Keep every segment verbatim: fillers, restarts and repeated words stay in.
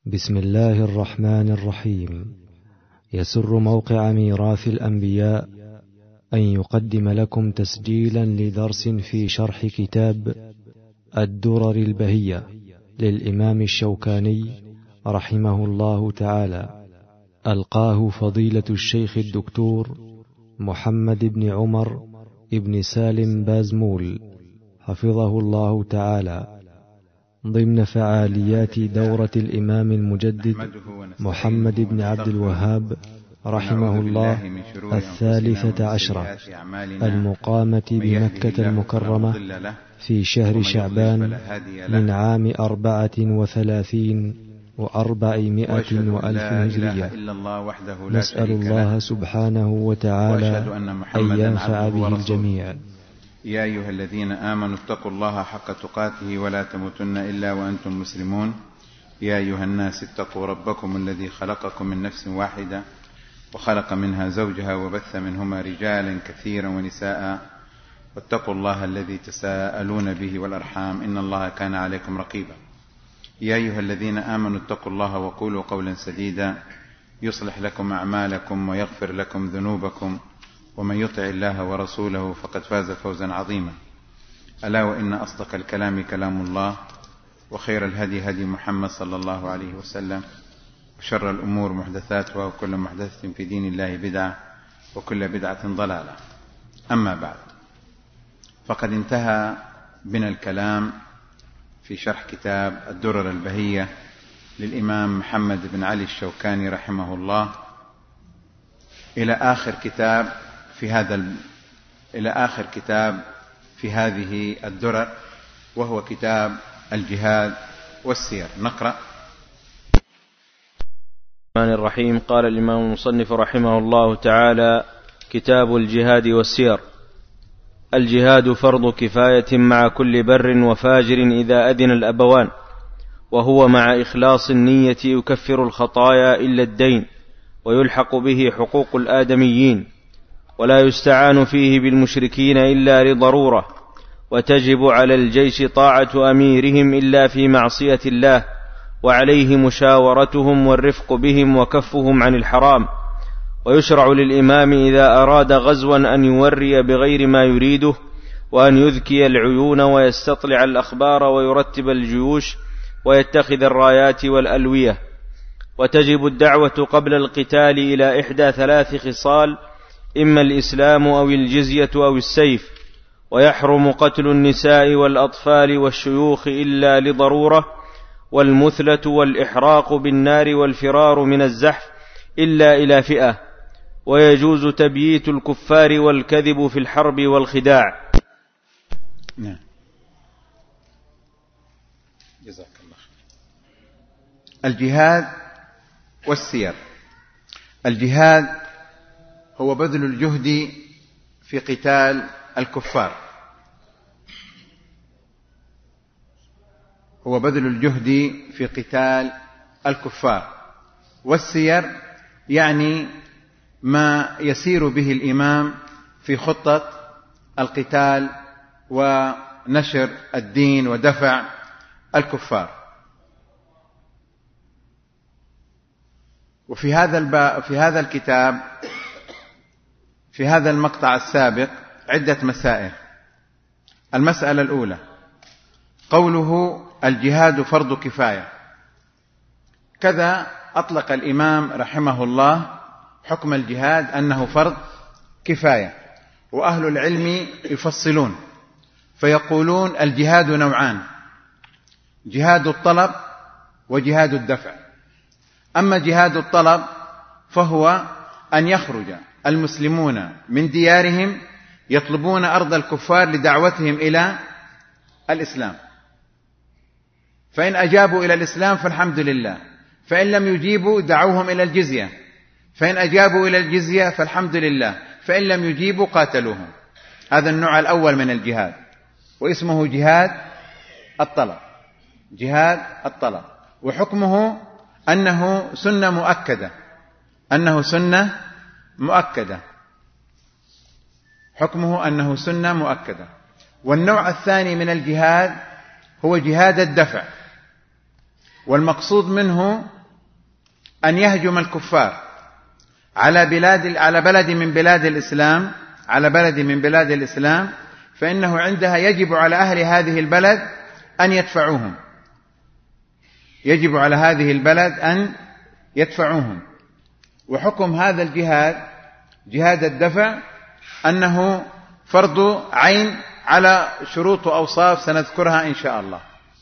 بسم الله الرحمن الرحيم. يسر موقع ميراث الأنبياء أن يقدم لكم تسجيلا لدرس في شرح كتاب الدرر البهية للإمام الشوكاني رحمه الله تعالى، ألقاه فضيلة الشيخ الدكتور محمد بن عمر بن سالم بازمول حفظه الله تعالى، ضمن فعاليات دورة الإمام المجدد محمد بن عبد الوهاب رحمه الله الثالثة عشرة، المقامة بمكة المكرمة في شهر شعبان من عام أربعة وثلاثين وأربعمائة وألف هجرية. نسأل الله سبحانه وتعالى أن ينفع به الجميع. يا أيها الذين آمنوا اتقوا الله حق تقاته ولا تموتن إلا وأنتم مسلمون. يا أيها الناس اتقوا ربكم الذي خلقكم من نفس واحدة وخلق منها زوجها وبث منهما رجالا كثيرا ونساء، واتقوا الله الذي تساءلون به والأرحام إن الله كان عليكم رقيبا. يا أيها الذين آمنوا اتقوا الله وقولوا قولا سديدا يصلح لكم أعمالكم ويغفر لكم ذنوبكم، ومن يطع الله ورسوله فقد فاز فوزا عظيما. ألا وإن أصدق الكلام كلام الله، وخير الهدي هدي محمد صلى الله عليه وسلم، وشر الأمور محدثاتها، وكل محدثة في دين الله بدعة، وكل بدعة ضلالة. أما بعد، فقد انتهى بنا الكلام في شرح كتاب الدرر البهية للإمام محمد بن علي الشوكاني رحمه الله إلى آخر كتاب في هذا ال... إلى آخر كتاب في هذه الدرر، وهو كتاب الجهاد والسير. نقرأ. الرحمن الرحيم. قال الإمام المصنف رحمه الله تعالى: كتاب الجهاد والسير. الجهاد فرض كفاية مع كل بر وفاجر إذا أذن الأبوان، وهو مع إخلاص النية يكفر الخطايا إلا الدين، ويلحق به حقوق الآدميين، ولا يستعان فيه بالمشركين إلا لضرورة، وتجب على الجيش طاعة أميرهم إلا في معصية الله، وعليه مشاورتهم والرفق بهم وكفهم عن الحرام. ويشرع للإمام إذا أراد غزوا أن يوري بغير ما يريده، وأن يذكي العيون ويستطلع الأخبار ويرتب الجيوش ويتخذ الرايات والألوية. وتجب الدعوة قبل القتال إلى إحدى ثلاث خصال: إما الإسلام أو الجزية أو السيف. ويحرم قتل النساء والأطفال والشيوخ إلا لضرورة، والمثلة والإحراق بالنار والفرار من الزحف إلا إلى فئة. ويجوز تبييت الكفار والكذب في الحرب والخداع. نعم. جزاك الله خير. الجهاد والسير. الجهاد هو بذل الجهد في قتال الكفار، هو بذل الجهد في قتال الكفار. والسير يعني ما يسير به الإمام في خطة القتال ونشر الدين ودفع الكفار. وفي هذا الب... في هذا الكتاب، في هذا المقطع السابق، عدة مسائل. المسألة الأولى: قوله الجهاد فرض كفاية. كذا أطلق الإمام رحمه الله حكم الجهاد أنه فرض كفاية، وأهل العلم يفصلون فيقولون الجهاد نوعان: جهاد الطلب وجهاد الدفع. أما جهاد الطلب فهو أن يخرج المسلمون من ديارهم يطلبون أرض الكفار لدعوتهم إلى الإسلام، فإن أجابوا إلى الإسلام فالحمد لله، فإن لم يجيبوا دعوهم إلى الجزية، فإن أجابوا إلى الجزية فالحمد لله، فإن لم يجيبوا قاتلوهم. هذا النوع الأول من الجهاد، واسمه جهاد الطلب. جهاد الطلب، وحكمه أنه سنة مؤكدة، أنه سنة مؤكدة حكمه أنه سنة مؤكدة. والنوع الثاني من الجهاد هو جهاد الدفع، والمقصود منه أن يهجم الكفار على بلاد على بلد من بلاد الإسلام على بلد من بلاد الإسلام فإنه عندها يجب على أهل هذه البلد أن يدفعوهم يجب على هذه البلد أن يدفعوهم. وحكم هذا الجهاد جهاد الدفع أنه فرض عين على شروط وأوصاف سنذكرها إن شاء الله.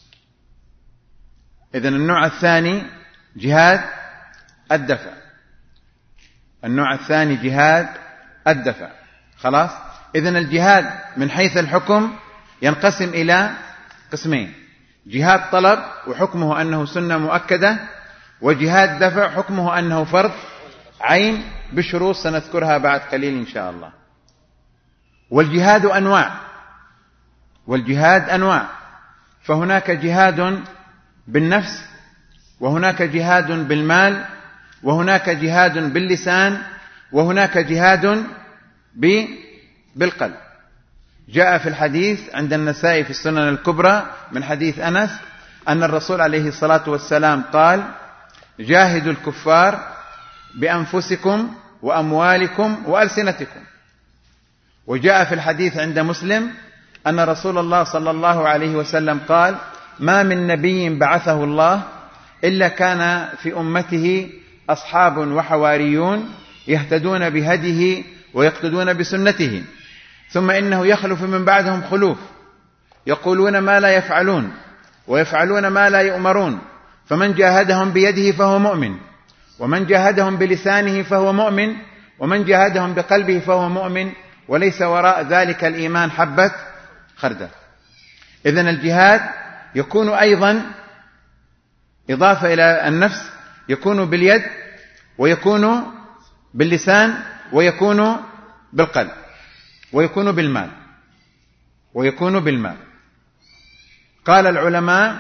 إذن النوع الثاني جهاد الدفع النوع الثاني جهاد الدفع خلاص. إذن الجهاد من حيث الحكم ينقسم إلى قسمين: جهاد طلب وحكمه أنه سنة مؤكدة، وجهاد دفع حكمه أنه فرض عين بشروط سنذكرها بعد قليل إن شاء الله. والجهاد أنواع والجهاد أنواع فهناك جهاد بالنفس، وهناك جهاد بالمال، وهناك جهاد باللسان، وهناك جهاد بالقلب. جاء في الحديث عند النسائي في السنن الكبرى من حديث أنس أن الرسول عليه الصلاة والسلام قال: جاهدوا الكفار بأنفسكم وأموالكم وألسنتكم. وجاء في الحديث عند مسلم أن رسول الله صلى الله عليه وسلم قال: ما من نبي بعثه الله إلا كان في أمته أصحاب وحواريون يهتدون بهديه ويقتدون بسنته، ثم إنه يخلف من بعدهم خلوف يقولون ما لا يفعلون ويفعلون ما لا يؤمرون، فمن جاهدهم بيده فهو مؤمن، ومن جاهدهم بلسانه فهو مؤمن، ومن جاهدهم بقلبه فهو مؤمن، وليس وراء ذلك الإيمان حبة خردل. إذن الجهاد يكون أيضا إضافة إلى النفس، يكون باليد، ويكون باللسان، ويكون بالقلب، ويكون بالمال ويكون بالمال. قال العلماء: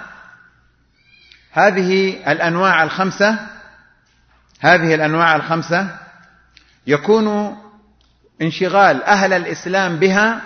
هذه الأنواع الخمسة هذه الأنواع الخمسة يكون انشغال أهل الإسلام بها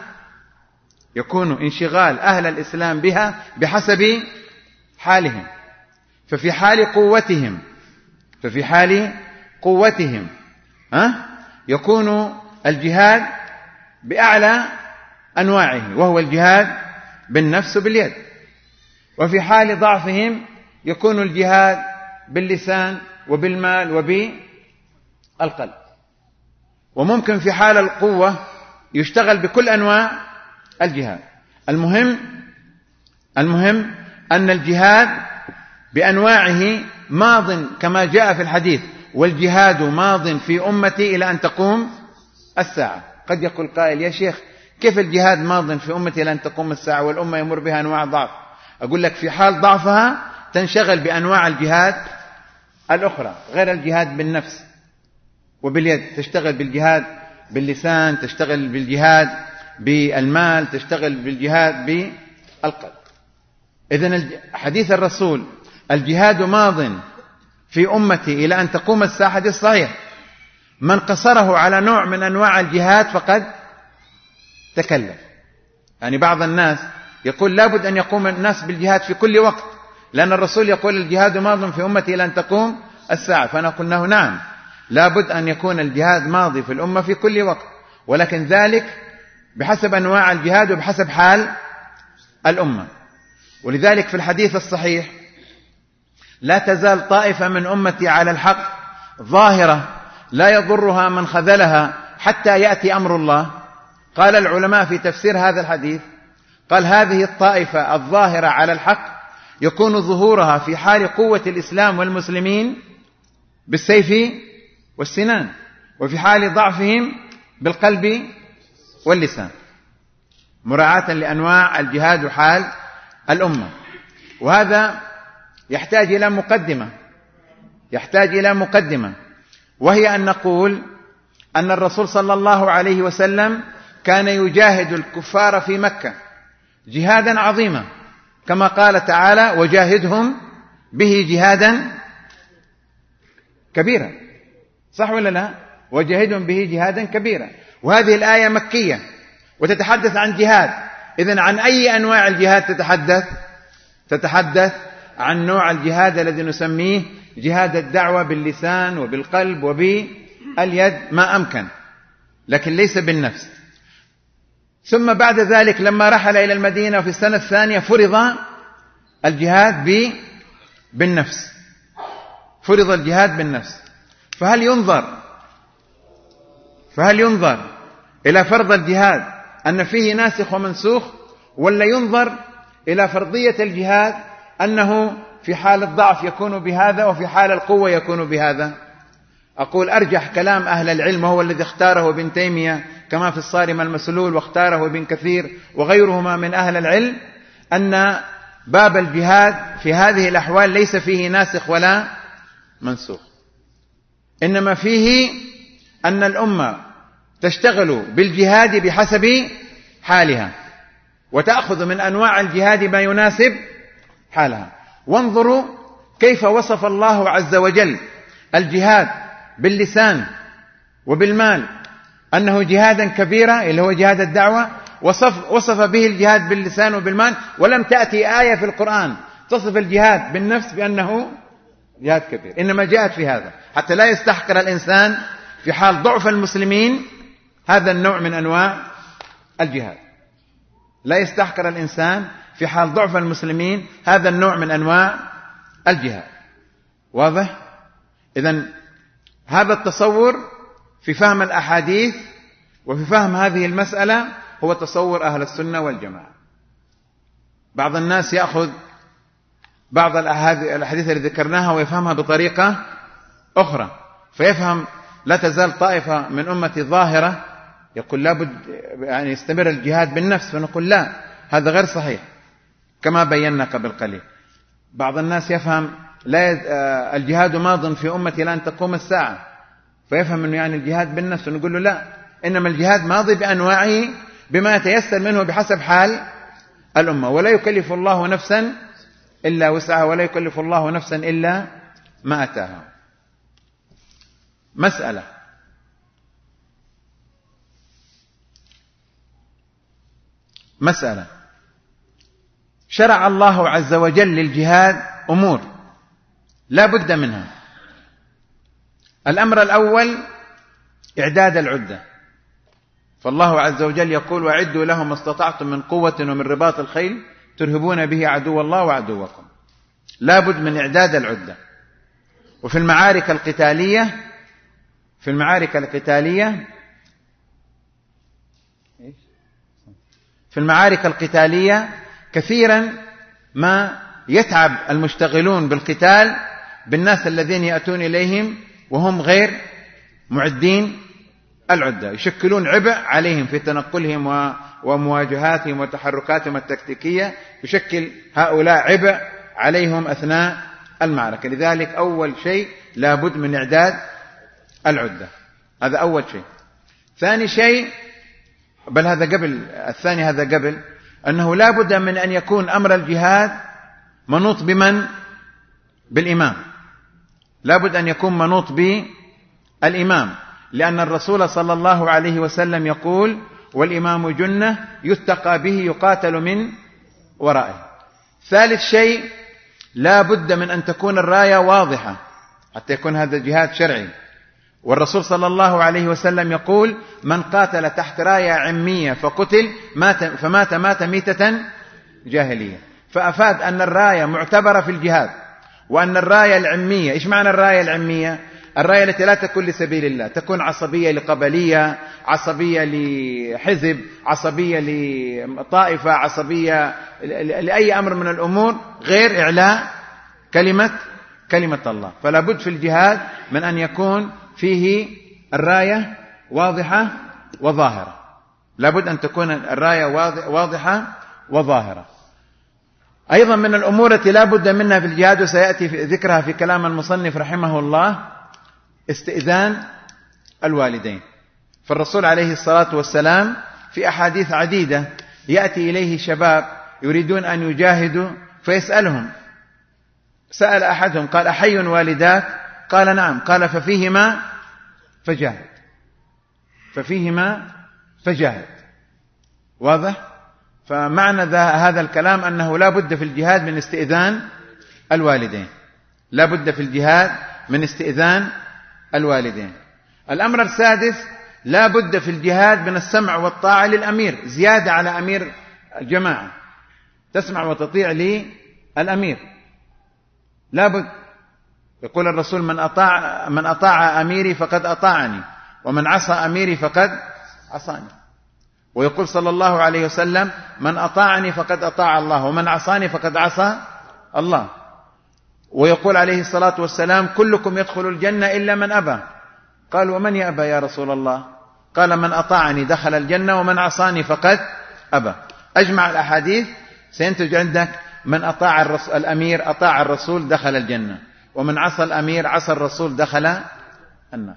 يكون انشغال أهل الإسلام بها بحسب حالهم. ففي حال قوتهم ففي حال قوتهم ها يكون الجهاد بأعلى أنواعه، وهو الجهاد بالنفس وباليد. وفي حال ضعفهم يكون الجهاد باللسان وبالمال وبالقلب. وممكن في حال القوة يشتغل بكل أنواع الجهاد. المهم المهم أن الجهاد بأنواعه ماض كما جاء في الحديث: والجهاد ماض في أمتي إلى أن تقوم الساعة. قد يقول قائل: يا شيخ، كيف الجهاد ماض في أمتي إلى أن تقوم الساعة والأمة يمر بها أنواع ضعف؟ أقول لك: في حال ضعفها تنشغل بأنواع الجهاد الأخرى غير الجهاد بالنفس وباليد، تشتغل بالجهاد باللسان، تشتغل بالجهاد بالمال، تشتغل بالجهاد بالقلب. إذن حديث الرسول: الجهاد ماض في أمتي إلى أن تقوم الساعة، حديث صحيح. من قصره على نوع من أنواع الجهاد فقد تكلف. يعني بعض الناس يقول لابد أن يقوم الناس بالجهاد في كل وقت، لأن الرسول يقول: الجهاد ماض في أمتي إلى أن تقوم الساعة. فأنا قلنا له: نعم، لابد أن يكون الجهاد ماضي في الأمة في كل وقت، ولكن ذلك بحسب أنواع الجهاد وبحسب حال الأمة. ولذلك في الحديث الصحيح: لا تزال طائفة من أمتي على الحق ظاهرة لا يضرها من خذلها حتى يأتي أمر الله. قال العلماء في تفسير هذا الحديث، قال: هذه الطائفة الظاهرة على الحق يكون ظهورها في حال قوة الإسلام والمسلمين بالسيف والسنان، وفي حال ضعفهم بالقلب واللسان، مراعاة لأنواع الجهاد وحال الأمة. وهذا يحتاج إلى مقدمة يحتاج إلى مقدمة وهي أن نقول أن الرسول صلى الله عليه وسلم كان يجاهد الكفار في مكة جهادا عظيما، كما قال تعالى: وجاهدهم به جهادا كبيرا. صح ولا لا؟ وجاهدهم به جهادا كبيرا. وهذه الآية مكية وتتحدث عن جهاد. إذن عن أي أنواع الجهاد تتحدث؟ تتحدث عن نوع الجهاد الذي نسميه جهاد الدعوة باللسان وبالقلب وباليد ما أمكن، لكن ليس بالنفس. ثم بعد ذلك لما رحل إلى المدينة في السنة الثانية فرض الجهاد بالنفس، فرض الجهاد بالنفس. فهل ينظر فهل ينظر إلى فرض الجهاد أن فيه ناسخ ومنسوخ، ولا ينظر إلى فرضية الجهاد أنه في حال الضعف يكون بهذا وفي حال القوة يكون بهذا؟ أقول أرجح كلام أهل العلم، وهو الذي اختاره ابن تيمية كما في الصارم المسلول، واختاره ابن كثير وغيرهما من أهل العلم، أن باب الجهاد في هذه الأحوال ليس فيه ناسخ ولا منسوخ، إنما فيه أن الأمة تشتغل بالجهاد بحسب حالها، وتأخذ من أنواع الجهاد ما يناسب حالها. وانظروا كيف وصف الله عز وجل الجهاد باللسان وبالمال أنه جهادا كبيرا، اللي هو جهاد الدعوة، وصف, وصف به الجهاد باللسان وبالمال، ولم تأتي آية في القرآن تصف الجهاد بالنفس بأنه جهاد كبير، إنما جاءت في هذا حتى لا يستحقر الإنسان في حال ضعف المسلمين هذا النوع من أنواع الجهاد، لا يستحقر الإنسان في حال ضعف المسلمين هذا النوع من أنواع الجهاد. واضح؟ إذن هذا التصور في فهم الأحاديث وفي فهم هذه المسألة هو تصور أهل السنة والجماعة. بعض الناس يأخذ بعض الأحاديث التي ذكرناها ويفهمها بطريقة أخرى، فيفهم لا تزال طائفة من أمتي ظاهرة، يقول لابد يعني يستمر الجهاد بالنفس، فنقول لا، هذا غير صحيح كما بينا قبل قليل. بعض الناس يفهم لا الجهاد ماض في أمتي لأن تقوم الساعة، فيفهم أنه يعني الجهاد بالنفس، ونقول له لا، إنما الجهاد ماضي بأنواعه بما يتيسر منه بحسب حال الأمة، ولا يكلف الله نفسا إلا وسعها، ولا يكلف الله نفسا إلا ما أتاها. مسألة مسألة شرع الله عز وجل للجهاد أمور لا بد منها. الأمر الأول إعداد العدة، فالله عز وجل يقول: وأعدوا لهم ما استطعتم من قوة ومن رباط الخيل ترهبون به عدو الله وعدوكم. لا بد من إعداد العدة. وفي المعارك القتالية في المعارك القتالية في المعارك القتالية كثيرا ما يتعب المشتغلون بالقتال بالناس الذين يأتون إليهم وهم غير معدين العدة، يشكلون عبء عليهم في تنقلهم ومواجهاتهم وتحركاتهم التكتيكية، يشكل هؤلاء عبء عليهم أثناء المعركة. لذلك أول شيء لابد من إعداد العدة، هذا أول شيء. ثاني شيء، بل هذا قبل الثاني، هذا قبل أنه لا بد من أن يكون أمر الجهاد منوط بمن؟ بالإمام. لا بد أن يكون منوط بالإمام، لأن الرسول صلى الله عليه وسلم يقول: والإمام جنة يتقى به يقاتل من ورائه. ثالث شيء، لا بد من أن تكون الراية واضحة حتى يكون هذا جهاد شرعي. والرسول صلى الله عليه وسلم يقول: من قاتل تحت راية عمية فقتل مات فمات مات ميتة جاهلية. فأفاد أن الراية معتبرة في الجهاد، وأن الراية العمية، إيش معنى الراية العمية؟ الراية التي لا تكون لسبيل الله، تكون عصبية لقبلية، عصبية لحزب، عصبية لطائفة، عصبية لأي أمر من الأمور غير إعلاء كلمة كلمة الله. فلا بد في الجهاد من أن يكون فيه الراية واضحة وظاهرة، لا بد أن تكون الراية واضحة وظاهرة. أيضا من الأمور التي لا بد منها في الجهاد، وسيأتي ذكرها في كلام المصنف رحمه الله، استئذان الوالدين. فالرسول عليه الصلاة والسلام في أحاديث عديدة يأتي إليه شباب يريدون أن يجاهدوا فيسألهم، سأل أحدهم قال: أحي والداك؟ قال: نعم. قال: ففيهما فجاهد ففيهما فجاهد واضح؟ فمعنى هذا الكلام أنه لا بد في الجهاد من استئذان الوالدين. لا بد في الجهاد من استئذان الوالدين. الأمر السادس لا بد في الجهاد من السمع والطاعة للأمير، زيادة على أمير الجماعة، تسمع وتطيع للأمير لا بد. يقول الرسول من أطاع, من أطاع أميري فقد أطاعني، ومن عصى أميري فقد عصاني. ويقول صلى الله عليه وسلم من أطاعني فقد أطاع الله، ومن عصاني فقد عصى الله. ويقول عليه الصلاة والسلام كلكم يدخل الجنة إلا من أبى. قال ومن يأبى يا رسول الله؟ قال من أطاعني دخل الجنة ومن عصاني فقد أبى. أجمع الأحاديث سينتج عندك من أطاع الأمير أطاع الرسول دخل الجنة، ومن عصى الأمير عصى الرسول دخل النار.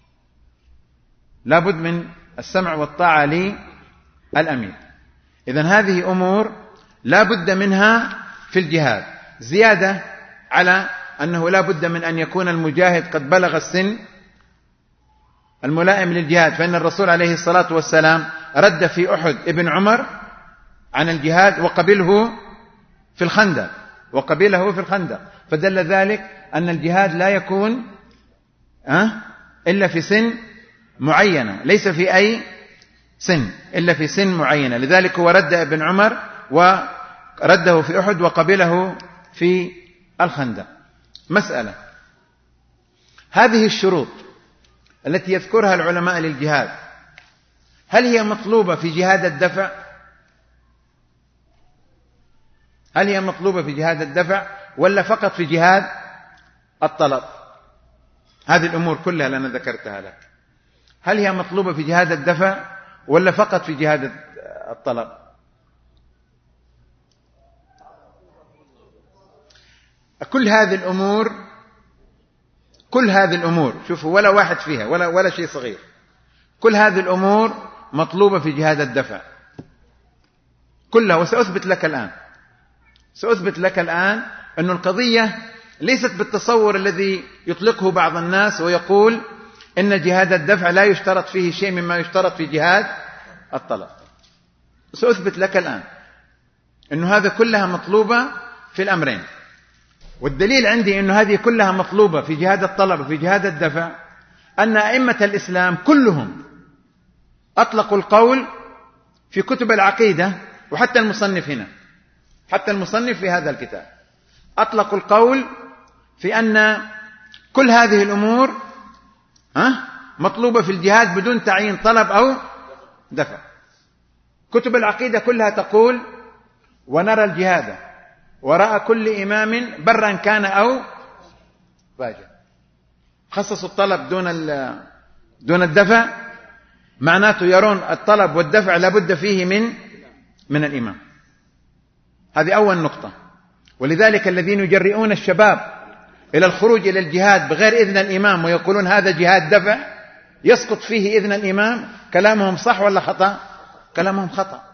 لابد من السمع والطاعة للأمير. إذن هذه أمور لا بد منها في الجهاد، زيادة على أنه لا بد من أن يكون المجاهد قد بلغ السن الملائم للجهاد، فإن الرسول عليه الصلاة والسلام رد في أحد ابن عمر عن الجهاد وقبله في الخندق وقبله في الخندق فدل ذلك أن الجهاد لا يكون إلا في سن معينة، ليس في أي سن إلا في سن معينة. لذلك هو رد ابن عمر ورده في أحد وقبله في الخندق. مسألة، هذه الشروط التي يذكرها العلماء للجهاد هل هي مطلوبة في جهاد الدفع؟ هل هي مطلوبة في جهاد الدفع ولا فقط في جهاد الطلب؟ هذه الأمور كلها اللي أنا ذكرتها لك، هل هي مطلوبة في جهاد الدفع ولا فقط في جهاد الطلب؟ كل هذه الأمور كل هذه الأمور شوفوا ولا واحد فيها ولا ولا شيء صغير، كل هذه الأمور مطلوبة في جهاد الدفع كلها. وسأثبت لك الآن سأثبت لك الآن أن القضية ليست بالتصور الذي يطلقه بعض الناس ويقول إن جهاد الدفع لا يشترط فيه شيء مما يشترط في جهاد الطلب. سأثبت لك الآن أن هذا كلها مطلوبة في الأمرين. والدليل عندي أن هذه كلها مطلوبة في جهاد الطلب وفي جهاد الدفع أن أئمة الإسلام كلهم أطلقوا القول في كتب العقيدة، وحتى المصنف هنا حتى المصنف في هذا الكتاب أطلقوا القول في أن كل هذه الأمور مطلوبة في الجهاد بدون تعيين طلب أو دفع. كتب العقيدة كلها تقول ونرى الجهاد وراء كل إمام برا كان أو فاجر. خصصوا الطلب دون دون الدفع، معناته يرون الطلب والدفع لابد فيه من من الإمام. هذه أول نقطة. ولذلك الذين يجرئون الشباب إلى الخروج إلى الجهاد بغير إذن الإمام ويقولون هذا جهاد دفع يسقط فيه إذن الإمام، كلامهم صح ولا خطأ؟ كلامهم خطأ.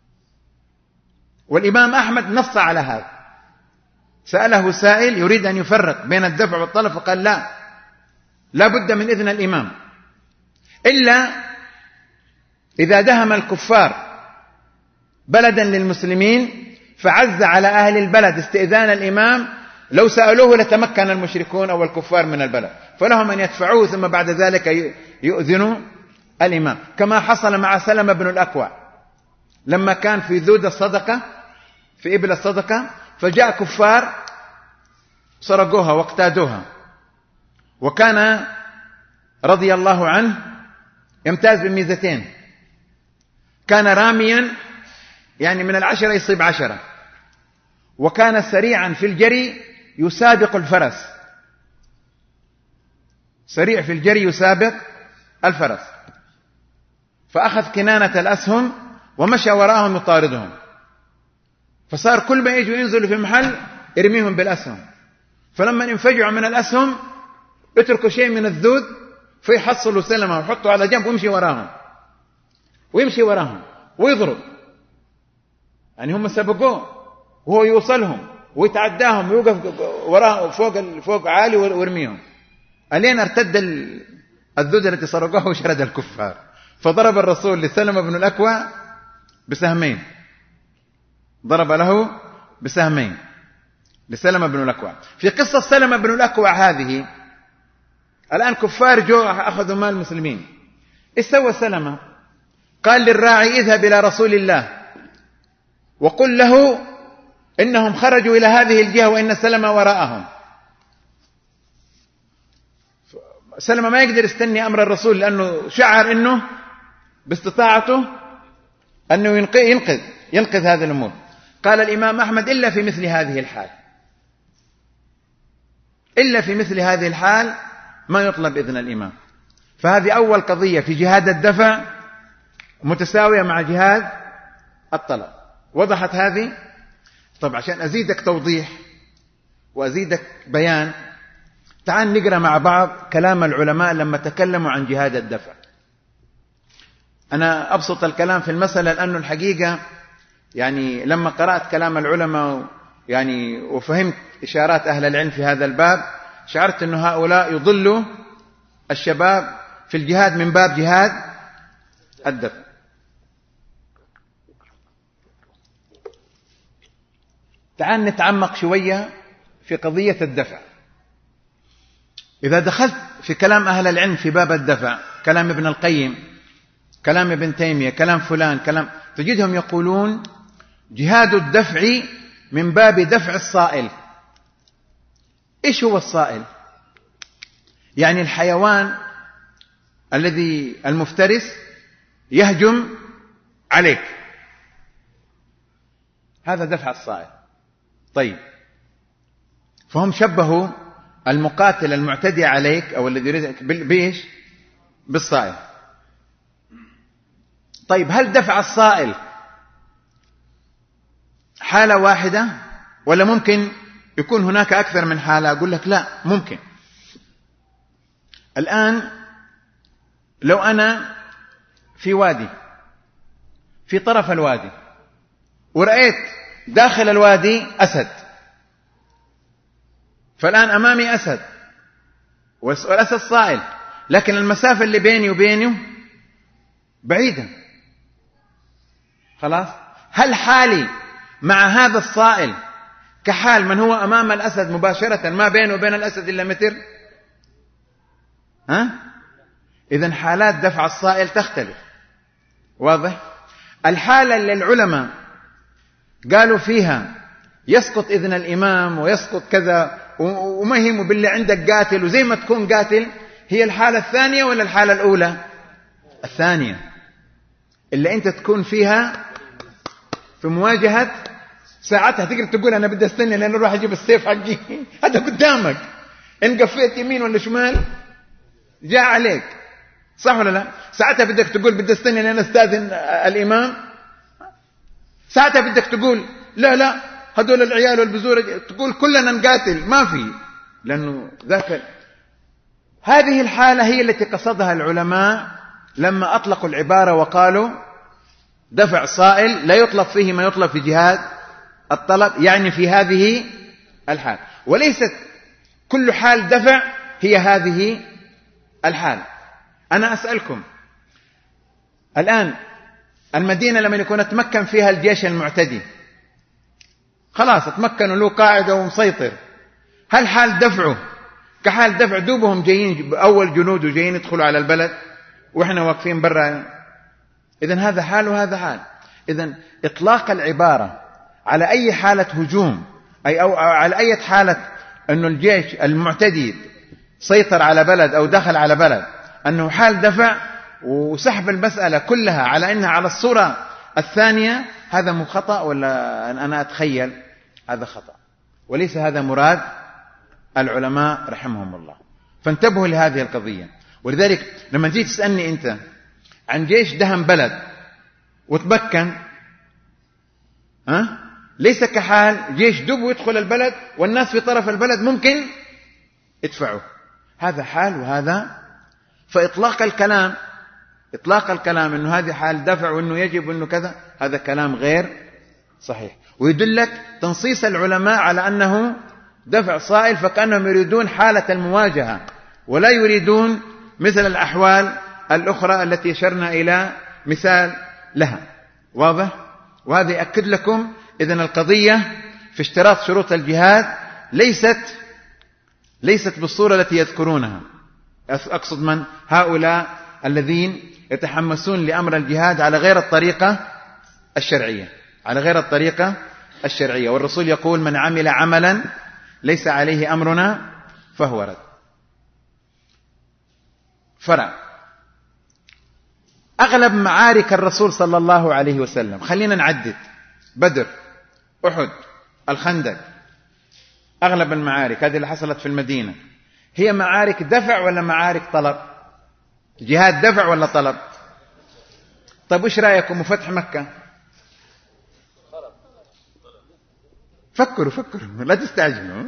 والإمام أحمد نص على هذا، سأله سائل يريد أن يفرق بين الدفع والطلب فقال لا لا بد من إذن الإمام، إلا إذا دهم الكفار بلدا للمسلمين فعز على أهل البلد استئذان الإمام، لو سألوه لتمكن المشركون أو الكفار من البلد، فلهم أن يدفعوه ثم بعد ذلك يؤذنوا الإمام، كما حصل مع سلمة بن الأكوع لما كان في ذود الصدقة في إبل الصدقة، فجاء كفار سرقوها واقتادوها، وكان رضي الله عنه يمتاز بميزتين، كان راميا يعني من العشرة يصيب عشرة، وكان سريعا في الجري يسابق الفرس، سريع في الجري يسابق الفرس، فأخذ كنانة الأسهم ومشى وراءهم يطاردهم، فصار كل ما يجوا ينزلوا في محل يرميهم بالأسهم، فلما انفجعوا من الأسهم اتركوا شيء من الذود فيحصلوا سلمة ويحطوا على جنب ويمشي وراهم ويمشي وراهم ويضرب، يعني هم سبقوه وهو يوصلهم ويتعداهم ويوقف وراء فوق فوق عالي ويرميهم، ألين ارتد الذود التي سرقوها وشرد الكفار، فضرب الرسول لسلمة بن الأكوع بسهمين، ضرب له بسهمين، لسلمة بن الأكوع. في قصة سلمة بن الأكوع هذه الآن كفار جو أخذوا مال المسلمين. إيش سوى سلمة؟ قال للراعي اذهب إلى رسول الله وقل له إنهم خرجوا إلى هذه الجهة وإن سلمة وراءهم. سلمة ما يقدر يستني أمر الرسول لأنه شعر إنه باستطاعته أنه ينقذ ينقذ هذه الأمور. قال الإمام أحمد إلا في مثل هذه الحال، إلا في مثل هذه الحال ما يطلب إذن الإمام. فهذه أول قضية في جهاد الدفع متساوية مع جهاد الطلب. وضحت هذه؟ طب عشان أزيدك توضيح وأزيدك بيان، تعال نقرأ مع بعض كلام العلماء لما تكلموا عن جهاد الدفع. أنا أبسط الكلام في المسألة لأنه الحقيقة يعني لما قرأت كلام العلماء يعني وفهمت إشارات أهل العلم في هذا الباب شعرت أن هؤلاء يضلوا الشباب في الجهاد من باب جهاد الدفع. تعال نتعمق شوية في قضية الدفع. إذا دخلت في كلام أهل العلم في باب الدفع، كلام ابن القيم، كلام ابن تيمية، كلام فلان، كلام، تجدهم يقولون جهاد الدفع من باب دفع الصائل. إيش هو الصائل؟ يعني الحيوان الذي المفترس يهجم عليك، هذا دفع الصائل. طيب، فهم شبهوا المقاتل المعتدي عليك أو الذي يريدك بإيش؟ بالصائل. طيب، هل دفع الصائل حالة واحدة ولا ممكن يكون هناك أكثر من حالة؟ أقول لك لا، ممكن. الآن لو أنا في وادي، في طرف الوادي، ورأيت داخل الوادي أسد، فالآن أمامي أسد والأسد صائل، لكن المسافة اللي بيني وبينه بعيدة، خلاص، هل حالي مع هذا الصائل كحال من هو أمام الأسد مباشرة ما بينه وبين الأسد إلا متر؟ ها؟ إذن حالات دفع الصائل تختلف. واضح؟ الحالة اللي العلماء قالوا فيها يسقط إذن الإمام ويسقط كذا وما يهمه باللي عندك قاتل وزي ما تكون قاتل، هي الحالة الثانية ولا الحالة الأولى؟ الثانية، اللي أنت تكون فيها في مواجهة، ساعتها تقدر تقول أنا بدي استنى لأن أروح أجيب السيف حقي، هذا قدامك، إن قفيت يمين ولا شمال جاء عليك، صح ولا لا؟ ساعتها بدك تقول بدي استنى لأن أستاذن الإمام، ساعتها بدك تقول لا لا هذول العيال والبزور، تقول كلنا نقاتل، ما في، لأنه ذاك. هذه الحالة هي التي قصدها العلماء لما أطلقوا العبارة وقالوا دفع صائل لا يطلب فيه ما يطلب في جهاد الطلب، يعني في هذه الحال، وليست كل حال دفع هي هذه الحال. أنا أسألكم الآن، المدينة لما يكون اتمكن فيها الجيش المعتدي، خلاص اتمكنوا له قاعدة ومسيطر، هل حال دفعه كحال دفع دوبهم جايين أول جنود وجايين يدخلوا على البلد وإحنا واقفين برا؟ إذن هذا حال وهذا حال. إذن إطلاق العبارة على أي حالة هجوم أي أو على أي حالة أنه الجيش المعتدي سيطر على بلد أو دخل على بلد أنه حال دفع، وسحب المسألة كلها على أنها على الصورة الثانية، هذا مو خطأ ولا أنا أتخيل؟ هذا خطأ، وليس هذا مراد العلماء رحمهم الله. فانتبهوا لهذه القضية. ولذلك لما تيجي تسألني أنت عن جيش دهم بلد وتمكن، أه؟ ليس كحال جيش دب ويدخل البلد والناس في طرف البلد ممكن يدفعوا، هذا حال وهذا. فإطلاق الكلام إطلاق الكلام أنه هذه حال دفع وأنه يجب وأنه كذا، هذا كلام غير صحيح، ويدلك تنصيص العلماء على أنه دفع صائل، فكأنهم يريدون حالة المواجهة ولا يريدون مثل الأحوال الأخرى التي أشرنا إلى مثال لها. واضح؟ وهذا يأكد لكم إذن القضية في اشتراط شروط الجهاد ليست ليست بالصورة التي يذكرونها. أقصد من هؤلاء الذين يتحمسون لأمر الجهاد على غير الطريقة الشرعية، على غير الطريقة الشرعية. والرسول يقول: من عمل عملا ليس عليه أمرنا فهو رد. فرع أغلب معارك الرسول صلى الله عليه وسلم، خلينا نعدد: بدر، أحد، الخندق، أغلب المعارك هذه اللي حصلت في المدينة هي معارك دفع ولا معارك طلب؟ جهاد دفع ولا طلب؟ طيب وش رأيكم فتح مكة؟ فكروا فكروا لا تستعجلوا.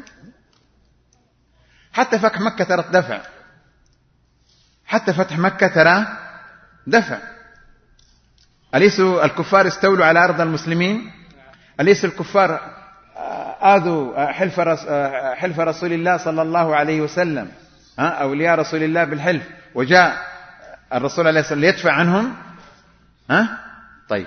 حتى فتح مكة ترى دفع، حتى فتح مكة ترى دفع. أليس الكفار استولوا على أرض المسلمين؟ أليس الكفار آذوا حلف حلف رسول الله صلى الله عليه وسلم، أولياء رسول الله بالحلف، وجاء الرسول عليه الصلاة والسلام ليدفع عنهم؟ ها؟ طيب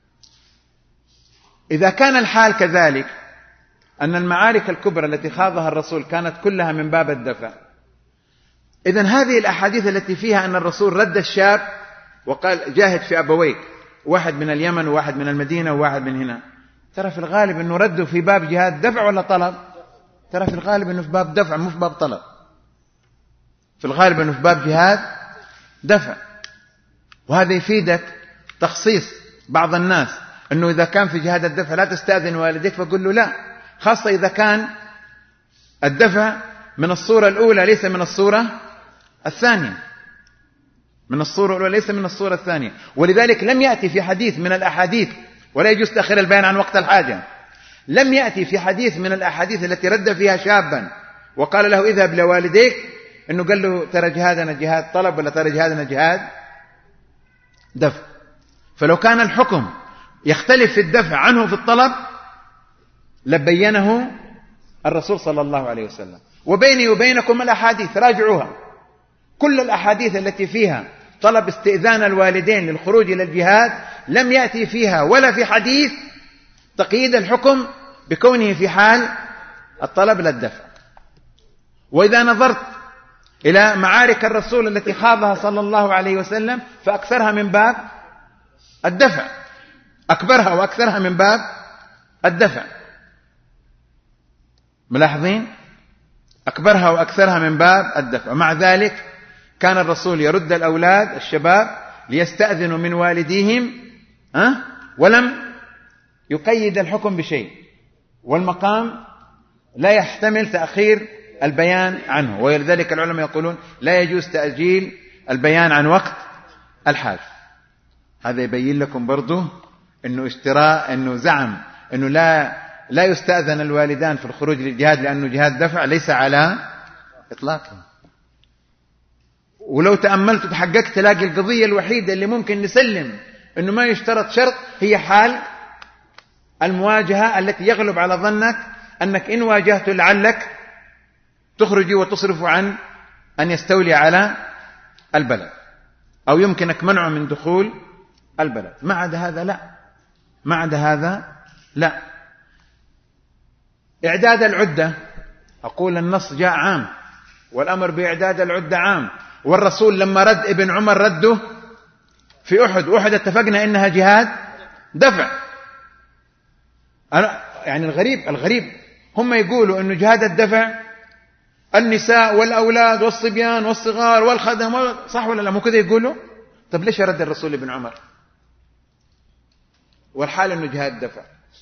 إذا كان الحال كذلك، أن المعارك الكبرى التي خاضها الرسول كانت كلها من باب الدفع، إذن هذه الأحاديث التي فيها أن الرسول رد الشاب وقال: جاهد في أبويك، واحد من اليمن وواحد من المدينة وواحد من هنا، ترى في الغالب أنه رده في باب جهاد دفع ولا طلب؟ ترى في الغالب أنه في باب دفع مو في باب طلب. في الغالب أنه في باب جهاد دفع. وهذا يفيدك تخصيص بعض الناس أنه إذا كان في جهاد الدفع لا تستأذن والديك، فقل له لا، خاصة إذا كان الدفع من الصورة الأولى ليس من الصورة الثانية، من الصورة الأولى ليس من الصورة الثانية. ولذلك لم يأتي في حديث من الأحاديث، ولا يجوز تأخير البيان عن وقت الحاجة، لم يأتي في حديث من الأحاديث التي رد فيها شابا وقال له: اذهب لوالديك، أنه قال له: ترى جهادنا جهاد طلب ولا ترى جهادنا جهاد دفع. فلو كان الحكم يختلف في الدفع عنه في الطلب لبينه الرسول صلى الله عليه وسلم. وبيني وبينكم الأحاديث راجعوها، كل الأحاديث التي فيها طلب استئذان الوالدين للخروج إلى الجهاد لم يأتي فيها ولا في حديث تقييد الحكم بكونه في حال الطلب للدفع. وإذا نظرت إلى معارك الرسول التي خاضها صلى الله عليه وسلم فأكثرها من باب الدفع، أكبرها وأكثرها من باب الدفع. ملاحظين؟ أكبرها وأكثرها من باب الدفع. ومع ذلك كان الرسول يرد الأولاد الشباب ليستأذنوا من والديهم، أه؟ ولم يقيد الحكم بشيء، والمقام لا يحتمل تأخير البيان عنه. ولذلك العلماء يقولون لا يجوز تأجيل البيان عن وقت الحاجة. هذا يبين لكم برضو أنه اشتراء، أنه زعم أنه لا لا يستأذن الوالدان في الخروج للجهاد لأنه جهاد دفع، ليس على إطلاقه. ولو تأملت تحققت تلاقي القضية الوحيدة اللي ممكن نسلم أنه ما يشترط شرط هي حال المواجهة التي يغلب على ظنك أنك إن واجهت لعلك تخرج وتصرف عن أن يستولي على البلد، أو يمكنك منعه من دخول البلد. ما عدا هذا لا، ما عدا هذا لا. إعداد العدة، أقول النص جاء عام، والأمر بإعداد العدة عام. والرسول لما رد ابن عمر رده في أحد، أحد اتفقنا إنها جهاد دفع. أنا يعني الغريب الغريب هم يقولوا إنه جهاد الدفع النساء والأولاد والصبيان والصغار والخدم، صح ولا لا؟ مو كذا يقولوا؟ طب ليش رد الرسول ابن عمر والحال إنه جهاد دفع؟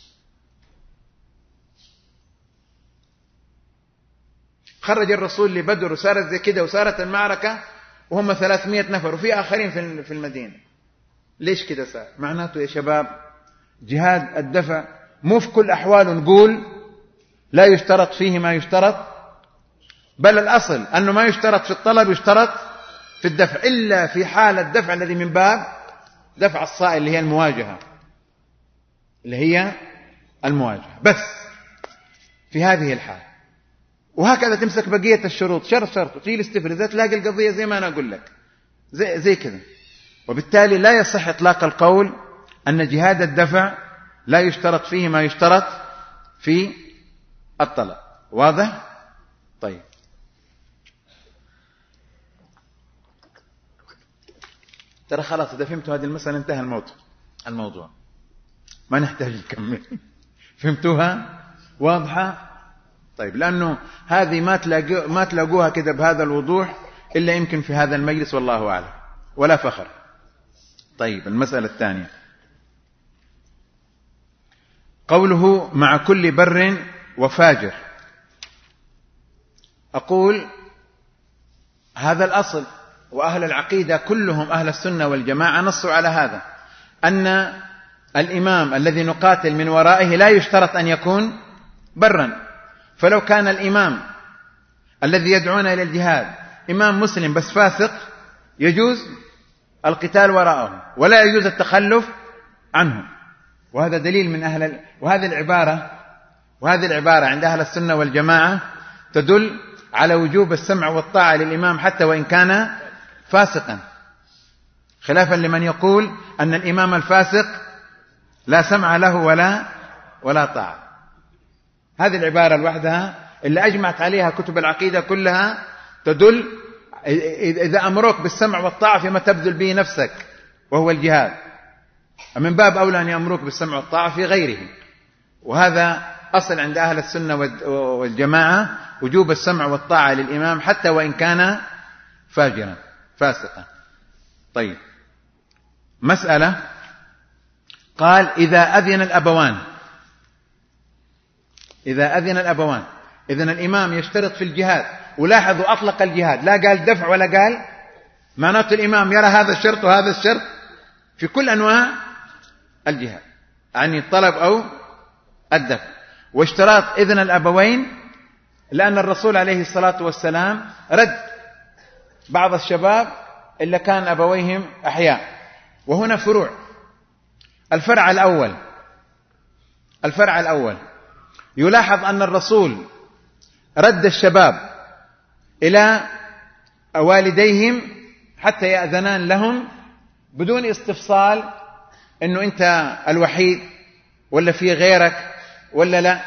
خرج الرسول لبدر وصارت زي كده وصارت المعركة وهم ثلاثمائة نفر وفي آخرين في المدينة. ليش كده صار؟ معناته يا شباب جهاد الدفع مو في كل أحوال نقول لا يشترط فيه ما يشترط، بل الأصل أنه ما يشترط في الطلب، يشترط في الدفع، إلا في حال الدفع الذي من باب دفع الصائل اللي هي المواجهة، اللي هي المواجهة بس في هذه الحال. وهكذا تمسك بقية الشروط شرط شرط وتيجي الاستفردات تلاقي القضية زي ما أنا أقول لك زي, زي كذا. وبالتالي لا يصح إطلاق القول أن جهاد الدفع لا يشترط فيه ما يشترط في الطلب. واضح؟ طيب، ترى خلاص إذا فهمتوا هذه المسألة انتهى الموضوع الموضوع ما نحتاج نكمل. فهمتوها؟ واضحة؟ طيب، لأنه هذه ما تلاقو ما تلاقوها كده بهذا الوضوح إلا يمكن في هذا المجلس، والله أعلم، ولا فخر. طيب، المسألة الثانية قوله مع كل بر وفاجر. أقول هذا الأصل، وأهل العقيدة كلهم أهل السنة والجماعة نصوا على هذا، أن الإمام الذي نقاتل من ورائه لا يشترط أن يكون برا. فلو كان الإمام الذي يدعونا إلى الجهاد إمام مسلم بس فاسق يجوز القتال وراءه ولا يجوز التخلف عنه. وهذا دليل من أهل ال... وهذه العبارة وهذه العبارة عند أهل السنة والجماعة تدل على وجوب السمع والطاعة للإمام حتى وإن كان فاسقا، خلافا لمن يقول أن الإمام الفاسق لا سمع له ولا ولا طاعة. هذه العبارة لوحدها اللي أجمعت عليها كتب العقيدة كلها تدل إذا أمرك بالسمع والطاعة فيما تبذل به نفسك وهو الجهاد، من باب أولى أن يأمرك بالسمع والطاعة في غيره. وهذا أصل عند أهل السنة والجماعة، وجوب السمع والطاعة للإمام حتى وإن كان فاجرا فاسقا. طيب، مسألة قال إذا أذن الأبوان إذا أذن الأبوان إذن الإمام يشترط في الجهاد. ولاحظوا أطلق الجهاد، لا قال دفع ولا قال، معناته الإمام يرى هذا الشرط وهذا الشرط في كل أنواع الجهاد، يعني الطلب أو الدفع. واشتراط إذن الأبوين لأن الرسول عليه الصلاة والسلام رد بعض الشباب إلا كان أبويهم أحياء. وهنا فروع. الفرع الأول الفرع الأول يلاحظ أن الرسول رد الشباب إلى والديهم حتى يأذنان لهم بدون استفصال أنه أنت الوحيد ولا في غيرك ولا لا،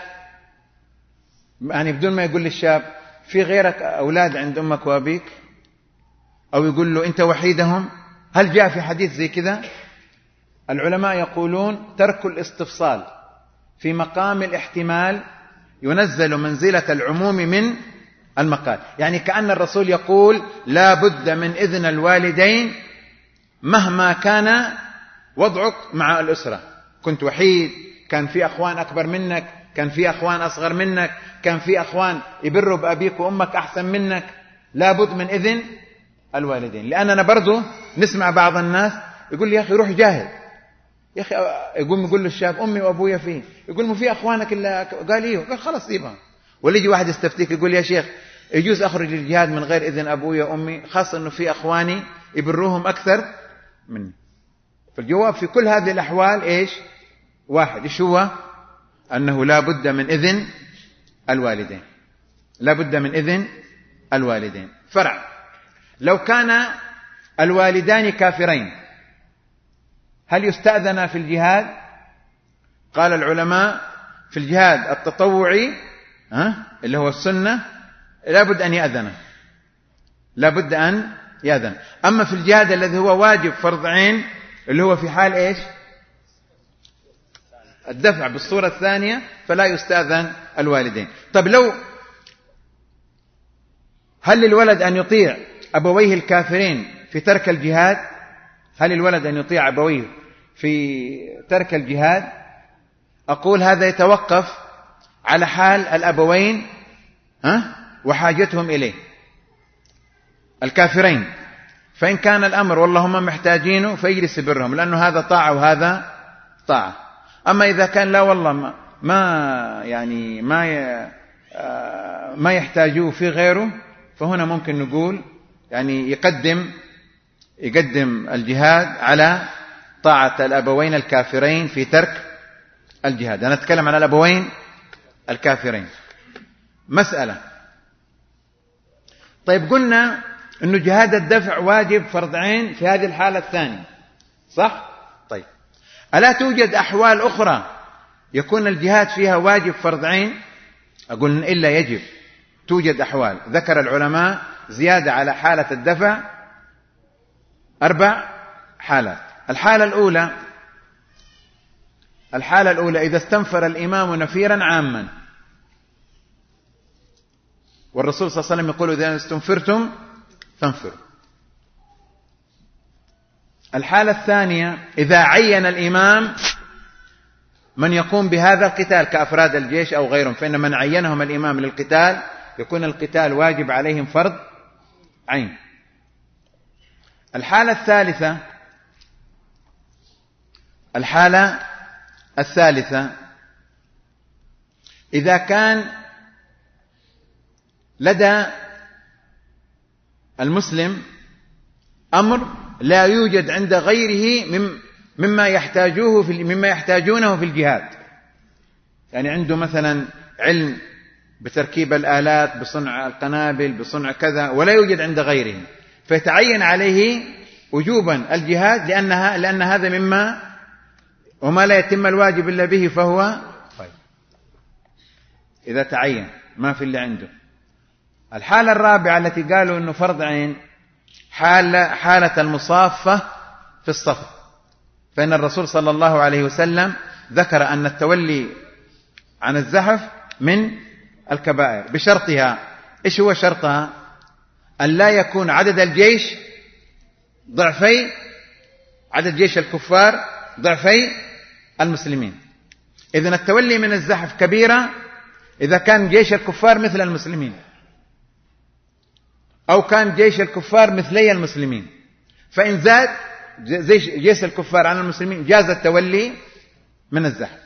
يعني بدون ما يقول للشاب في غيرك أولاد عند أمك وأبيك، أو يقول له أنت وحيدهم. هل جاء في حديث زي كذا؟ العلماء يقولون ترك الاستفصال في مقام الاحتمال ينزل منزلة العموم من المقال. يعني كأن الرسول يقول لا بد من إذن الوالدين مهما كان وضعك مع الأسرة، كنت وحيد، كان في أخوان أكبر منك، كان في أخوان أصغر منك، كان في أخوان يبروا بأبيك وأمك أحسن منك، لا بد من إذن الوالدين. لأننا برضو نسمع بعض الناس يقول لي يا أخي روح جاهد، يا أخي يقوم يقول له الشاب أمي وأبويا فيه، يقول له في أخوانك إلا قال إيه، قال خلاص سيبها. ولا يجي واحد يستفتيك يقول يا شيخ يجوز أخرج للجهاد من غير إذن أبويا وأمي، خاصة أنه في أخواني يبروهم أكثر مني. فالجواب في كل هذه الأحوال إيش؟ واحد، إيش هو؟ أنه لا بد من إذن الوالدين، لا بد من إذن الوالدين. فرع، لو كان الوالدان كافرين هل يستأذن في الجهاد؟ قال العلماء في الجهاد التطوعي ها اللي هو السنة لا بد أن يأذن، لا بد أن يأذن. أما في الجهاد الذي هو واجب فرض عين اللي هو في حال إيش؟ الدفع بالصورة الثانية فلا يستأذن الوالدين. طب لو هل للولد أن يطيع أبويه الكافرين في ترك الجهاد؟ هل الولد أن يطيع أبويه في ترك الجهاد؟ أقول هذا يتوقف على حال الأبوين ها وحاجتهم إليه الكافرين. فإن كان الأمر والله هم محتاجينه فيجلس برهم لأنه هذا طاعة وهذا طاعة. أما إذا كان لا والله ما يعني ما ما يحتاجوه في غيره فهنا ممكن نقول يعني يقدم يقدم الجهاد على طاعة الأبوين الكافرين في ترك الجهاد. أنا أتكلم عن الأبوين الكافرين. مسألة، طيب قلنا أنه جهاد الدفع واجب فرض عين في هذه الحالة الثانية، صح؟ طيب ألا توجد أحوال أخرى يكون الجهاد فيها واجب فرض عين؟ أقول إلا يجب. توجد أحوال ذكر العلماء زيادة على حالة الدفع أربع حالات. الحالة الأولى الحالة الأولى إذا استنفر الإمام نفيرا عاما، والرسول صلى الله عليه وسلم يقول إذا استنفرتم فانفروا. الحالة الثانية إذا عين الإمام من يقوم بهذا القتال كأفراد الجيش أو غيرهم، فإن من عينهم الإمام للقتال يكون القتال واجب عليهم فرض عين. الحالة الثالثة الحالة الثالثة إذا كان لدى المسلم أمر لا يوجد عند غيره مما يحتاجوه في مما يحتاجونه في الجهاد، يعني عنده مثلا علم بتركيب الآلات، بصنع القنابل، بصنع كذا، ولا يوجد عند غيره، فيتعين عليه وجوبا الجهاد لأنها لأن هذا مما وما لا يتم الواجب إلا به فهو طيب إذا تعين ما في اللي عنده. الحالة الرابعة التي قالوا أنه فرض عين حالة, حالة المصافة في الصف، فإن الرسول صلى الله عليه وسلم ذكر أن التولي عن الزحف من الكبائر بشرطها. إيش هو شرطها؟ أن لا يكون عدد الجيش ضعفي عدد جيش الكفار ضعفي المسلمين. إذن التولي من الزحف كبيرة إذا كان جيش الكفار مثل المسلمين، أو كان جيش الكفار مثلي المسلمين، فإن زاد جيش الكفار عن المسلمين جاز التولي من الزحف.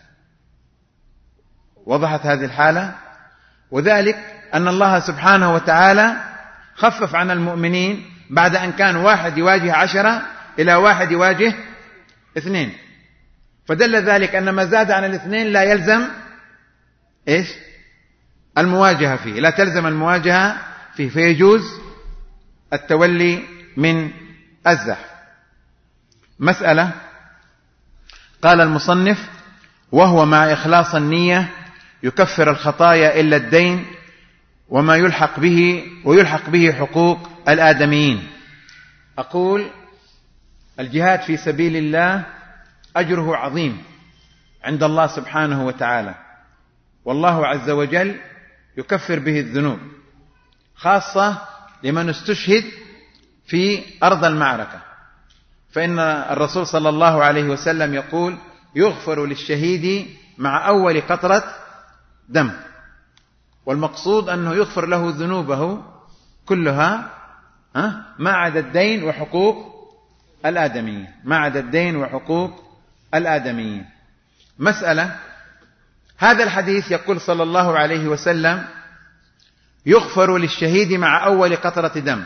وضحت هذه الحالة؟ وذلك أن الله سبحانه وتعالى خفف عن المؤمنين بعد أن كان واحد يواجه عشرة إلى واحد يواجه اثنين، فدل ذلك أن ما زاد عن الاثنين لا يلزم إيش؟ المواجهة فيه، لا تلزم المواجهة فيه، فيجوز التولي من الزحف. مسألة قال المصنف وهو مع إخلاص النية يكفر الخطايا إلا الدين وما يلحق به ويلحق به حقوق الآدميين. أقول الجهاد في سبيل الله أجره عظيم عند الله سبحانه وتعالى، والله عز وجل يكفر به الذنوب، خاصة لمن استشهد في أرض المعركة، فإن الرسول صلى الله عليه وسلم يقول يغفر للشهيد مع أول قطرة دم، والمقصود أنه يغفر له ذنوبه كلها ما عدا الدين وحقوق الآدميين، ما عدا الدين وحقوق الآدميين. مسألة هذا الحديث يقول صلى الله عليه وسلم يغفر للشهيد مع أول قطرة دم،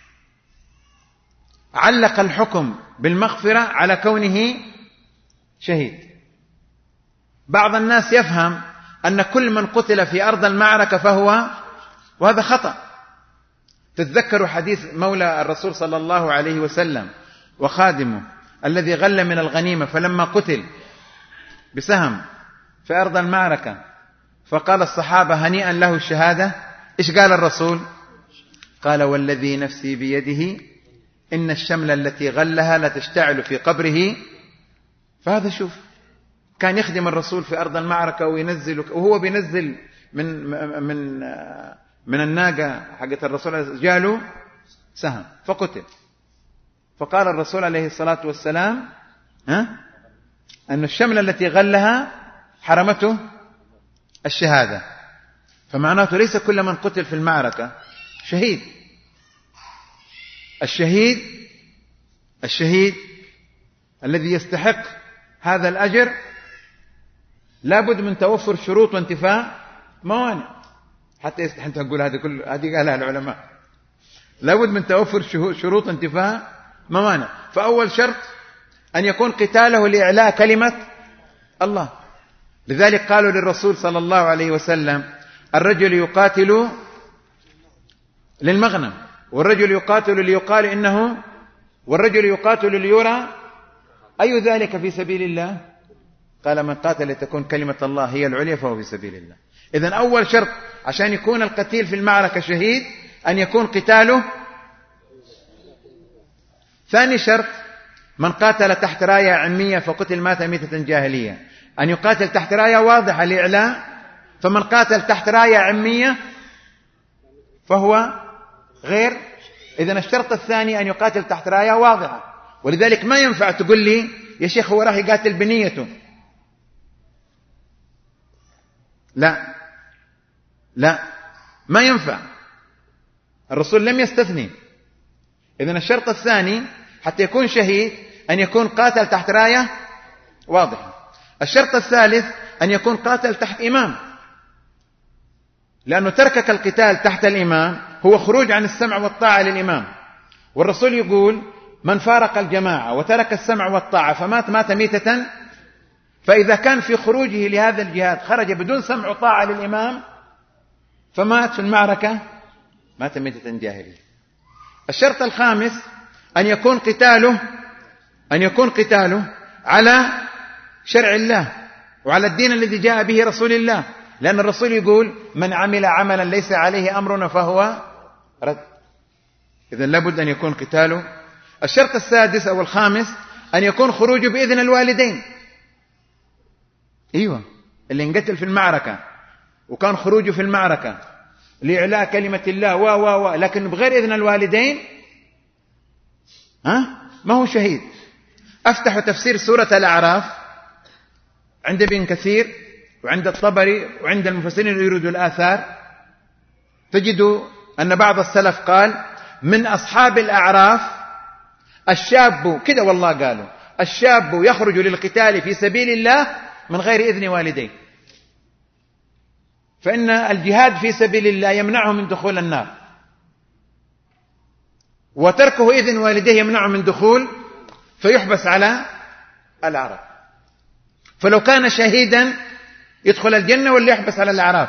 علق الحكم بالمغفرة على كونه شهيد. بعض الناس يفهم أن كل من قتل في أرض المعركة فهو، وهذا خطأ. تتذكروا حديث مولى الرسول صلى الله عليه وسلم وخادمه الذي غل من الغنيمة فلما قتل بسهم في أرض المعركة فقال الصحابة هنيئا له الشهادة. إيش قال الرسول؟ قال والذي نفسي بيده إن الشملة التي غلها لتشتعل في قبره. فهذا شوف كان يخدم الرسول في أرض المعركة وينزل، وهو بينزل من من من الناقة حقت الرسول جاله سهم فقتل، فقال الرسول عليه الصلاة والسلام ها أن الشملة التي غلها حرمته الشهادة. فمعناته ليس كل من قتل في المعركة شهيد. الشهيد الشهيد الذي يستحق هذا الأجر لابد من توفر شروط وانتفاء موانع، حتى يستحق تقول هذه كل هذه قالها العلماء، لابد من توفر شروط انتفاء موانع. فأول شرط أن يكون قتاله لإعلاء كلمة الله، لذلك قالوا للرسول صلى الله عليه وسلم الرجل يقاتل للمغنم، والرجل يقاتل ليقال إنه، والرجل يقاتل ليرى أي ذلك في سبيل الله قال من قاتل لتكون كلمة الله هي العليا فهو في سبيل الله. إذن أول شرط عشان يكون القتيل في المعركة شهيد أن يكون قتاله. ثاني شرط من قاتل تحت راية عمية فقتل مات ميتة جاهلية، أن يقاتل تحت راية واضحة لإعلاء. فمن قاتل تحت راية عمية فهو غير. إذن الشرط الثاني أن يقاتل تحت راية واضحة. ولذلك ما ينفع تقول لي يا شيخ هو راح يقاتل بنيته، لا لا ما ينفع، الرسول لم يستثني. إذن الشرط الثاني حتى يكون شهيد أن يكون قاتل تحت راية واضحة. الشرط الثالث أن يكون قاتل تحت إمام، لأنه تركك القتال تحت الإمام هو خروج عن السمع والطاعة للإمام، والرسول يقول من فارق الجماعة وترك السمع والطاعة فمات مات ميتة. فإذا كان في خروجه لهذا الجهاد خرج بدون سمع وطاعة للإمام فمات في المعركة مات ميتة جاهلية. الشرط الخامس أن يكون قتاله أن يكون قتاله على شرع الله وعلى الدين الذي جاء به رسول الله، لأن الرسول يقول من عمل عملا ليس عليه أمرنا فهو رد. إذن لابد أن يكون قتاله. الشرط السادس أو الخامس أن يكون خروجه بإذن الوالدين. أيوة اللي انقتل في المعركة وكان خروجه في المعركة لإعلاء كلمة الله و و و لكن بغير إذن الوالدين ها ما هو شهيد. أفتح تفسير سورة الأعراف عند ابن كثير وعند الطبري وعند المفسرين اللي يردوا الآثار، تجدوا أن بعض السلف قال من أصحاب الأعراف الشاب كده، والله قالوا الشاب يخرج للقتال في سبيل الله من غير إذن والديه، فإن الجهاد في سبيل الله يمنعه من دخول النار، وتركه إذن والديه يمنعه من دخول فيحبس على الأعراف. فلو كان شهيدا يدخل الجنة ولا يحبس على الأعراف؟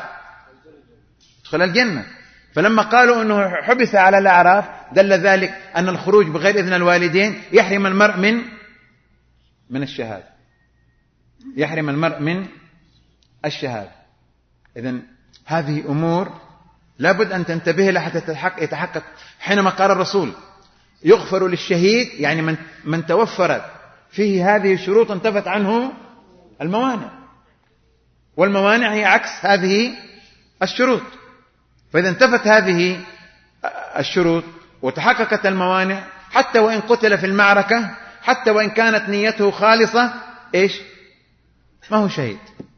يدخل الجنة. فلما قالوا أنه حبس على الأعراف دل ذلك أن الخروج بغير إذن الوالدين يحرم المرء من من الشهادة، يحرم المرء من الشهادة. إذن هذه أمور لابد أن تنتبه لها حتى يتحقق. حينما قال الرسول يغفر للشهيد يعني من, من توفرت فيه هذه الشروط انتفت عنه الموانع، والموانع هي عكس هذه الشروط. فإذا انتفت هذه الشروط وتحققت الموانع حتى وإن قتل في المعركة، حتى وإن كانت نيته خالصة، إيش؟ ما هو شهيد،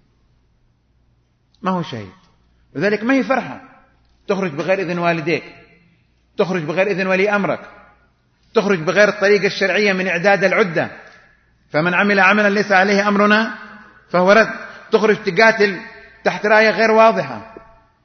ما هو شهيد. لذلك ما هي فرحة تخرج بغير إذن والديك، تخرج بغير إذن ولي أمرك، تخرج بغير الطريقة الشرعية من إعداد العدة، فمن عمل عملا ليس عليه أمرنا فهو رد. تخرج تقاتل تحت راية غير واضحة،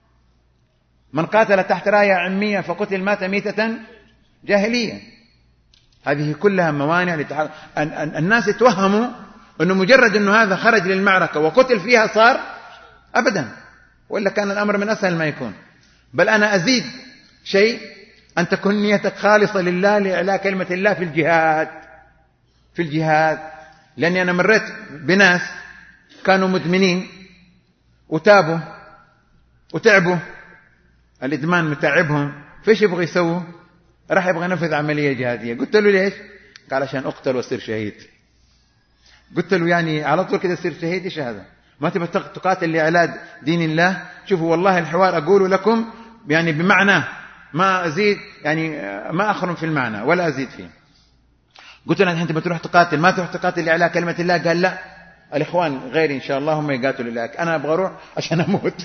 من قاتل تحت راية عمية فقتل مات ميتة جاهلية. هذه كلها موانع لتحقق. الناس يتوهموا أنه مجرد أنه هذا خرج للمعركة وقتل فيها صار أبدا، وإلا كان الأمر من أسهل ما يكون. بل أنا أزيد شيء، أن تكون نيتك خالصة لله لإعلاء كلمة الله في الجهاد في الجهاد لأني أنا مريت بناس كانوا مدمنين وتابوا وتعبوا، الإدمان متعبهم، فيش يبغى يسووا؟ راح يبغى ينفذ عملية جهادية. قلت له ليش؟ قال عشان أقتل وأصير شهيد. قلت له يعني على طول كده أصير شهيد؟ إيش هذا؟ ما تبغى تقاتل لإعلاء دين الله؟ شوفوا والله الحوار أقول لكم يعني بمعنى ما أزيد، يعني ما أخرم في المعنى ولا أزيد فيه. قلت له أنت بتروح تقاتل، ما تروح تقاتل لإعلاء كلمة الله؟ قال لا، الإخوان غيري إن شاء الله هم يقاتلوا لك، أنا أبغى أروح عشان أموت،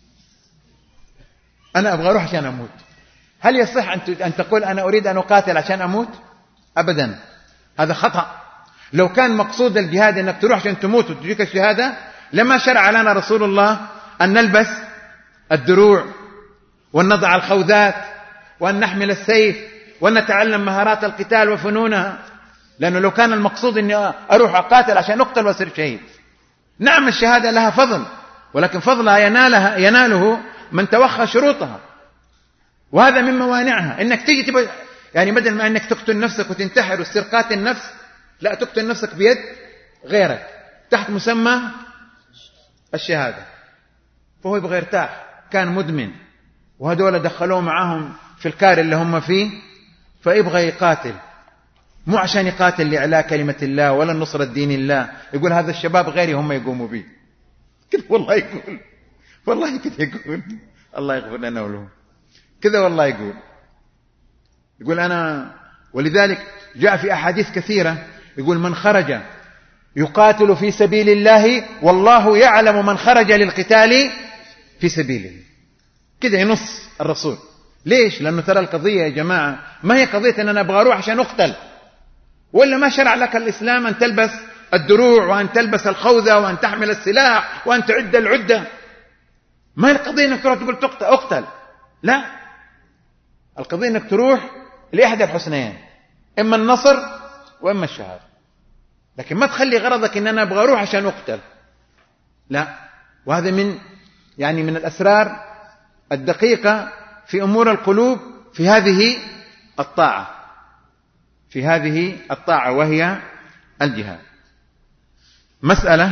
أنا أبغى أروح عشان أموت. هل يصح أن تقول أنا أريد أن أقاتل عشان أموت؟ أبدا، هذا خطأ. لو كان مقصود الجهاد أنك تروح عشان تموت وتجيك الشهادة لما شرع لنا رسول الله أن نلبس الدروع وأن نضع الخوذات وأن نحمل السيف وأن نتعلم مهارات القتال وفنونها، لأنه لو كان المقصود أني أروح أقاتل عشان أقتل وأصير شهيد. نعم الشهادة لها فضل، ولكن فضلها ينالها يناله من توخى شروطها، وهذا من موانعها. إنك تيجي تبقى يعني بدل ما إنك تقتل نفسك وتنتحر وتصير قاتل نفس، لا، تقتل نفسك بيد غيرك. تحت مسمى الشهادة، فهو يبغى يرتاح، كان مدمن وهدول دخلوه معهم في الكار اللي هم فيه، فيبغى يقاتل، مو عشان يقاتل لإعلاء كلمة الله ولا نصرة دين الله. يقول هذا الشباب غيري هم يقوموا به كذا، والله يقول، والله كذا يقول، الله يغفر لنا وله كذا، والله يقول يقول أنا. ولذلك جاء في أحاديث كثيرة يقول من خرج يقاتل في سبيل الله والله يعلم من خرج للقتال في سبيله، كذا ينص الرسول. ليش؟ لأنه ترى القضية يا جماعة ما هي قضية أن أنا أبغى أروح عشان أقتل، ولا ما شرع لك الإسلام أن تلبس الدروع وأن تلبس الخوذة وأن تحمل السلاح وأن تعد العدة. ما هي القضية أنك تروح تقول تقتل أقتل، لا، القضية أنك تروح لأحد الحسنيين، إما النصر وإما الشهادة. لكن ما تخلي غرضك أن أنا أبغى أروح عشان أقتل، لا. وهذا من يعني من الأسرار الدقيقة في أمور القلوب في هذه الطاعة، في هذه الطاعة وهي الجهاد. مسألة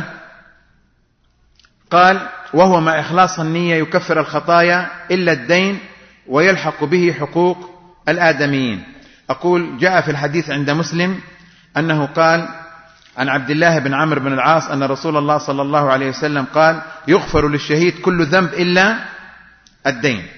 قال وهو مع إخلاص النية يكفر الخطايا إلا الدين ويلحق به حقوق الآدميين. أقول جاء في الحديث عند مسلم أنه قال عن عبد الله بن عمرو بن العاص أن رسول الله صلى الله عليه وسلم قال يغفر للشهيد كل ذنب إلا الدين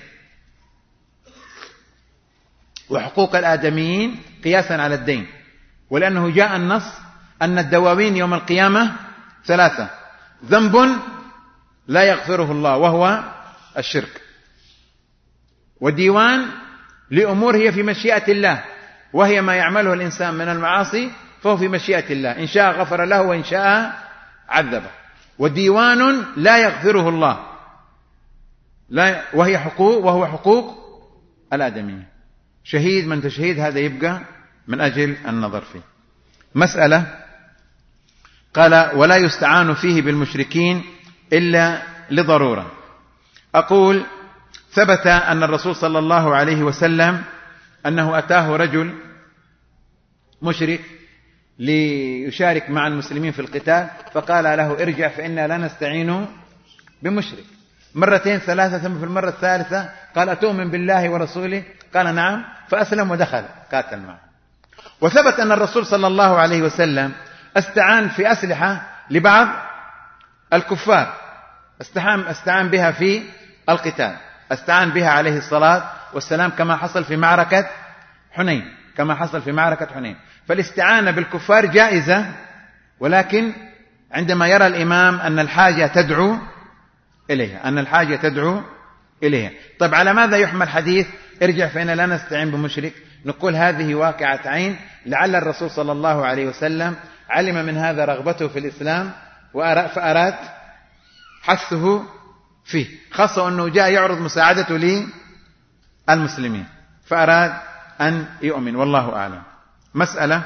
وحقوق الآدميين قياسا على الدين، ولأنه جاء النص أن الدواوين يوم القيامة ثلاثة: ذنب لا يغفره الله وهو الشرك، وديوان لأمور هي في مشيئة الله وهي ما يعمله الإنسان من المعاصي فهو في مشيئة الله، إن شاء غفر له وإن شاء عذبه، وديوان لا يغفره الله لا وهي حقوق وهو حقوق الآدميين. شهيد من تشهيد هذا يبقى من أجل النظر فيه. مسألة قال ولا يستعان فيه بالمشركين إلا لضرورة. أقول ثبت أن الرسول صلى الله عليه وسلم أنه أتاه رجل مشرك ليشارك مع المسلمين في القتال، فقال له ارجع فإنا لا نستعين بمشرك. مرتين ثلاثة، ثم في المرة الثالثة قال أتؤمن بالله ورسوله؟ قال نعم، فأسلم ودخل قاتل معه. وثبت أن الرسول صلى الله عليه وسلم استعان في أسلحة لبعض الكفار، استعان, استعان بها في القتال، استعان بها عليه الصلاة والسلام كما حصل في معركة حنين كما حصل في معركة حنين. فالاستعانة بالكفار جائزة، ولكن عندما يرى الإمام أن الحاجة تدعو إليها أن الحاجة تدعو إليها. طيب على ماذا يحمل حديث ارجع فإنا لا نستعين بمشرك؟ نقول هذه واقعة عين، لعل الرسول صلى الله عليه وسلم علم من هذا رغبته في الإسلام فأراد حثه فيه، خاصة أنه جاء يعرض مساعدته للمسلمين فأراد أن يؤمن، والله أعلم. مسألة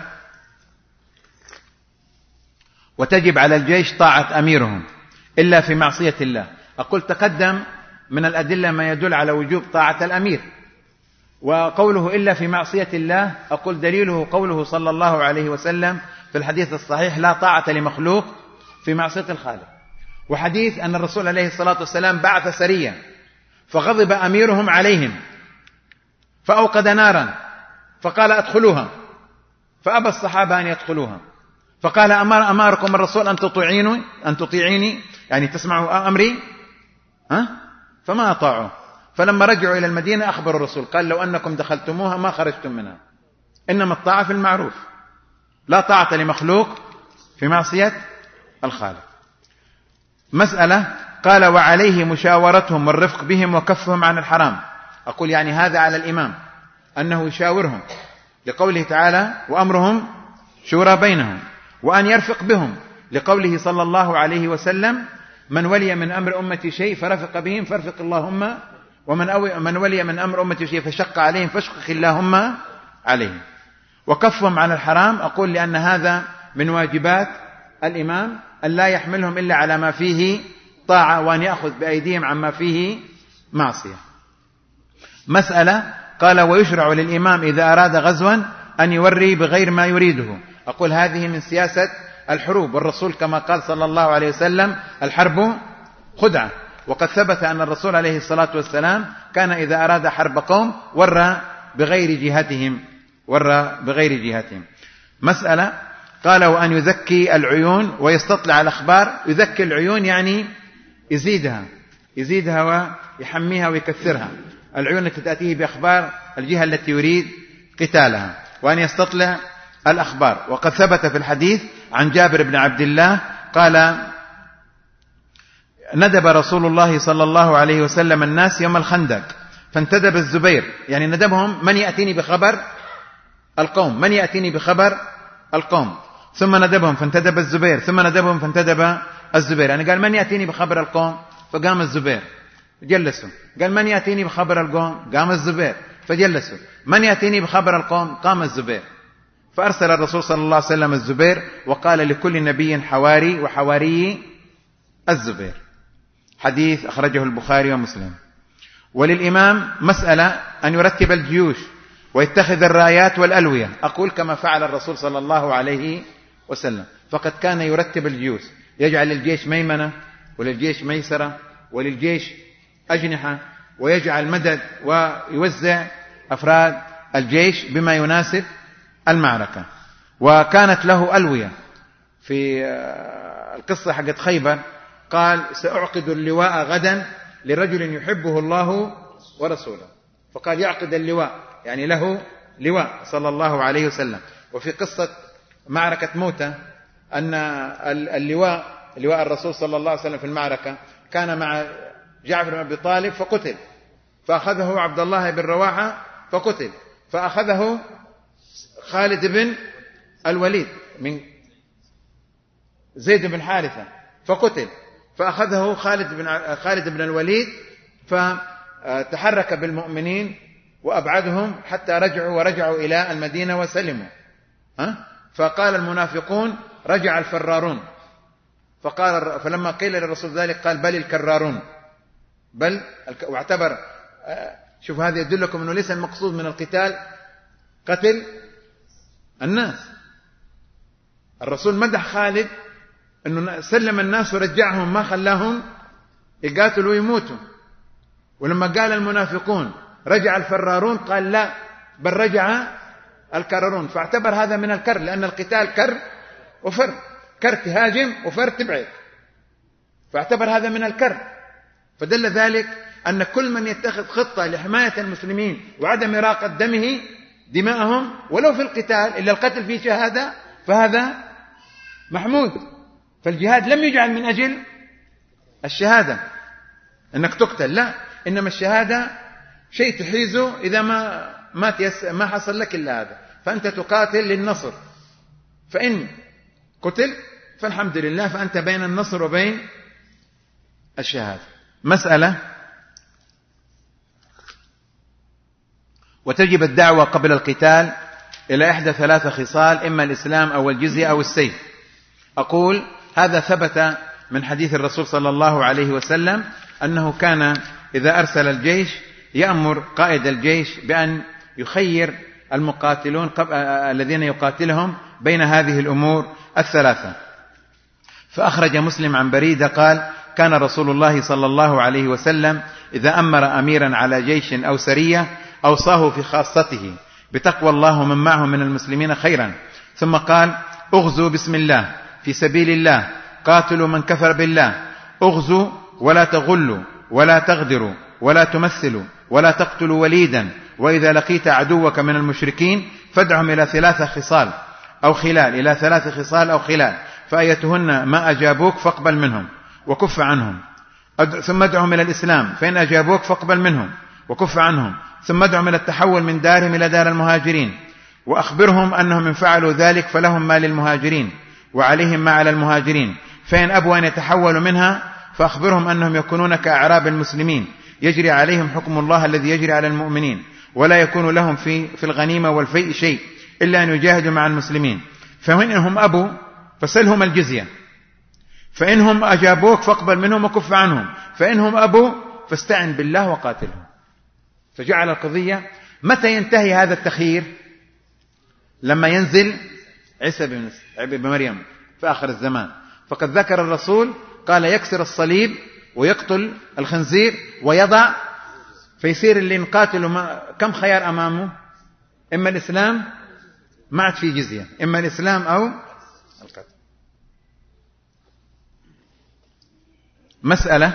وتجب على الجيش طاعة أميرهم إلا في معصية الله. أقول تقدم من الأدلة ما يدل على وجوب طاعة الأمير، وقوله إلا في معصية الله أقول دليله قوله صلى الله عليه وسلم في الحديث الصحيح لا طاعة لمخلوق في معصية الخالق، وحديث أن الرسول عليه الصلاة والسلام بعث سرية فغضب أميرهم عليهم فأوقد نارا فقال أدخلوها، فأبى الصحابة أن يدخلوها، فقال أمر أماركم الرسول أن تطيعيني أن تطيعيني يعني تسمعوا أمري ها؟ فما أطاعوا، فلما رجعوا إلى المدينة أخبروا الرسول قال لو أنكم دخلتموها ما خرجتم منها، إنما الطاعة في المعروف، لا طاعة لمخلوق في معصية الخالق. مسألة قال وعليه مشاورتهم والرفق بهم وكفهم عن الحرام. أقول يعني هذا على الإمام أنه يشاورهم لقوله تعالى وأمرهم شورى بينهم، وأن يرفق بهم لقوله صلى الله عليه وسلم من ولي من أمر أمتي شيء فرفق بهم فارفق اللهم، ومن من ولي من أمر أمتي شيء فشق عليهم فاشقق اللهم عليهم. وكفهم عن الحرام أقول لأن هذا من واجبات الإمام أن لا يحملهم إلا على ما فيه طاعة، وأن يأخذ بأيديهم عما فيه معصية. مسألة قال ويشرع للإمام إذا أراد غزوا أن يوري بغير ما يريده. أقول هذه من سياسة الحروب، والرسول كما قال صلى الله عليه وسلم الحرب خدعة. وقد ثبت أن الرسول عليه الصلاة والسلام كان إذا أراد حرب قوم ورى بغير جهتهم ورى بغير جهتهم. مسألة قالوا أن يذكي العيون ويستطلع الأخبار. يذكي العيون يعني يزيدها يزيدها ويحميها ويكثرها، العيون التي تأتيه بأخبار الجهة التي يريد قتالها، وأن يستطلع الأخبار. وقد ثبت في الحديث عن جابر بن عبد الله قال ندب رسول الله صلى الله عليه وسلم الناس يوم الخندق فانتدب الزبير، يعني ندبهم من يأتيني بخبر القوم من يأتيني بخبر القوم ثم ندبهم فانتدب الزبير، ثم ندبهم فانتدب الزبير، يعني قال من يأتيني بخبر القوم، فقام الزبير جلسوا. قال من يأتيني بخبر القوم، قام الزبير فجلسوا. من يأتيني بخبر القوم، قام الزبير. فأرسل الرسول صلى الله عليه وسلم الزبير وقال لكل نبي حواري وحواري الزبير. حديث أخرجه البخاري ومسلم. وللإمام مسألة أن يرتب الجيوش ويتخذ الرايات والألوية، أقول كما فعل الرسول صلى الله عليه وسلم، فقد كان يرتب الجيوش، يجعل للجيش ميمنة وللجيش ميسرة وللجيش أجنحة، ويجعل مدد ويوزع أفراد الجيش بما يناسب المعركة. وكانت له ألوية. في القصة حقت خيبر قال سأعقد اللواء غدا لرجل يحبه الله ورسوله، فقال يعقد اللواء يعني له لواء صلى الله عليه وسلم. وفي قصة معركة موتة أن اللواء لواء الرسول صلى الله عليه وسلم في المعركة كان مع جعفر بن أبي طالب فقتل، فأخذه عبد الله بن رواحة فقتل، فأخذه خالد بن الوليد من زيد بن حارثة فقتل، فأخذه خالد بن خالد بن الوليد فتحرك بالمؤمنين وأبعدهم حتى رجعوا ورجعوا إلى المدينة وسلموا. فقال المنافقون رجع الفرارون، فقال فلما قيل للرسول ذلك قال بل الكرارون، بل واعتبر. شوف هذا يدلكم أنه ليس المقصود من القتال قتل الناس. الرسول مدح خالد أنه سلم الناس ورجعهم، ما خلاهم يقاتلوا ويموتوا. ولما قال المنافقون رجع الفرارون قال لا بل رجع الكرارون، فاعتبر هذا من الكر، لأن القتال كر وفر، كر تهاجم وفر تبعد، فاعتبر هذا من الكر. فدل ذلك أن كل من يتخذ خطة لحماية المسلمين وعدم إراقة دمه دماءهم ولو في القتال إلا القتل فيه شهادة فهذا محمود. فالجهاد لم يجعل من أجل الشهادة أنك تقتل، لا، إنما الشهادة شيء تحيزه إذا ما ما, تيس ما حصل لك إلا هذا، فأنت تقاتل للنصر، فإن قتل فالحمد لله، فأنت بين النصر وبين الشهادة. مسألة وتجب الدعوة قبل القتال إلى إحدى ثلاثة خصال، إما الإسلام أو الجزية أو السيف. أقول هذا ثبت من حديث الرسول صلى الله عليه وسلم أنه كان إذا أرسل الجيش يأمر قائد الجيش بأن يخير المقاتلون الذين يقاتلهم بين هذه الأمور الثلاثة. فأخرج مسلم عن بريدة قال كان رسول الله صلى الله عليه وسلم إذا أمر أميرا على جيش أو سرية أوصاه في خاصته بتقوى الله ومن معه من المسلمين خيرا، ثم قال اغزوا بسم الله في سبيل الله، قاتلوا من كفر بالله، اغزوا ولا تغلوا ولا تغدروا ولا تمثلوا ولا تقتلوا وليدا، وإذا لقيت عدوك من المشركين فادعهم إلى ثلاث خصال أو خلال إلى ثلاث خصال أو خلال، فأيتهن ما أجابوك فاقبل منهم وكف عنهم، ثم ادعهم إلى الإسلام، فإن أجابوك فاقبل منهم وكف عنهم، ثم ادعهم إلى التحول من دارهم إلى دار المهاجرين، وأخبرهم أنهم إن فعلوا ذلك فلهم ما للمهاجرين وعليهم ما على المهاجرين، فإن أبوا أن يتحولوا منها فأخبرهم أنهم يكونون كأعراب المسلمين يجري عليهم حكم الله الذي يجري على المؤمنين، ولا يكون لهم في في الغنيمة والفيء شيء إلا أن يجاهدوا مع المسلمين، فإنهم أبوا فسلهم الجزية، فإنهم أجابوك فاقبل منهم وكف عنهم، فإنهم أبوا فاستعن بالله وقاتلهم. فجعل القضية متى ينتهي هذا التخيير؟ لما ينزل عيسى بن مريم في آخر الزمان. فقد ذكر الرسول قال يكسر الصليب ويقتل الخنزير ويضع، فيصير اللي نقاتله كم خيار أمامه؟ إما الإسلام ما عاد فيه جزية، إما الإسلام أو القتل. مسألة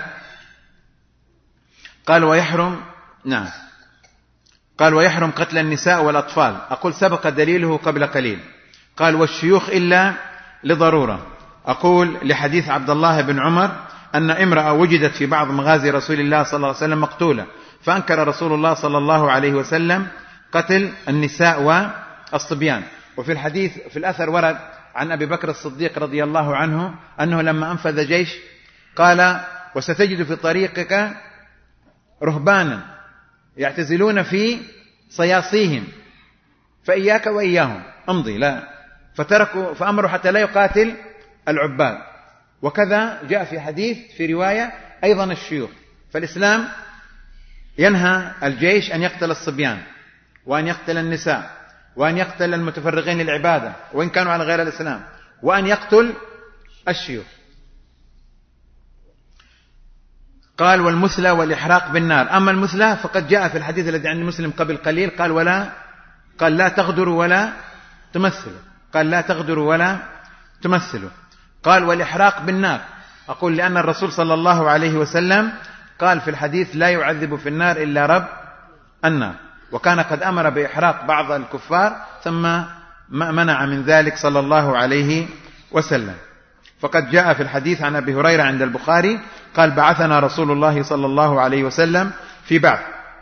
قال ويحرم، نعم، قال ويحرم قتل النساء والأطفال. أقول سبق دليله قبل قليل. قال والشيوخ إلا لضرورة. أقول لحديث عبد الله بن عمر أن امرأة وجدت في بعض مغازي رسول الله صلى الله عليه وسلم مقتولة، فأنكر رسول الله صلى الله عليه وسلم قتل النساء والصبيان. وفي الحديث في الأثر ورد عن أبي بكر الصديق رضي الله عنه أنه لما أنفذ جيش قال وستجد في طريقك رهبانا يعتزلون في صياصيهم فإياك وإياهم امضي، لا، فتركوا فأمروا حتى لا يقاتل العباد. وكذا جاء في حديث في رواية أيضا الشيوخ. فالإسلام ينهى الجيش أن يقتل الصبيان وأن يقتل النساء وأن يقتل المتفرغين للعبادة وإن كانوا على غير الإسلام وأن يقتل الشيوخ. قال والمثلى والإحراق بالنار. أما المثلى فقد جاء في الحديث الذي عند مسلم قبل قليل قال ولا قال لا تغدروا ولا تمثلوا، قال لا تغدروا ولا تمثلوا. قال والإحراق بالنار. أقول لأن الرسول صلى الله عليه وسلم قال في الحديث لا يعذب في النار إلا رب النار، وكان قد أمر بإحراق بعض الكفار ثم منع من ذلك صلى الله عليه وسلم. فقد جاء في الحديث عن أبي هريرة عند البخاري قال بعثنا رسول الله صلى الله عليه وسلم في بعث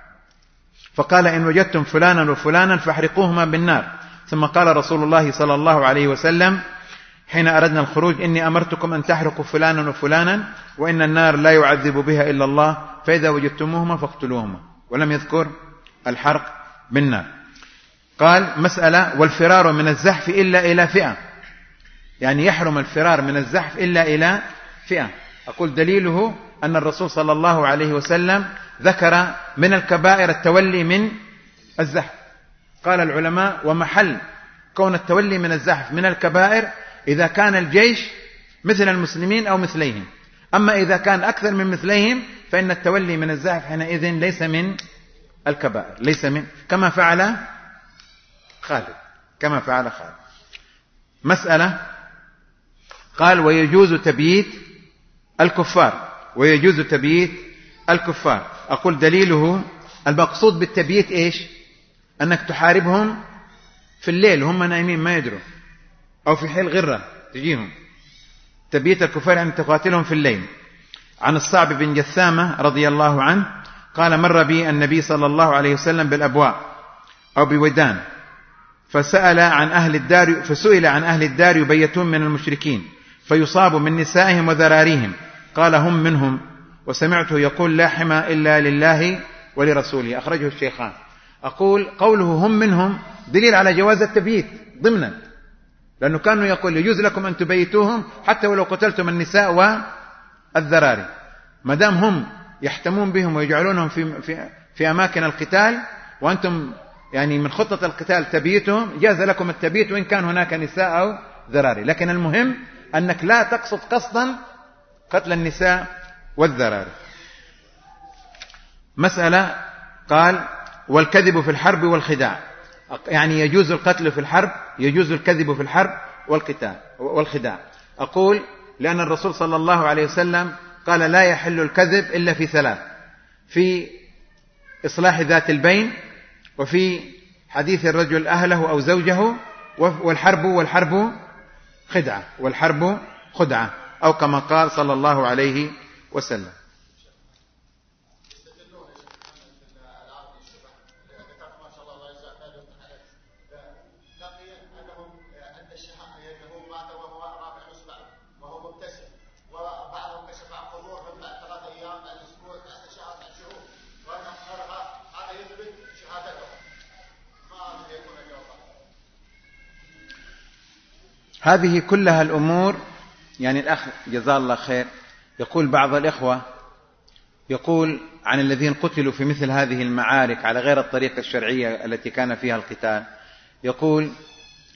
فقال إن وجدتم فلانا وفلانا فاحرقوهما بالنار. ثم قال رسول الله صلى الله عليه وسلم حين أردنا الخروج إني أمرتكم أن تحرقوا فلانا وفلانا وإن النار لا يعذب بها إلا الله فإذا وجدتموهما فاقتلوهما، ولم يذكر الحرق بالنار. قال مسألة والفرار من الزحف إلا إلى فئة، يعني يحرم الفرار من الزحف إلا إلى فئة. أقول دليله أن الرسول صلى الله عليه وسلم ذكر من الكبائر التولي من الزحف. قال العلماء ومحل كون التولي من الزحف من الكبائر إذا كان الجيش مثل المسلمين أو مثليهم، أما إذا كان أكثر من مثليهم فإن التولي من الزحف حينئذ ليس من الكبائر، ليس من كما فعل خالد كما فعل خالد. مسألة قال ويجوز تبييت الكفار، ويجوز تبييت الكفار. أقول دليله المقصود بالتبييت إيش؟ أنك تحاربهم في الليل وهم نايمين ما يدروا، أو في حين غرة تجيهم. تبييت الكفار أن تقاتلهم في الليل. عن الصعب بن جثامة رضي الله عنه قال مر بي النبي صلى الله عليه وسلم بالأبواء أو بودان فسأل عن أهل الدار فسئل عن أهل الدار يبيتون من المشركين فيصاب من نسائهم وذراريهم قال هم منهم، وسمعته يقول لا حمى إلا لله ولرسوله، أخرجه الشيخان. أقول قوله هم منهم دليل على جواز التبييت ضمنا، لأنه كانوا يقول يجوز لكم أن تبيتوهم حتى ولو قتلتم النساء والذراري، ما دام هم يحتمون بهم ويجعلونهم في, في, في أماكن القتال وأنتم يعني من خطة القتال تبيتهم، جاز لكم التبيت وإن كان هناك نساء أو ذراري. لكن المهم أنك لا تقصد قصدا قتل النساء والذراري. مسألة قال والكذب في الحرب والخداع، يعني يجوز القتل في الحرب، يجوز الكذب في الحرب والقتال والخداع. أقول لأن الرسول صلى الله عليه وسلم قال لا يحل الكذب إلا في ثلاث: في إصلاح ذات البين، وفي حديث الرجل أهله أو زوجه، والحرب والحرب خدعة والحرب خدعة، أو كما قال صلى الله عليه وسلم. هذه كلها الأمور، يعني الأخ جزاه الله خير يقول بعض الإخوة يقول عن الذين قتلوا في مثل هذه المعارك على غير الطريقة الشرعية التي كان فيها القتال، يقول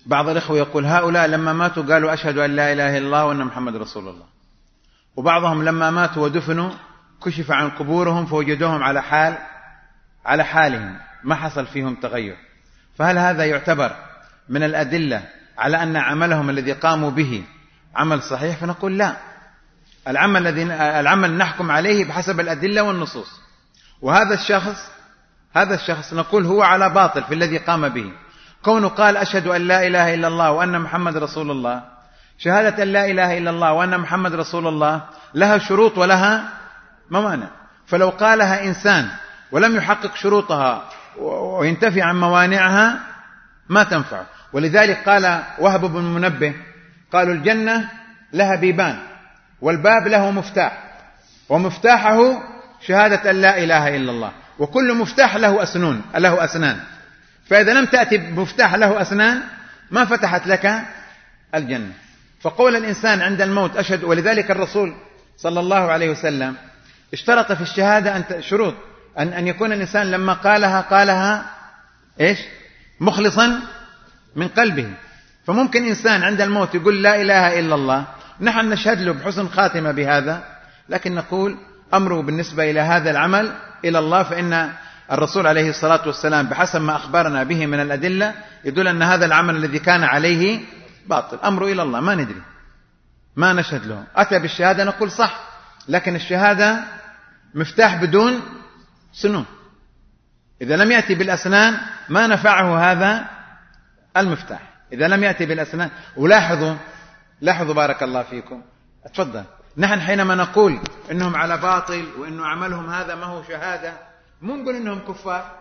بعض الإخوة يقول هؤلاء لما ماتوا قالوا أشهد أن لا إله إلا الله وأن محمد رسول الله، وبعضهم لما ماتوا ودفنوا كشف عن قبورهم فوجدوهم على حال على حالهم، ما حصل فيهم تغير. فهل هذا يعتبر من الأدلة على أن عملهم الذي قاموا به عمل صحيح؟ فنقول لا، العمل الذي العمل نحكم عليه بحسب الأدلة والنصوص، وهذا الشخص هذا الشخص نقول هو على باطل في الذي قام به. كونه قال أشهد أن لا إله إلا الله وأن محمد رسول الله، شهادة أن لا إله إلا الله وأن محمد رسول الله لها شروط ولها موانع، فلو قالها إنسان ولم يحقق شروطها وينتفي عن موانعها ما تنفع. ولذلك قال وهب بن منبه قالوا الجنة لها بيبان والباب له مفتاح، ومفتاحه شهادة أن لا إله إلا الله، وكل مفتاح له أسنون له أسنان، فإذا لم تأتي بمفتاح له أسنان ما فتحت لك الجنة. فقول الإنسان عند الموت أشهد، ولذلك الرسول صلى الله عليه وسلم اشترط في الشهادة أن شروط أن أن يكون الإنسان لما قالها قالها إيش مخلصا من قلبه. فممكن إنسان عند الموت يقول لا إله إلا الله، نحن نشهد له بحسن خاتمة بهذا، لكن نقول أمره بالنسبة إلى هذا العمل إلى الله، فإن الرسول عليه الصلاة والسلام بحسب ما أخبرنا به من الأدلة يدل أن هذا العمل الذي كان عليه باطل، أمره إلى الله، ما ندري، ما نشهد له. أتى بالشهادة نقول صح، لكن الشهادة مفتاح بدون سنون، إذا لم يأتي بالأسنان ما نفعه هذا المفتاح، إذا لم يأتي بالأسنان. ولاحظوا لاحظوا بارك الله فيكم، اتفضل، نحن حينما نقول إنهم على باطل وإنه عملهم هذا ما هو شهادة، مو نقول إنهم كفار،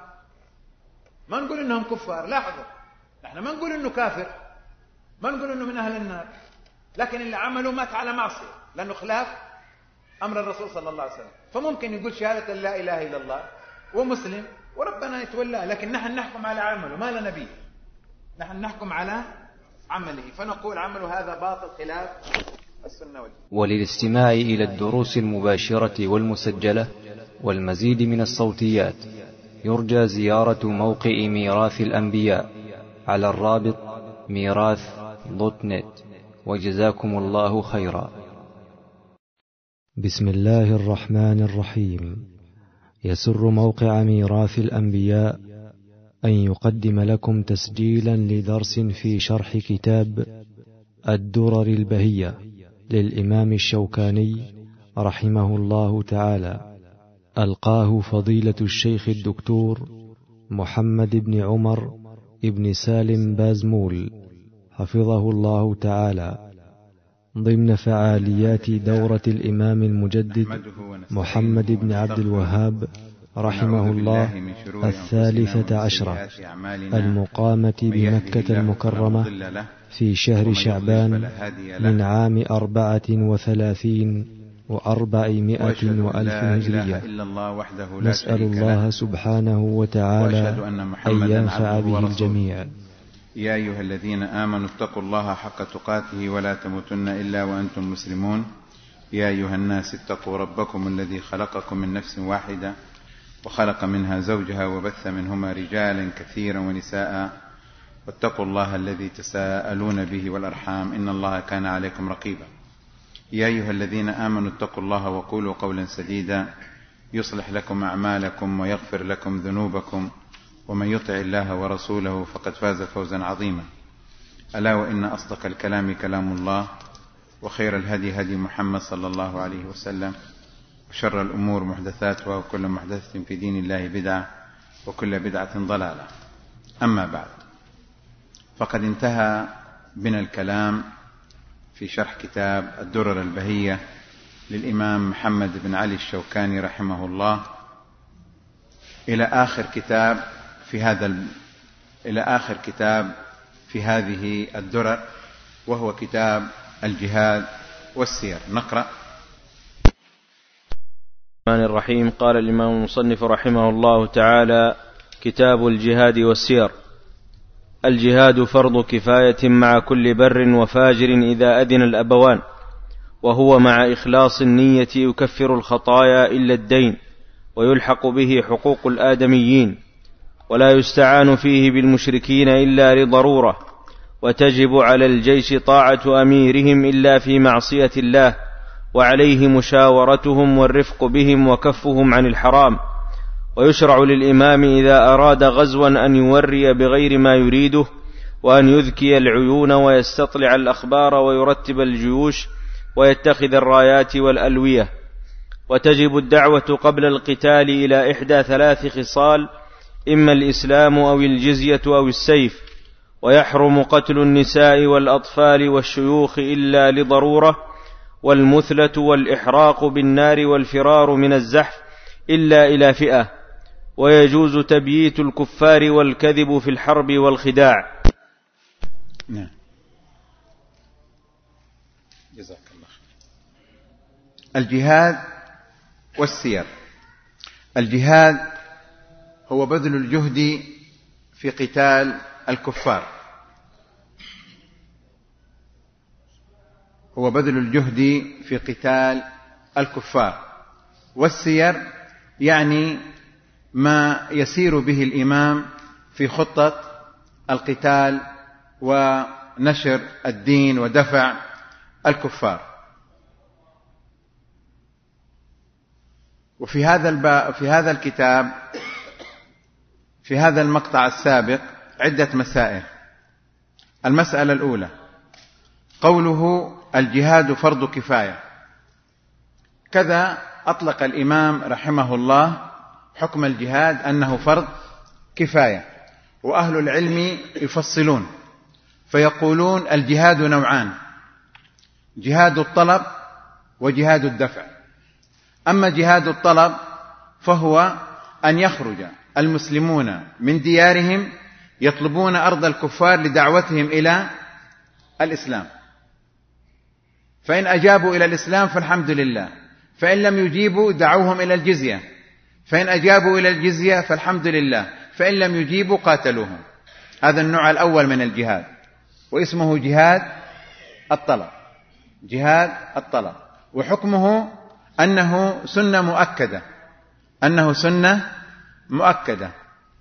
ما نقول إنهم كفار، لاحظوا، نحن ما نقول إنه كافر، ما نقول إنه من أهل النار، لكن اللي عمله مات على معصية لأنه خلاف أمر الرسول صلى الله عليه وسلم. فممكن يقول شهادة لا إله إلا الله ومسلم وربنا يتولاه، لكن نحن نحكم على عمله، ما لنا به، نحن نحكم على عمله، فنقول عمله هذا باطل خلاف السنة والجماعة. وللاستماع إلى الدروس المباشرة والمسجلة والمزيد من الصوتيات يرجى زيارة موقع ميراث الأنبياء على الرابط ميراث دوت نت، وجزاكم الله خيرا. بسم الله الرحمن الرحيم. يسر موقع ميراث الأنبياء أن يقدم لكم تسجيلا لدرس في شرح كتاب الدرر البهية للإمام الشوكاني رحمه الله تعالى، ألقاه فضيلة الشيخ الدكتور محمد بن عمر ابن سالم بازمول حفظه الله تعالى، ضمن فعاليات دورة الإمام المجدد محمد بن عبد الوهاب رحمه الله الثالثة عشرة المقامة بمكة المكرمة في شهر شعبان من عام أربعة وثلاثين وأربعمائة وألف هجرية. نسأل الله سبحانه وتعالى أن ينفع به الجميع. يا أيها الذين آمنوا اتقوا الله حق تقاته ولا تموتن إلا وأنتم مسلمون. يا أيها الناس اتقوا ربكم الذي خلقكم من نفس واحدة وخلق منها زوجها وبث منهما رجالا كثيرا ونساء، واتقوا الله الذي تساءلون به والأرحام إن الله كان عليكم رقيبا. يا أيها الذين آمنوا اتقوا الله وقولوا قولا سديدا يصلح لكم أعمالكم ويغفر لكم ذنوبكم، ومن يطع الله ورسوله فقد فاز فوزا عظيما. ألا وإن أصدق الكلام كلام الله، وخير الهدي هدي محمد صلى الله عليه وسلم، وشر الأمور محدثاتها، وكل محدثة في دين الله بدعة، وكل بدعة ضلالة. أما بعد، فقد انتهى بنا الكلام في شرح كتاب الدرر البهية للإمام محمد بن علي الشوكاني رحمه الله إلى آخر كتاب في هذا ال... إلى آخر كتاب في هذه الدرر، وهو كتاب الجهاد والسير. نقرأ. الرحمن الرحيم. قال الإمام المصنف رحمه الله تعالى: كتاب الجهاد والسير. الجهاد فرض كفاية مع كل بر وفاجر إذا أذن الأبوان، وهو مع إخلاص النية يكفر الخطايا إلا الدين، ويلحق به حقوق الآدميين، ولا يستعان فيه بالمشركين إلا لضرورة، وتجب على الجيش طاعة أميرهم إلا في معصية الله، وعليه مشاورتهم والرفق بهم وكفهم عن الحرام. ويشرع للإمام إذا أراد غزوا أن يوري بغير ما يريده، وأن يذكي العيون ويستطلع الأخبار ويرتب الجيوش ويتخذ الرايات والألوية. وتجب الدعوة قبل القتال إلى إحدى ثلاث خصال: إما الإسلام أو الجزية أو السيف. ويحرم قتل النساء والأطفال والشيوخ إلا لضرورة، والمثلة والإحراق بالنار والفرار من الزحف إلا إلى فئة. ويجوز تبييت الكفار والكذب في الحرب والخداع. نعم. جزاك الله خير. الجهاد والسير. الجهاد هو بذل الجهد في قتال الكفار، هو بذل الجهد في قتال الكفار. والسير يعني ما يسير به الإمام في خطة القتال ونشر الدين ودفع الكفار. وفي هذا الب... في هذا الكتاب، في هذا المقطع السابق، عدة مسائل. المسألة الأولى قوله الجهاد فرض كفاية، كذا أطلق الإمام رحمه الله حكم الجهاد أنه فرض كفاية. وأهل العلم يفصلون فيقولون الجهاد نوعان: جهاد الطلب وجهاد الدفع. أما جهاد الطلب فهو أن يخرج المسلمون من ديارهم يطلبون أرض الكفار لدعوتهم إلى الإسلام، فإن أجابوا إلى الإسلام فالحمد لله، فإن لم يجيبوا دعوهم إلى الجزية، فإن أجابوا إلى الجزية فالحمد لله، فإن لم يجيبوا قاتلوهم. هذا النوع الأول من الجهاد، واسمه جهاد الطلب. جهاد الطلب، وحكمه أنه سنة مؤكدة، أنه سنة مؤكدة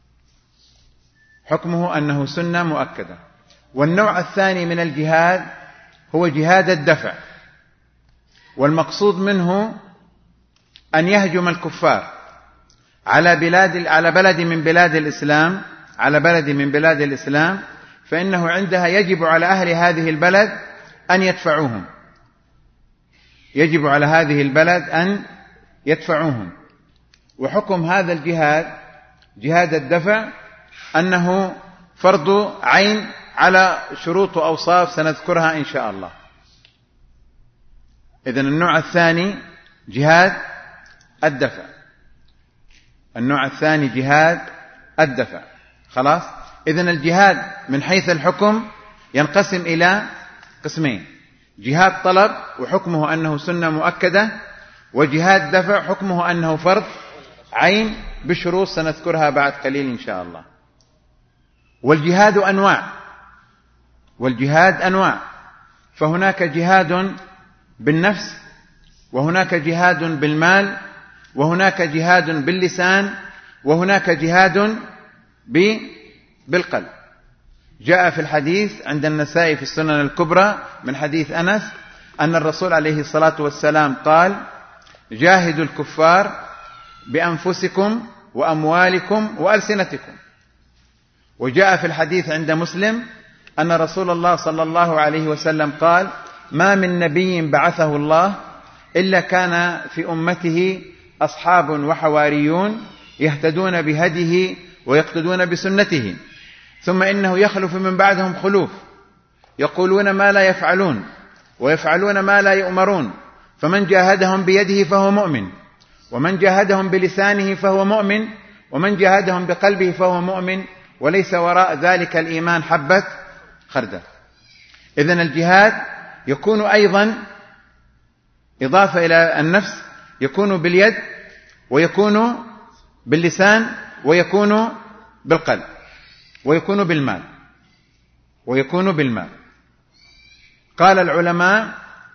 حكمه أنه سنة مؤكدة. والنوع الثاني من الجهاد هو جهاد الدفع، والمقصود منه أن يهجم الكفار على بلاد على بلد من بلاد الإسلام على بلد من بلاد الإسلام فإنه عندها يجب على أهل هذه البلد أن يدفعوهم، يجب على هذه البلد أن يدفعوهم. وحكم هذا الجهاد، جهاد الدفع، أنه فرض عين على شروط وأوصاف سنذكرها إن شاء الله. إذن النوع الثاني جهاد الدفع، النوع الثاني جهاد الدفع. خلاص. إذن الجهاد من حيث الحكم ينقسم إلى قسمين: جهاد طلب وحكمه أنه سنة مؤكدة، وجهاد دفع حكمه أنه فرض عين بشروط سنذكرها بعد قليل إن شاء الله. والجهاد أنواع، والجهاد أنواع، فهناك جهاد بالنفس، وهناك جهاد بالمال، وهناك جهاد باللسان، وهناك جهاد بالقلب. جاء في الحديث عند النسائي في السنن الكبرى من حديث أنس أن الرسول عليه الصلاة والسلام قال: جاهدوا الكفار بأنفسكم وأموالكم وألسنتكم. وجاء في الحديث عند مسلم أن رسول الله صلى الله عليه وسلم قال: ما من نبي بعثه الله إلا كان في أمته أصحاب وحواريون يهتدون بهديه ويقتدون بسنته، ثم إنه يخلف من بعدهم خلوف يقولون ما لا يفعلون ويفعلون ما لا يؤمرون، فمن جاهدهم بيده فهو مؤمن، ومن جاهدهم بلسانه فهو مؤمن، ومن جاهدهم بقلبه فهو مؤمن، وليس وراء ذلك الإيمان حبة خردل. إذن الجهاد يكون أيضا إضافة إلى النفس، يكون باليد، ويكون باللسان، ويكون بالقلب، ويكون بالمال، ويكون بالمال. قال العلماء: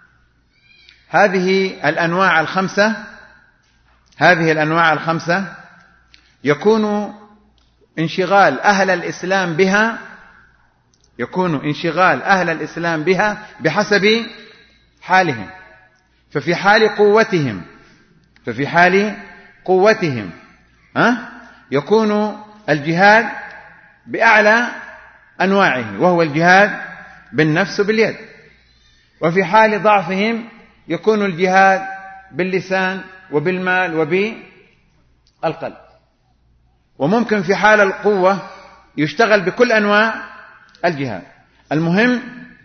هذه الأنواع الخمسة هذه الأنواع الخمسة يكون انشغال أهل الإسلام بها يكون انشغال أهل الإسلام بها بحسب حالهم. ففي حال قوتهم ففي حال قوتهم أه؟ يكون الجهاد بأعلى أنواعه، وهو الجهاد بالنفس وباليد. وفي حال ضعفهم يكون الجهاد باللسان وبالمال وبالقلب. وممكن في حال القوة يشتغل بكل أنواع الجهاد. المهم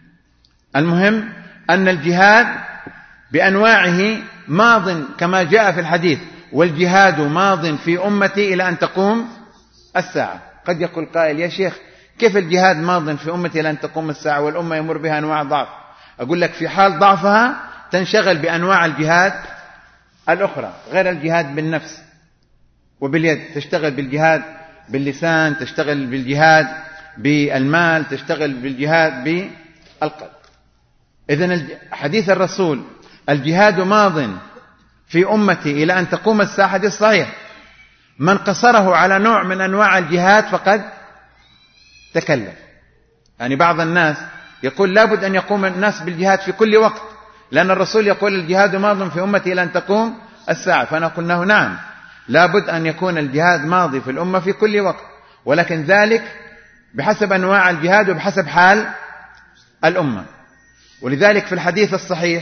المهم أن الجهاد بأنواعه ماض كما جاء في الحديث: والجهاد ماض في أمتي إلى أن تقوم الساعة. قد يقول قائل: يا شيخ، كيف الجهاد ماض في أمتي إلى أن تقوم الساعة والأمة يمر بها أنواع ضعف؟ أقول لك: في حال ضعفها تنشغل بأنواع الجهاد الأخرى غير الجهاد بالنفس وباليد. تشتغل بالجهاد باللسان، تشتغل بالجهاد بالمال، تشتغل بالجهاد بالقلب. إذن حديث الرسول الجهاد ماض في أمتي إلى أن تقوم الساعة حديث صحيح. من قصره على نوع من أنواع الجهاد فقد تكلف. يعني بعض الناس يقول لابد أن يقوم الناس بالجهاد في كل وقت، لأن الرسول يقول الجهاد ماض في أمتي إلى أن تقوم الساعة. فأنا قلنا نعم، لابد أن يكون الجهاد ماضي في الأمة في كل وقت، ولكن ذلك بحسب أنواع الجهاد وبحسب حال الأمة. ولذلك في الحديث الصحيح: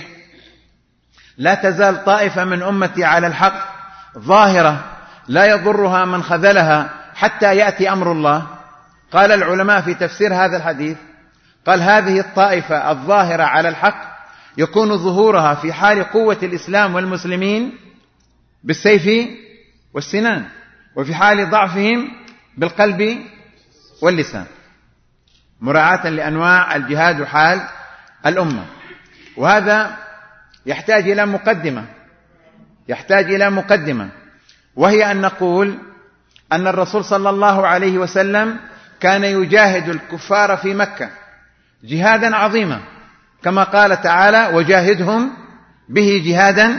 لا تزال طائفة من أمتي على الحق ظاهرة لا يضرها من خذلها حتى يأتي أمر الله. قال العلماء في تفسير هذا الحديث، قال: هذه الطائفة الظاهرة على الحق يكون ظهورها في حال قوة الإسلام والمسلمين بالسيف والسنان، وفي حال ضعفهم بالقلب واللسان، مراعاة لأنواع الجهاد وحال الأمة. وهذا يحتاج إلى مقدمة يحتاج إلى مقدمة وهي أن نقول أن الرسول صلى الله عليه وسلم كان يجاهد الكفار في مكة جهادا عظيما، كما قال تعالى: وجاهدهم به جهادا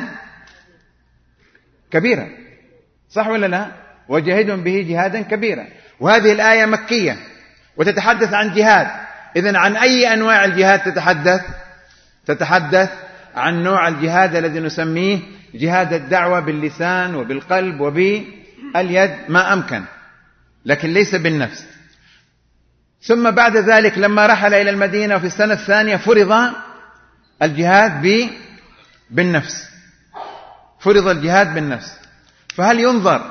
كبيرا. صح ولا لا؟ وجاهدهم به جهادا كبيرا. وهذه الآية مكية وتتحدث عن جهاد. إذن عن أي أنواع الجهاد تتحدث؟ تتحدث عن نوع الجهاد الذي نسميه جهاد الدعوة باللسان وبالقلب وباليد ما أمكن، لكن ليس بالنفس. ثم بعد ذلك لما رحل إلى المدينة في السنة الثانية فرض الجهاد بالنفس فرض الجهاد بالنفس. فهل ينظر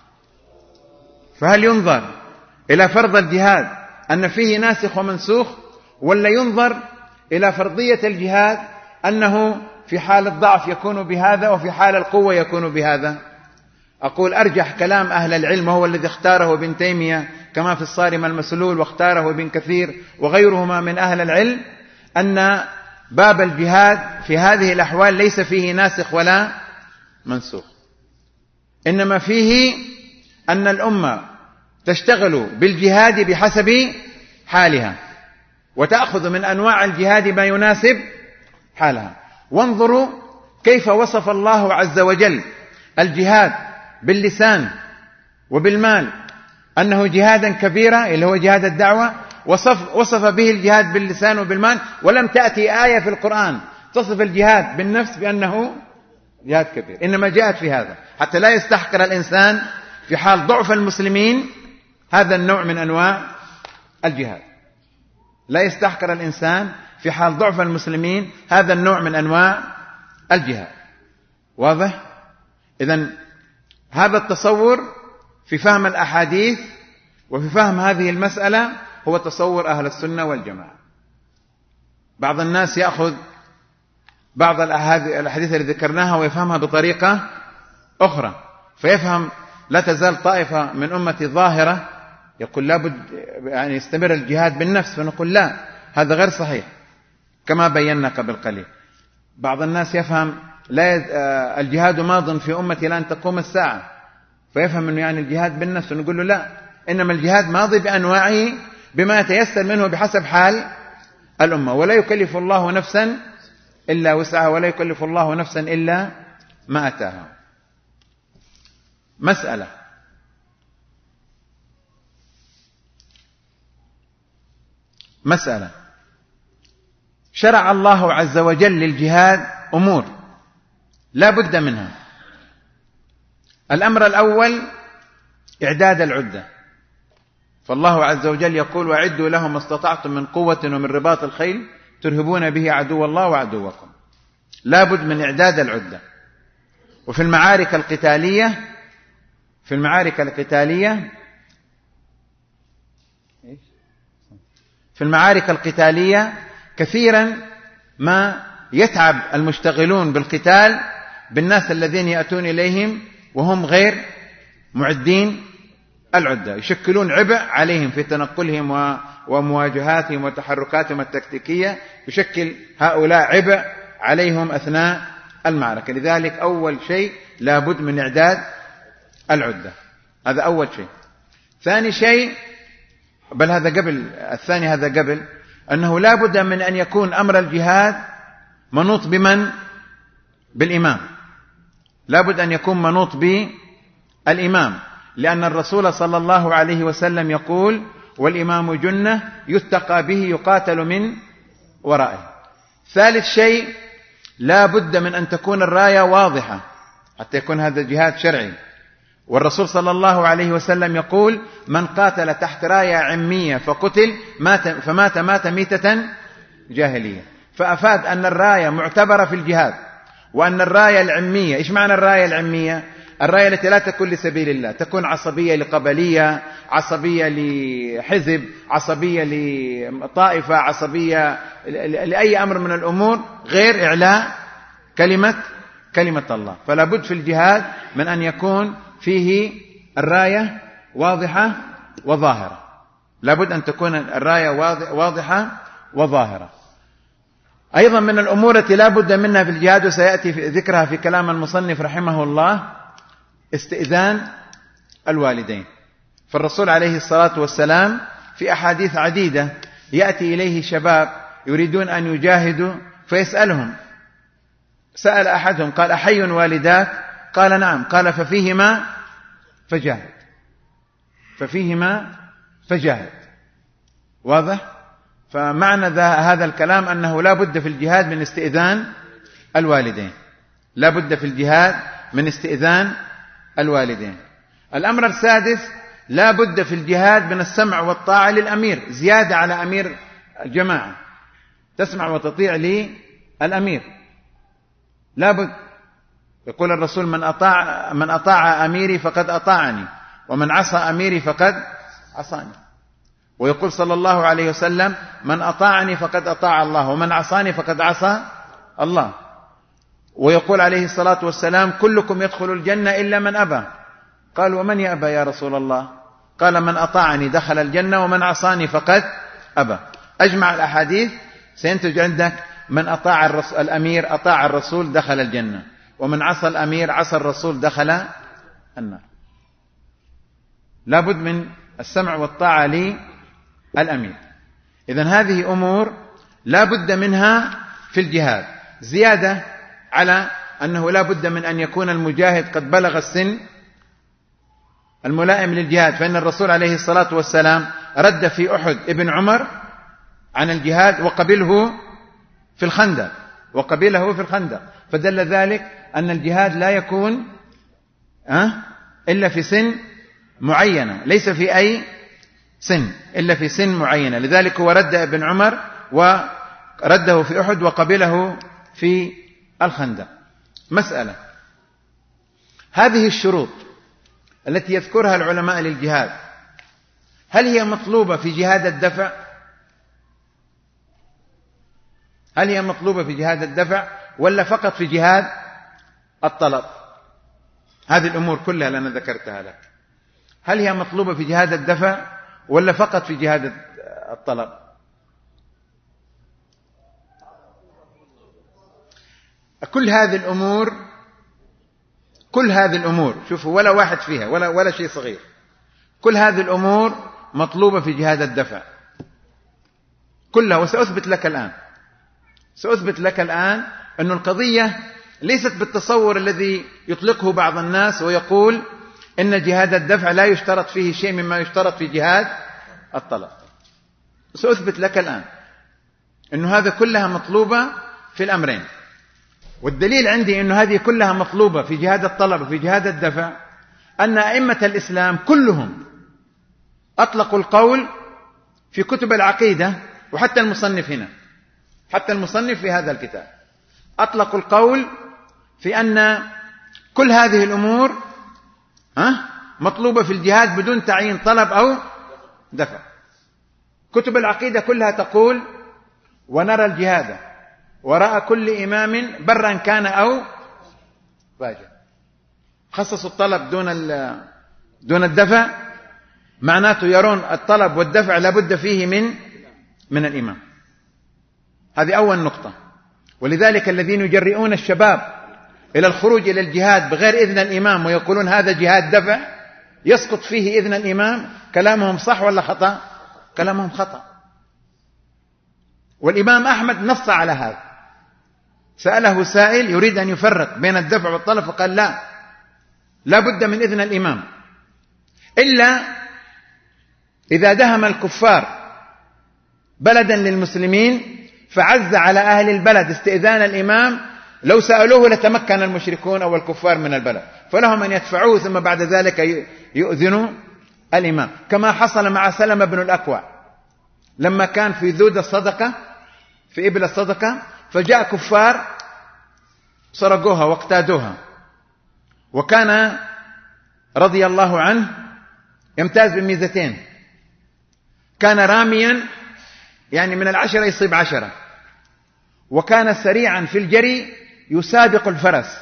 فهل ينظر إلى فرض الجهاد أن فيه ناسخ ومنسوخ، ولا ينظر إلى فرضية الجهاد أنه في حال الضعف يكون بهذا وفي حال القوة يكون بهذا؟ أقول أرجح كلام أهل العلم، وهو الذي اختاره ابن تيمية كما في الصارم المسلول، واختاره ابن كثير وغيرهما من أهل العلم، أن باب الجهاد في هذه الأحوال ليس فيه ناسخ ولا منسوخ، إنما فيه أن الأمة تشتغل بالجهاد بحسب حالها، وتأخذ من أنواع الجهاد ما يناسب حالها. وانظروا كيف وصف الله عز وجل الجهاد باللسان وبالمال أنه جهادا كبيرا، اللي هو جهاد الدعوة، وصف, وصف به الجهاد باللسان وبالمال، ولم تأتي آية في القرآن تصف الجهاد بالنفس بأنه جهاد كبير، إنما جاءت في هذا حتى لا يستحقر الإنسان في حال ضعف المسلمين هذا النوع من أنواع الجهاد. لا يستحقر الإنسان في حال ضعف المسلمين هذا النوع من أنواع الجهاد. واضح؟ إذن هذا التصور في فهم الأحاديث وفي فهم هذه المسألة هو تصور أهل السنة والجماعة. بعض الناس يأخذ بعض الأحاديث التي ذكرناها ويفهمها بطريقة أخرى، فيفهم لا تزال طائفة من أمتي ظاهرة، يقول لابد يعني يستمر الجهاد بالنفس، فنقول لا، هذا غير صحيح كما بينا قبل قليل. بعض الناس يفهم لا الجهاد ماض في أمتي لأن تقوم الساعة، فيفهم أنه يعني الجهاد بالنفس، ونقول له لا، إنما الجهاد ماضي بأنواعه بما يتيسر منه بحسب حال الأمة، ولا يكلف الله نفسا إلا وسعها، ولا يكلف الله نفسا إلا ما أتاها. مسألة: مسألة. شرع الله عز وجل للجهاد أمور لا بد منها. الأمر الأول إعداد العدة، فالله عز وجل يقول: وأعدوا لهم ما استطعتم من قوة ومن رباط الخيل ترهبون به عدو الله وعدوكم. لا بد من إعداد العدة. وفي المعارك القتالية في المعارك القتالية في المعارك القتالية كثيرا ما يتعب المشتغلون بالقتال بالناس الذين يأتون إليهم وهم غير معدين العدة، يشكلون عبء عليهم في تنقلهم ومواجهاتهم وتحركاتهم التكتيكية، يشكل هؤلاء عبء عليهم أثناء المعركة. لذلك أول شيء لا بد من إعداد العدة، هذا أول شيء. ثاني شيء، بل هذا قبل الثاني، هذا قبل أنه لا بد من أن يكون أمر الجهاد منوط بمن؟ بالإمام. لا بد أن يكون منوط بالإمام، لأن الرسول صلى الله عليه وسلم يقول: والإمام جنة يتقى به يقاتل من ورائه. ثالث شيء، لا بد من أن تكون الراية واضحة حتى يكون هذا جهاد شرعي. والرسول صلى الله عليه وسلم يقول: من قاتل تحت راية عمية فقتل مات فمات مات ميتة جاهلية. فأفاد أن الراية معتبرة في الجهاد، وأن الراية العمية، إيش معنى الراية العمية؟ الراية التي لا تكون لسبيل الله، تكون عصبية لقبلية، عصبية لحزب، عصبية لطائفة، عصبية لأي أمر من الأمور غير إعلاء كلمة كلمة الله. فلا بد في الجهاد من أن يكون فيه الراية واضحة وظاهرة، لا بد أن تكون الراية واضحة وظاهرة. أيضا من الأمور التي لا بد منها في الجهاد، وسيأتي ذكرها في كلام المصنف رحمه الله، استئذان الوالدين. فالرسول عليه الصلاة والسلام في أحاديث عديدة يأتي إليه شباب يريدون أن يجاهدوا فيسألهم، سأل أحدهم قال: أحي والداك؟ قال: نعم. قال: ففيهما فجاهد ففيهما فجاهد واضح؟ فمعنى هذا الكلام أنه لا بد في الجهاد من استئذان الوالدين، لا بد في الجهاد من استئذان الوالدين. الأمر السادس، لا بد في الجهاد من السمع والطاعة للأمير، زيادة على أمير الجماعة، تسمع وتطيع للأمير، لا بد. يقول الرسول: من أطاع من أطاع أميري فقد أطاعني، ومن عصى أميري فقد عصاني. ويقول صلى الله عليه وسلم: من أطاعني فقد أطاع الله، ومن عصاني فقد عصى الله. ويقول عليه الصلاة والسلام: كلكم يدخل الجنة إلا من أبى. قال: ومن يأبى يا رسول الله؟ قال: من أطاعني دخل الجنة، ومن عصاني فقد أبى. أجمع الأحاديث سينتج عندك: من أطاع الأمير أطاع الرسول دخل الجنة، ومن عصى الأمير عصى الرسول دخل النار. لا بد من السمع والطاعة للأمير. إذن هذه أمور لا بد منها في الجهاد، زيادة على أنه لا بد من أن يكون المجاهد قد بلغ السن الملائم للجهاد. فإن الرسول عليه الصلاة والسلام رد في أحد ابن عمر عن الجهاد وقبله في الخندق وقبله في الخندق فدل ذلك أن الجهاد لا يكون إلا في سن معينة، ليس في أي سن إلا في سن معينة. لذلك هو رد ابن عمر ورده في أحد وقبله في الخندق. مسألة: هذه الشروط التي يذكرها العلماء للجهاد هل هي مطلوبة في جهاد الدفع؟ هل هي مطلوبة في جهاد الدفع ولا فقط في جهاد الطلب؟ هذه الأمور كلها اللي أنا ذكرتها لك، هل هي مطلوبة في جهاد الدفع ولا فقط في جهاد الطلب؟ كل هذه الأمور كل هذه الأمور شوفوا، ولا واحد فيها ولا ولا شيء صغير، كل هذه الأمور مطلوبة في جهاد الدفع كلها. وسأثبت لك الآن سأثبت لك الآن أن القضية ليست بالتصور الذي يطلقه بعض الناس ويقول إن جهاد الدفع لا يشترط فيه شيء مما يشترط في جهاد الطلب. سأثبت لك الآن أنه هذا كلها مطلوبة في الأمرين. والدليل عندي أنه هذه كلها مطلوبة في جهاد الطلب وفي جهاد الدفع أن أئمة الإسلام كلهم أطلقوا القول في كتب العقيدة، وحتى المصنف هنا، حتى المصنف في هذا الكتاب أطلقوا القول في أن كل هذه الأمور مطلوبة في الجهاد بدون تعيين طلب أو دفع. كتب العقيدة كلها تقول ونرى الجهاد وراء كل إمام برا كان أو فاجر. خصصوا الطلب دون دون الدفع، معناته يرون الطلب والدفع لابد فيه من من الإمام. هذه أول نقطة. ولذلك الذين يجرئون الشباب إلى الخروج إلى الجهاد بغير إذن الإمام ويقولون هذا جهاد دفع يسقط فيه إذن الإمام، كلامهم صح ولا خطأ؟ كلامهم خطأ. والإمام أحمد نص على هذا. سأله سائل يريد أن يفرق بين الدفع والطلب فقال لا، لا بد من إذن الإمام، إلا إذا دهم الكفار بلدا للمسلمين فعز على أهل البلد استئذان الإمام، لو سألوه لتمكن المشركون أو الكفار من البلد، فلهم أن يدفعوه ثم بعد ذلك يؤذنوا الإمام. كما حصل مع سلمة بن الأكوع لما كان في ذود الصدقة، في إبل الصدقة، فجاء كفار سرقوها واقتادوها، وكان رضي الله عنه يمتاز بميزتين: كان راميا يعني من العشرة يصيب عشرة، وكان سريعا في الجري يسابق الفرس،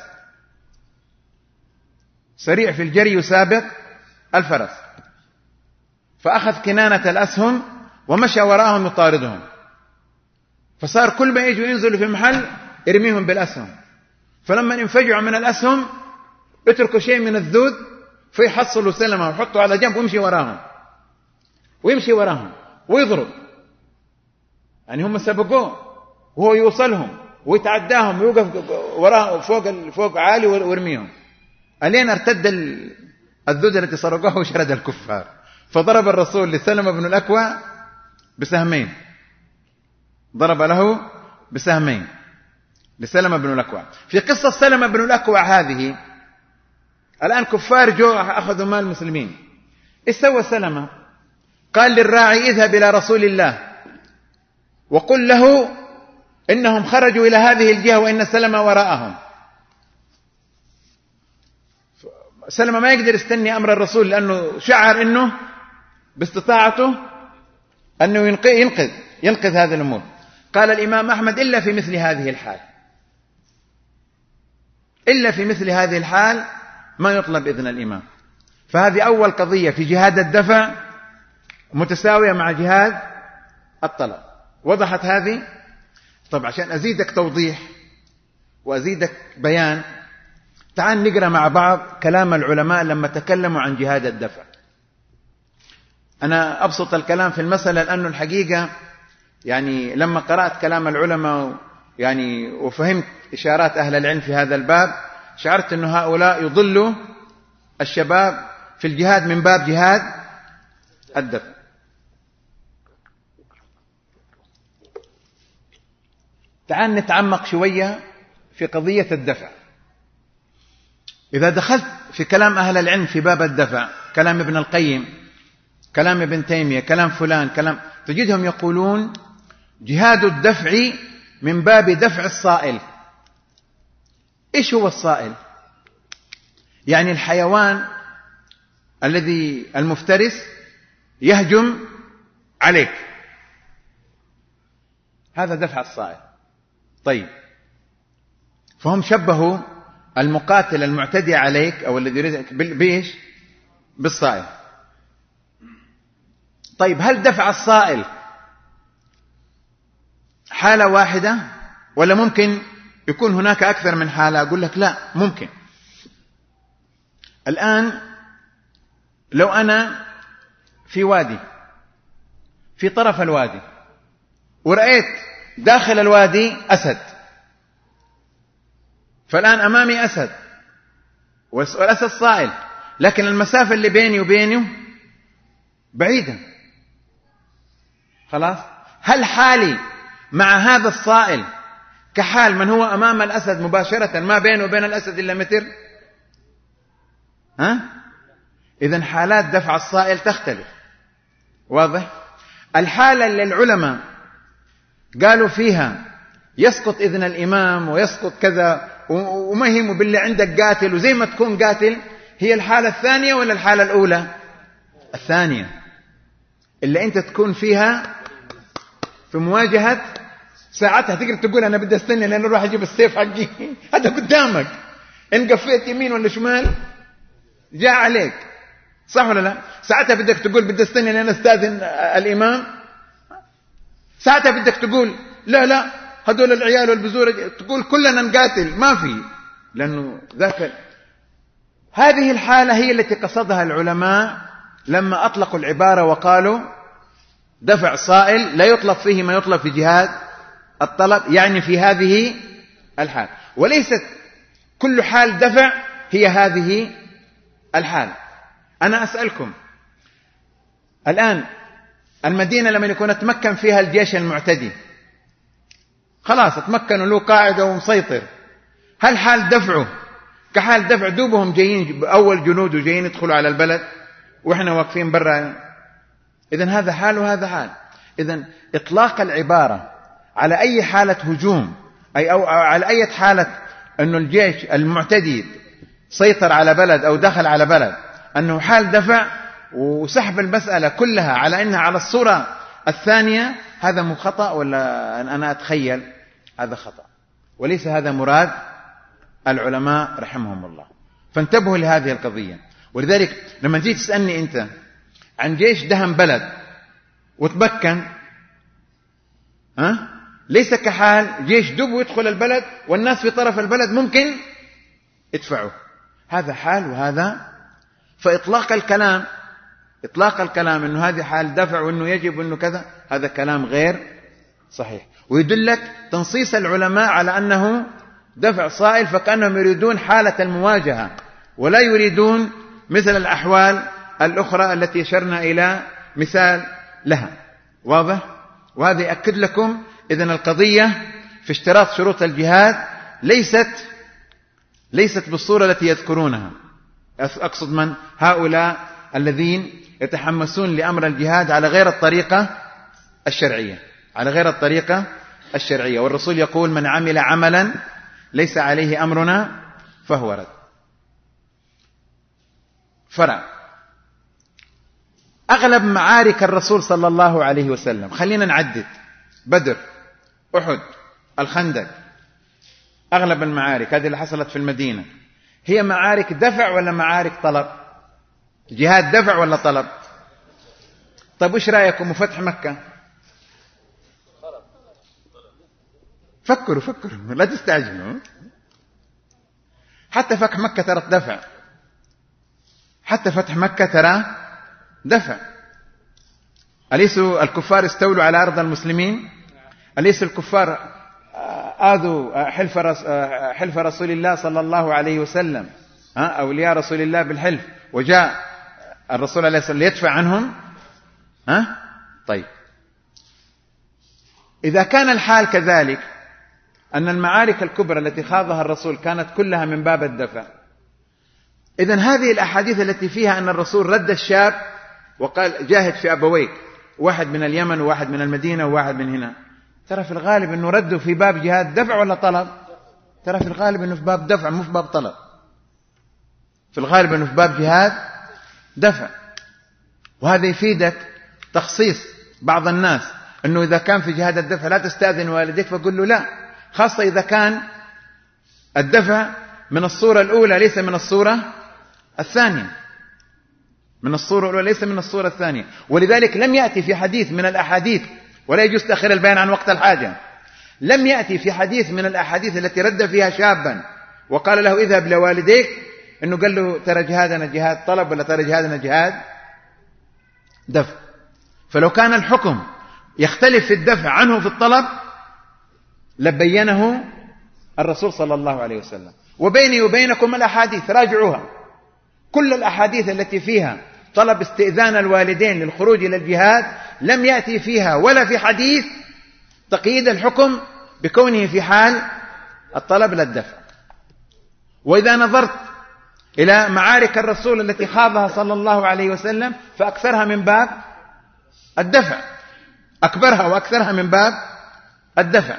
سريع في الجري يسابق الفرس. فأخذ كنانة الأسهم ومشى وراءهم يطاردهم، فصار كل ما يجوا ينزلوا في محل يرميهم بالأسهم، فلما انفجعوا من الأسهم اتركوا شيء من الذود فيحصلوا سلمة ويحطوا على جنب ويمشي وراهم ويمشي وراهم ويضرب، يعني هم سبقوه وهو يوصلهم ويتعداهم ويوقف وراء فوق فوق عالي ويرميهم، ألين ارتد الذود التي سرقوها وشرد الكفار. فضرب الرسول لسلمة بن الأكوع بسهمين، ضرب له بسهمين لسلمة بن الأكوع. في قصة سلمة بن الأكوع هذه الآن كفار جو أخذوا مال المسلمين، إيش سوى سلمة؟ قال للراعي اذهب إلى رسول الله وقل له إنهم خرجوا إلى هذه الجهة وإن سلمة وراءهم. سلمة ما يقدر يستني أمر الرسول لأنه شعر إنه باستطاعته أنه ينقذ ينقذ هذه الأمور. قال الإمام أحمد إلا في مثل هذه الحال، إلا في مثل هذه الحال ما يطلب إذن الإمام. فهذه أول قضية في جهاد الدفع متساوية مع جهاد الطلب. وضحت هذه؟ طب عشان أزيدك توضيح وأزيدك بيان، تعال نقرأ مع بعض كلام العلماء لما تكلموا عن جهاد الدفع. أنا أبسط الكلام في المسألة لأنه الحقيقة يعني لما قرأت كلام العلماء يعني وفهمت إشارات أهل العلم في هذا الباب شعرت أن هؤلاء يضلوا الشباب في الجهاد من باب جهاد الدفع. تعال نتعمق شوية في قضية الدفع. إذا دخلت في كلام أهل العلم في باب الدفع، كلام ابن القيم، كلام ابن تيمية، كلام فلان، كلام، تجدهم يقولون جهاد الدفع من باب دفع الصائل. إيش هو الصائل؟ يعني الحيوان الذي المفترس يهجم عليك، هذا دفع الصائل. طيب، فهم شبهوا المقاتل المعتدي عليك أو الذي يريدك بإيش؟ بالصائل. طيب، هل دفع الصائل حالة واحدة ولا ممكن يكون هناك أكثر من حالة؟ أقول لك لا، ممكن. الآن لو أنا في وادي، في طرف الوادي، ورأيت داخل الوادي أسد، فالآن أمامي أسد والأسد صائل، لكن المسافة اللي بيني وبينه بعيدة، خلاص. هل حالي مع هذا الصائل كحال من هو أمام الأسد مباشرة ما بينه وبين الأسد إلا متر؟ ها؟ إذن حالات دفع الصائل تختلف. واضح؟ الحالة اللي العلماء قالوا فيها يسقط إذن الإمام ويسقط كذا وما يهمه باللي عندك قاتل وزي ما تكون قاتل، هي الحالة الثانية ولا الحالة الأولى؟ الثانية، اللي أنت تكون فيها في مواجهة. ساعتها تقدر تقول أنا بدي استنى لأنه أروح أجيب السيف حقي هذا قدامك، إن قفيت يمين ولا شمال جاء عليك، صح ولا لا؟ ساعتها بدك تقول بدي استنى لأن استاذن الإمام. ساعتها بدك تقول لا لا هذول العيال والبزورة، تقول كلنا نقاتل، ما في، لأنه ذاك. هذه الحالة هي التي قصدها العلماء لما أطلقوا العبارة وقالوا دفع صائل لا يطلب فيه ما يطلب في جهاد الطلب، يعني في هذه الحال، وليست كل حال دفع هي هذه الحال. أنا أسألكم الآن، المدينة لما يكون تمكن فيها الجيش المعتدي، خلاص تمكنوا له قاعدة ومسيطر، هل حال دفعه كحال دفع دوبهم جايين أول جنود وجايين يدخلوا على البلد وإحنا واقفين برا؟ إذن هذا حال وهذا حال. إذن إطلاق العبارة على أي حالة هجوم أي أو على أي حالة أنه الجيش المعتدي سيطر على بلد أو دخل على بلد أنه حال دفع، وسحب المسألة كلها على أنها على الصورة الثانية، هذا مو خطأ ولا أنا أتخيل؟ هذا خطأ، وليس هذا مراد العلماء رحمهم الله. فانتبهوا لهذه القضية. ولذلك لما تيجي تسألني أنت عن جيش دهم بلد وتمكن، أه؟ ليس كحال جيش دب يدخل البلد والناس في طرف البلد ممكن يدفعوا، هذا حال وهذا. فإطلاق الكلام إطلاق الكلام أنه هذه حال دفع وأنه يجب أنه كذا، هذا كلام غير صحيح، ويدلك تنصيص العلماء على أنه دفع صائل فكأنهم يريدون حالة المواجهة ولا يريدون مثل الأحوال الأخرى التي أشرنا إلى مثال لها. واضح؟ وهذا يأكد لكم إذن القضية في اشتراط شروط الجهاد ليست ليست بالصورة التي يذكرونها. أقصد من هؤلاء الذين يتحمسون لأمر الجهاد على غير الطريقة الشرعية على غير الطريقة الشرعية والرسول يقول من عمل عملا ليس عليه أمرنا فهو رد. فرع أغلب معارك الرسول صلى الله عليه وسلم، خلينا نعدد: بدر، أحد، الخندق، أغلب المعارك هذه اللي حصلت في المدينة هي معارك دفع ولا معارك طلب؟ جهاد دفع ولا طلب؟ طيب وش رأيكم فتح مكة؟ فكروا فكروا لا تستعجلوا. حتى فتح مكة ترى دفع، حتى فتح مكة ترى دفع. أليس الكفار استولوا على أرض المسلمين؟ أليس الكفار آذوا حلف حلف رسول الله صلى الله عليه وسلم، أولياء رسول الله بالحلف، وجاء الرسول عليه الصلاة والسلام ليدفع عنهم؟ ها؟ طيب إذا كان الحال كذلك أن المعارك الكبرى التي خاضها الرسول كانت كلها من باب الدفع، إذن هذه الأحاديث التي فيها أن الرسول رد الشاب وقال جاهد في أبويك، واحد من اليمن وواحد من المدينة وواحد من هنا، ترى في الغالب أنه رده في باب جهاد دفع ولا طلب؟ ترى في الغالب أنه في باب دفع مو في باب طلب، في الغالب أنه في باب جهاد دفع. وهذا يفيدك تخصيص بعض الناس أنه إذا كان في جهاد الدفع لا تستأذن والديك، فقل له لا، خاصة إذا كان الدفع من الصورة الأولى ليس من الصورة الثانية، من الصورة الأولى ليس من الصورة الثانية. ولذلك لم يأتي في حديث من الأحاديث، ولا يجوز تأخير البيان عن وقت الحاجة، لم يأتي في حديث من الأحاديث التي رد فيها شابا وقال له اذهب لوالديك أنه قال له ترى جهادنا جهاد طلب ولا ترى جهادنا جهاد دفع. فلو كان الحكم يختلف في الدفع عنه في الطلب لبينه الرسول صلى الله عليه وسلم. وبيني وبينكم الأحاديث راجعوها، كل الأحاديث التي فيها طلب استئذان الوالدين للخروج إلى الجهاد لم يأتي فيها ولا في حديث تقييد الحكم بكونه في حال الطلب لا الدفع. وإذا نظرت إلى معارك الرسول التي خاضها صلى الله عليه وسلم فأكثرها من باب الدفع، أكبرها وأكثرها من باب الدفع.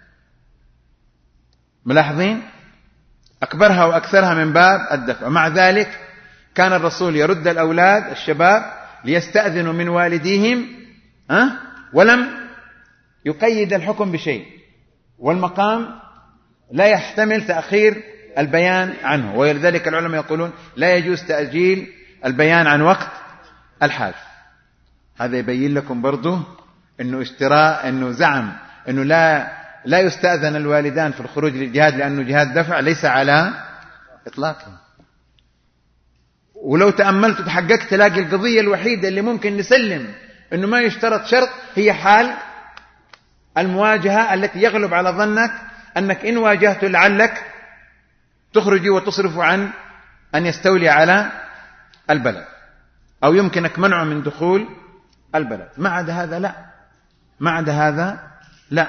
ملاحظين؟ أكبرها وأكثرها من باب الدفع. مع ذلك كان الرسول يرد الأولاد الشباب ليستأذنوا من والديهم أه؟ ولم يقيد الحكم بشيء، والمقام لا يحتمل تأخير البيان عنه، ولذلك العلماء يقولون لا يجوز تأجيل البيان عن وقت الحاجة. هذا يبين لكم برضو أنه اشتراء أنه زعم أنه لا لا يستأذن الوالدان في الخروج للجهاد لأنه جهاد دفع، ليس على إطلاقه. ولو تأملت تحققت تلاقي القضية الوحيدة اللي ممكن نسلم أنه ما يشترط شرط هي حال المواجهة التي يغلب على ظنك أنك إن واجهت لعلك تخرجي وتصرف عن أن يستولي على البلد، أو يمكنك منعه من دخول البلد. ما عدا هذا لا، ما عدا هذا لا.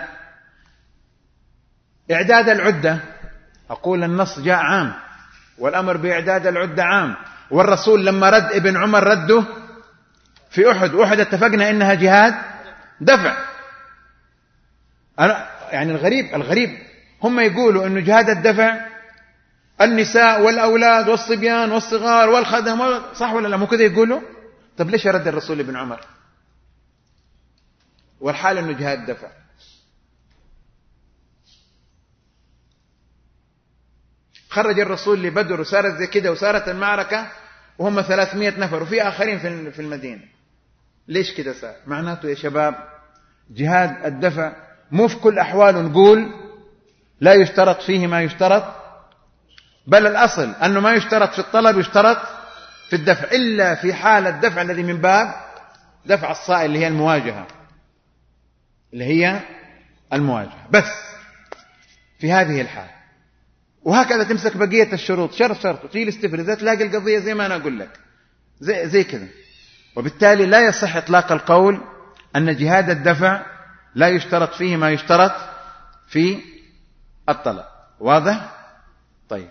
إعداد العدة، أقول النص جاء عام، والأمر بإعداد العدة عام، والرسول لما رد ابن عمر رده في أحد، أحد اتفقنا إنها جهاد دفع. أنا يعني الغريب الغريب هم يقولوا إنه جهاد الدفع النساء والأولاد والصبيان والصغار والخدم، صح ولا لا؟ مو كذا يقولوا؟ طب ليش رد الرسول ابن عمر والحال إنه جهاد دفع؟ خرج الرسول لبدر وصارت زي كده وصارت المعركة وهم ثلاثمائة نفر وفي آخرين في المدينة. ليش كده صار؟ معناته يا شباب جهاد الدفع مو في كل أحوال نقول لا يشترط فيه ما يشترط، بل الأصل أنه ما يشترط في الطلب يشترط في الدفع، إلا في حال الدفع الذي من باب دفع الصائل اللي هي المواجهة، اللي هي المواجهة بس في هذه الحال. وهكذا تمسك بقية الشروط شرط شرط وتيجي الاستفراغات تلاقي القضية زي ما أنا أقول لك زي, زي كذا. وبالتالي لا يصح إطلاق القول أن جهاد الدفع لا يشترط فيه ما يشترط في الطلب. واضح؟ طيب،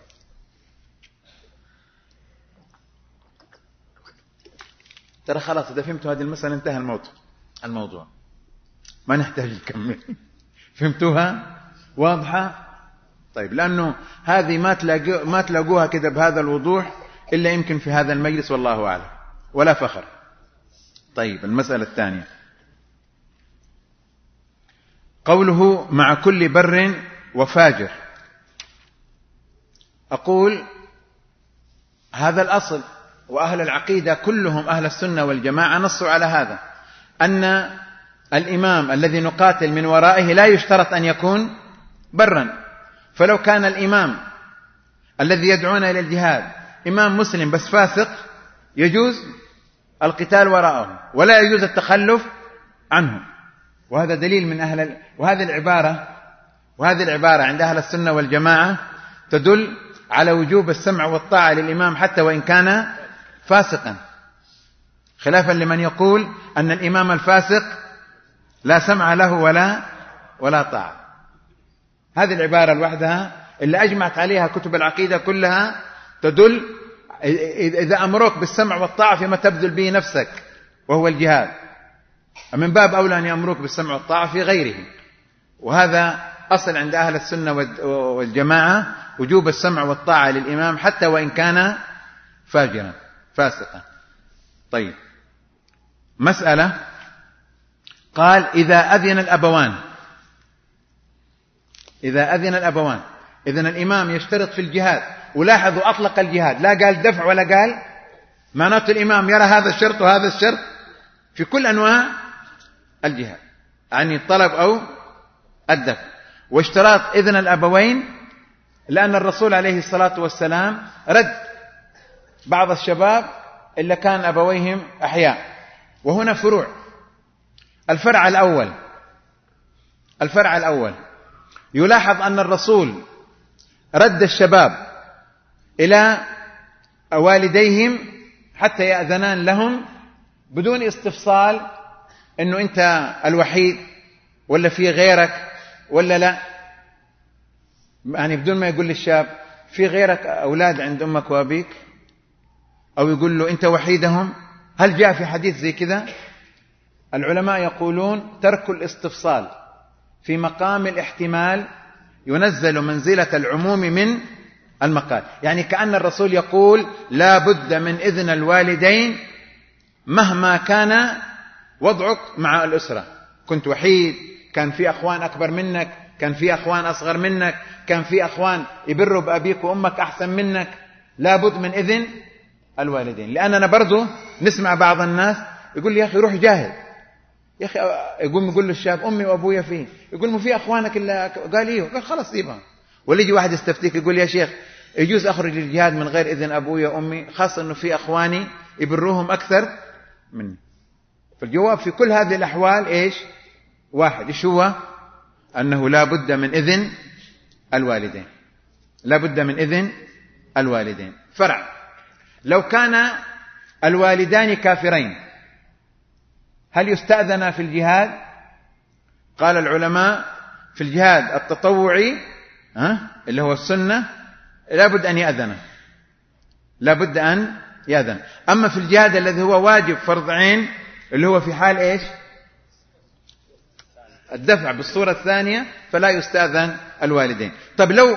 ترى خلاص إذا فهمتوا هذه المسألة انتهى الموضوع الموضوع ما نحتاج نكمل. فهمتوها؟ واضحة؟ طيب، لأنه هذه ما تلاقو ما تلاقوها كده بهذا الوضوح إلا يمكن في هذا المجلس، والله أعلم، ولا فخر. طيب، المسألة الثانية قوله مع كل بر وفاجر. أقول هذا الأصل، وأهل العقيدة كلهم أهل السنة والجماعة نصوا على هذا، أن الإمام الذي نقاتل من ورائه لا يشترط أن يكون برا. فلو كان الإمام الذي يدعونا إلى الجهاد إمام مسلم بس فاسق يجوز القتال وراءه ولا يجوز التخلف عنه. وهذا دليل من أهل ال... وهذه العبارة وهذه العبارة عند أهل السنة والجماعة تدل على وجوب السمع والطاعة للإمام حتى وإن كان فاسقا، خلافا لمن يقول أن الإمام الفاسق لا سمع له ولا ولا طاعة. هذه العبارة لوحدها اللي أجمعت عليها كتب العقيدة كلها تدل إذا أمروك بالسمع والطاعة فيما تبذل به نفسك وهو الجهاد، من باب أولى أن يأمروك بالسمع والطاعة في غيره. وهذا أصل عند أهل السنة والجماعة وجوب السمع والطاعة للإمام حتى وإن كان فاجرا فاسقا. طيب، مسألة قال إذا أذن الأبوان إذا أذن الأبوان إذن الإمام يشترط في الجهاد. ولاحظوا أطلق الجهاد، لا قال دفع ولا قال، معناته الإمام يرى هذا الشرط وهذا الشرط في كل أنواع الجهاد، يعني الطلب أو الدفع. واشتراط إذن الأبوين لأن الرسول عليه الصلاة والسلام رد بعض الشباب إلا كان أبويهم أحياء. وهنا فروع. الفرع الأول الفرع الأول يلاحظ أن الرسول رد الشباب إلى والديهم حتى يأذنان لهم بدون استفصال إنه أنت الوحيد ولا في غيرك ولا لا، يعني بدون ما يقول للشاب في غيرك أولاد عند أمك وأبيك، أو يقول له أنت وحيدهم. هل جاء في حديث زي كذا؟ العلماء يقولون ترك الاستفصال في مقام الاحتمال ينزل منزلة العموم من المقال. يعني كأن الرسول يقول لا بد من إذن الوالدين مهما كان وضعك مع الأسرة، كنت وحيد، كان في أخوان أكبر منك، كان في أخوان أصغر منك، كان في أخوان يبروا بأبيك وأمك أحسن منك، لا بد من إذن الوالدين. لأننا برضو نسمع بعض الناس يقول لي يا أخي روح جاهد، يا أخي يقوم يقول له الشاب أمي وأبويا فيه، يقول ما في أخوانك إلا، قال إيه، قال خلاص سيبها. ولا يجي واحد يستفتيك يقول يا شيخ يجوز أخرج للجهاد من غير إذن أبويا وأمي، خاصة أنه في أخواني يبروهم أكثر مني. فالجواب في كل هذه الأحوال إيش؟ واحد، إيش هو؟ أنه لا بد من إذن الوالدين، لا بد من إذن الوالدين. فرع: لو كان الوالدان كافرين هل يستأذن في الجهاد؟ قال العلماء في الجهاد التطوعي ها اللي هو السنة لا بد أن يأذن، لا بد أن يأذن. أما في الجهاد الذي هو واجب فرض عين اللي هو في حال إيش؟ الدفع بالصورة الثانية فلا يستأذن الوالدين. طب لو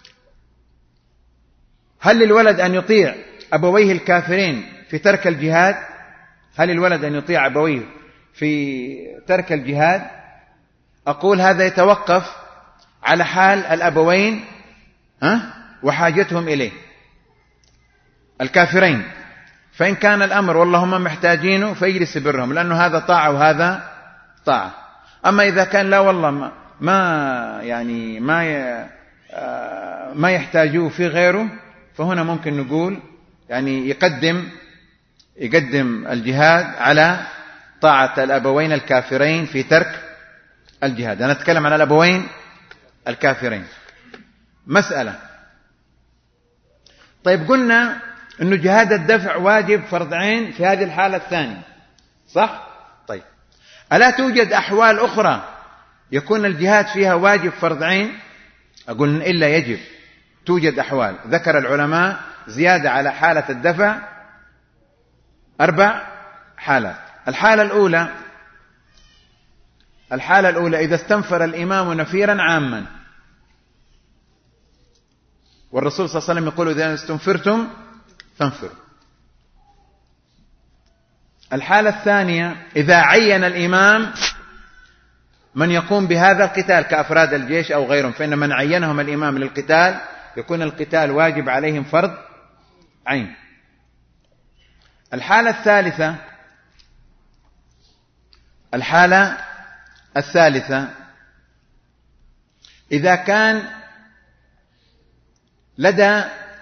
هل للولد أن يطيع أبويه الكافرين في ترك الجهاد؟ هل الولد أن يطيع أبويه في ترك الجهاد؟ أقول هذا يتوقف على حال الأبوين ها وحاجتهم إليه الكافرين. فإن كان الأمر والله هم محتاجينه فيجلس برهم، لأنه هذا طاعة وهذا طاعة. أما إذا كان لا والله ما, ما يعني ما ما يحتاجوه في غيره، فهنا ممكن نقول يعني يقدم يقدم الجهاد على طاعة الأبوين الكافرين في ترك الجهاد. أنا أتكلم عن الأبوين الكافرين. مسألة: طيب قلنا أنه جهاد الدفع واجب فرض عين في هذه الحالة الثانية، صح؟ طيب ألا توجد أحوال أخرى يكون الجهاد فيها واجب فرض عين؟ أقول إلا يجب. توجد أحوال ذكر العلماء زيادة على حالة الدفع أربع حالات. الحالة الأولى الحالة الأولى إذا استنفر الإمام نفيرا عاما، والرسول صلى الله عليه وسلم يقول إذا استنفرتم فانفروا. الحالة الثانية إذا عين الإمام من يقوم بهذا القتال كأفراد الجيش أو غيرهم، فإن من عينهم الإمام للقتال يكون القتال واجب عليهم فرض عين. الحالة الثالثة الحالة الثالثة إذا كان لدى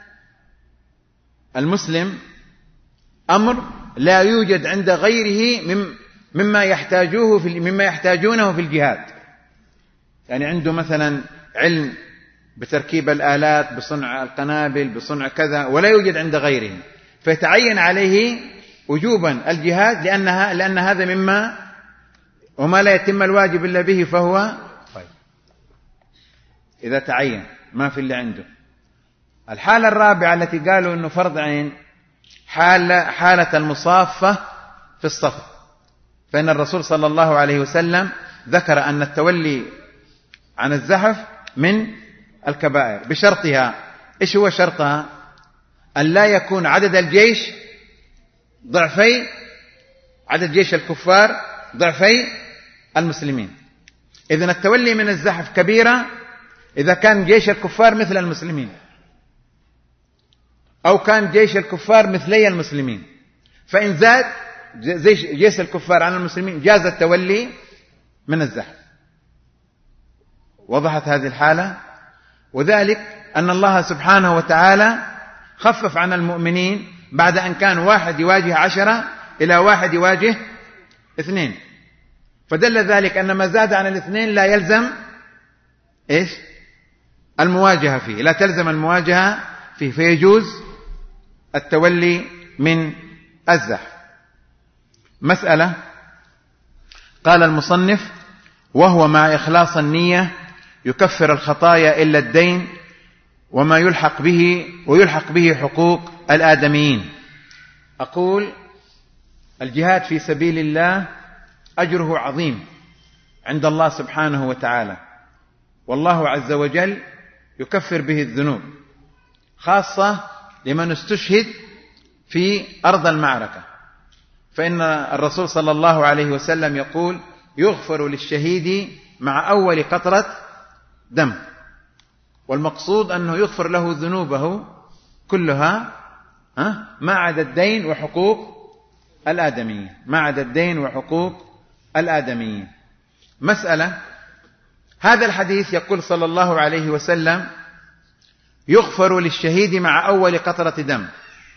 المسلم أمر لا يوجد عند غيره مما يحتاجوه في مما يحتاجونه في الجهاد، يعني عنده مثلا علم بتركيب الآلات، بصنع القنابل، بصنع كذا، ولا يوجد عند غيره، فيتعين عليه وجوبا الجهاد لأنها لأن هذا مما وما لا يتم الواجب إلا به فهو طيب إذا تعين ما في اللي عنده. الحالة الرابعة التي قالوا أنه فرض عين حالة, حالة المصافة في الصف، فإن الرسول صلى الله عليه وسلم ذكر أن التولي عن الزحف من الكبائر بشرطها. إيش هو شرطها؟ أن لا يكون عدد الجيش ضعفي عدد جيش الكفار ضعفي المسلمين. إذن التولي من الزحف كبيرة إذا كان جيش الكفار مثل المسلمين، أو كان جيش الكفار مثلي المسلمين، فإن زاد جيش الكفار عن المسلمين جاز التولي من الزحف. وضحت هذه الحالة؟ وذلك أن الله سبحانه وتعالى خفف عن المؤمنين بعد أن كان واحد يواجه عشرة إلى واحد يواجه اثنين، فدل ذلك أن ما زاد عن الاثنين لا يلزم إيش؟ المواجهة فيه، لا تلزم المواجهة فيه، فيجوز التولي من الزحف. مسألة: قال المصنف: وهو مع إخلاص النية يكفر الخطايا إلا الدين وما يلحق به ويلحق به حقوق الآدميين. أقول: الجهاد في سبيل الله أجره عظيم عند الله سبحانه وتعالى، والله عز وجل يكفر به الذنوب، خاصة لمن استشهد في أرض المعركة، فإن الرسول صلى الله عليه وسلم يقول: يغفر للشهيد مع أول قطرة دم، والمقصود أنه يغفر له ذنوبه كلها ما عدا الدين وحقوق الآدميين، ما عدا الدين وحقوق الآدميين. مسألة: هذا الحديث يقول صلى الله عليه وسلم: يغفر للشهيد مع أول قطرة دم،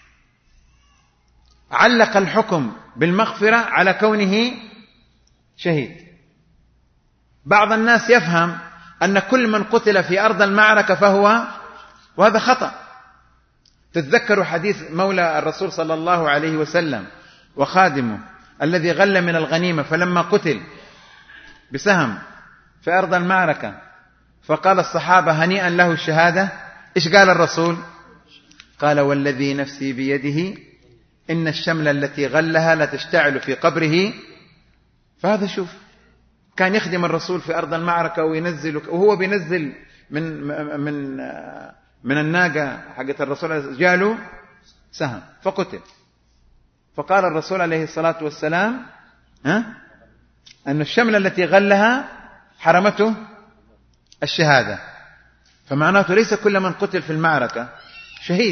علق الحكم بالمغفرة على كونه شهيد. بعض الناس يفهم أن كل من قتل في أرض المعركة فهو، وهذا خطأ. تتذكروا حديث مولى الرسول صلى الله عليه وسلم وخادمه الذي غل من الغنيمة، فلما قتل بسهم في أرض المعركة فقال الصحابة: هنيئا له الشهادة. إيش قال الرسول؟ قال: والذي نفسي بيده إن الشملة التي غلها لتشتعل في قبره. فهذا شوف، كان يخدم الرسول في أرض المعركة وينزل، وهو بينزل من من من الناقة حقت الرسول جاله سهم فقتل. فقال الرسول عليه الصلاة والسلام ها أن الشملة التي غلها حرمته الشهادة. فمعناته ليس كل من قتل في المعركة شهيد.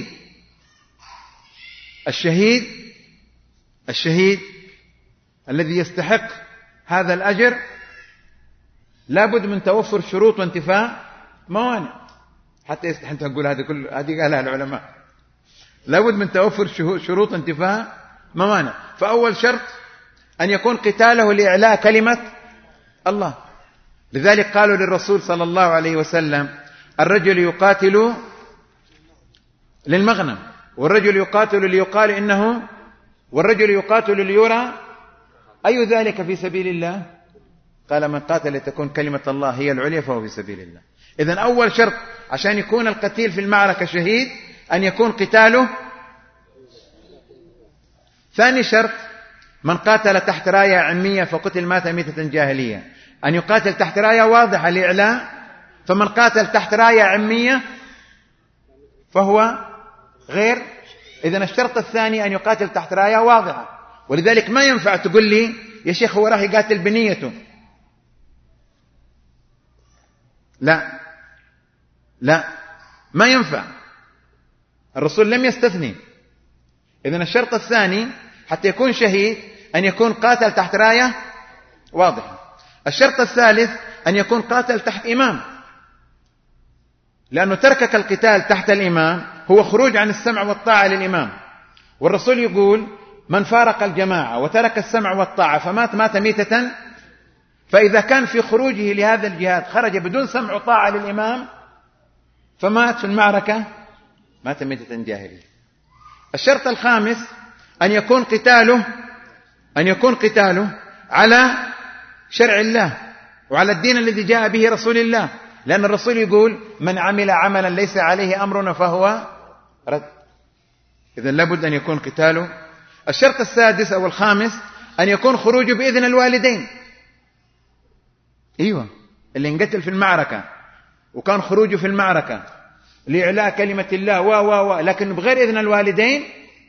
الشهيد الشهيد الذي يستحق هذا الأجر لابد من توفر شروط وانتفاء موانع. حتى أنت تقول هذه كل هذه قالها العلماء، لابد من توفر شروط انتفاء موانع. فأول شرط أن يكون قتاله لإعلاء كلمة الله. لذلك قالوا للرسول صلى الله عليه وسلم: الرجل يقاتل للمغنم، والرجل يقاتل ليقال إنه، والرجل يقاتل ليرى أي ذلك في سبيل الله؟ قال: من قاتل لتكون كلمة الله هي العليا فهو في سبيل الله. إذن أول شرط عشان يكون القتيل في المعركة شهيد أن يكون قتاله. ثاني شرط: من قاتل تحت راية عمية فقتل مات ميتة جاهلية، أن يقاتل تحت راية واضحة لإعلاء. فمن قاتل تحت راية عمية فهو غير. إذن الشرط الثاني أن يقاتل تحت راية واضحة. ولذلك ما ينفع تقول لي يا شيخ هو راح يقاتل بنيته، لا لا ما ينفع، الرسول لم يستثني. إذن الشرط الثاني حتى يكون شهيد أن يكون قاتل تحت راية واضحة. الشرط الثالث أن يكون قاتل تحت إمام، لأنه تركك القتال تحت الإمام هو خروج عن السمع والطاعة للإمام. والرسول يقول: من فارق الجماعة وترك السمع والطاعة فمات مات ميتة. فإذا كان في خروجه لهذا الجهاد خرج بدون سمع وطاعة للإمام فمات في المعركة مات ميتة جاهلية. الشرط الخامس أن يكون قتاله أن يكون قتاله على شرع الله وعلى الدين الذي جاء به رسول الله، لأن الرسول يقول: من عمل عملا ليس عليه أمرنا فهو رد. إذن لابد أن يكون قتاله. الشرط السادس أو الخامس أن يكون خروجه بإذن الوالدين. أيوة، اللي انقتل في المعركة وكان خروجه في المعركة لإعلاء كلمة الله و و و لكن بغير إذن الوالدين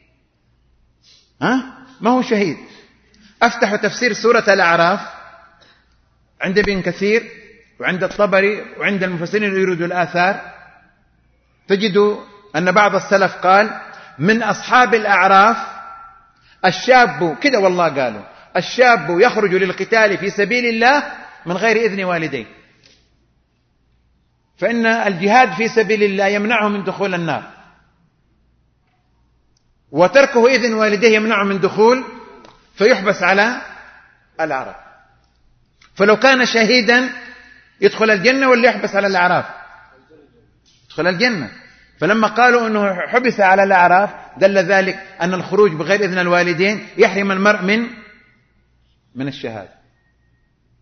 ها ما هو شهيد. أفتح تفسير سورة الأعراف عند ابن كثير وعند الطبري وعند المفسرين اللي يريدوا الآثار، تجدوا أن بعض السلف قال: من أصحاب الأعراف الشاب كده، والله قالوا الشاب يخرج للقتال في سبيل الله من غير إذن والديه، فإن الجهاد في سبيل الله يمنعه من دخول النار، وتركه إذن والديه يمنعه من دخول فيحبس على الأعراف. فلو كان شهيدا يدخل الجنة ولا يحبس على الأعراف؟ يدخل الجنة. فلما قالوا أنه حبس على الأعراف دل ذلك أن الخروج بغير إذن الوالدين يحرم المرء من من الشهادة.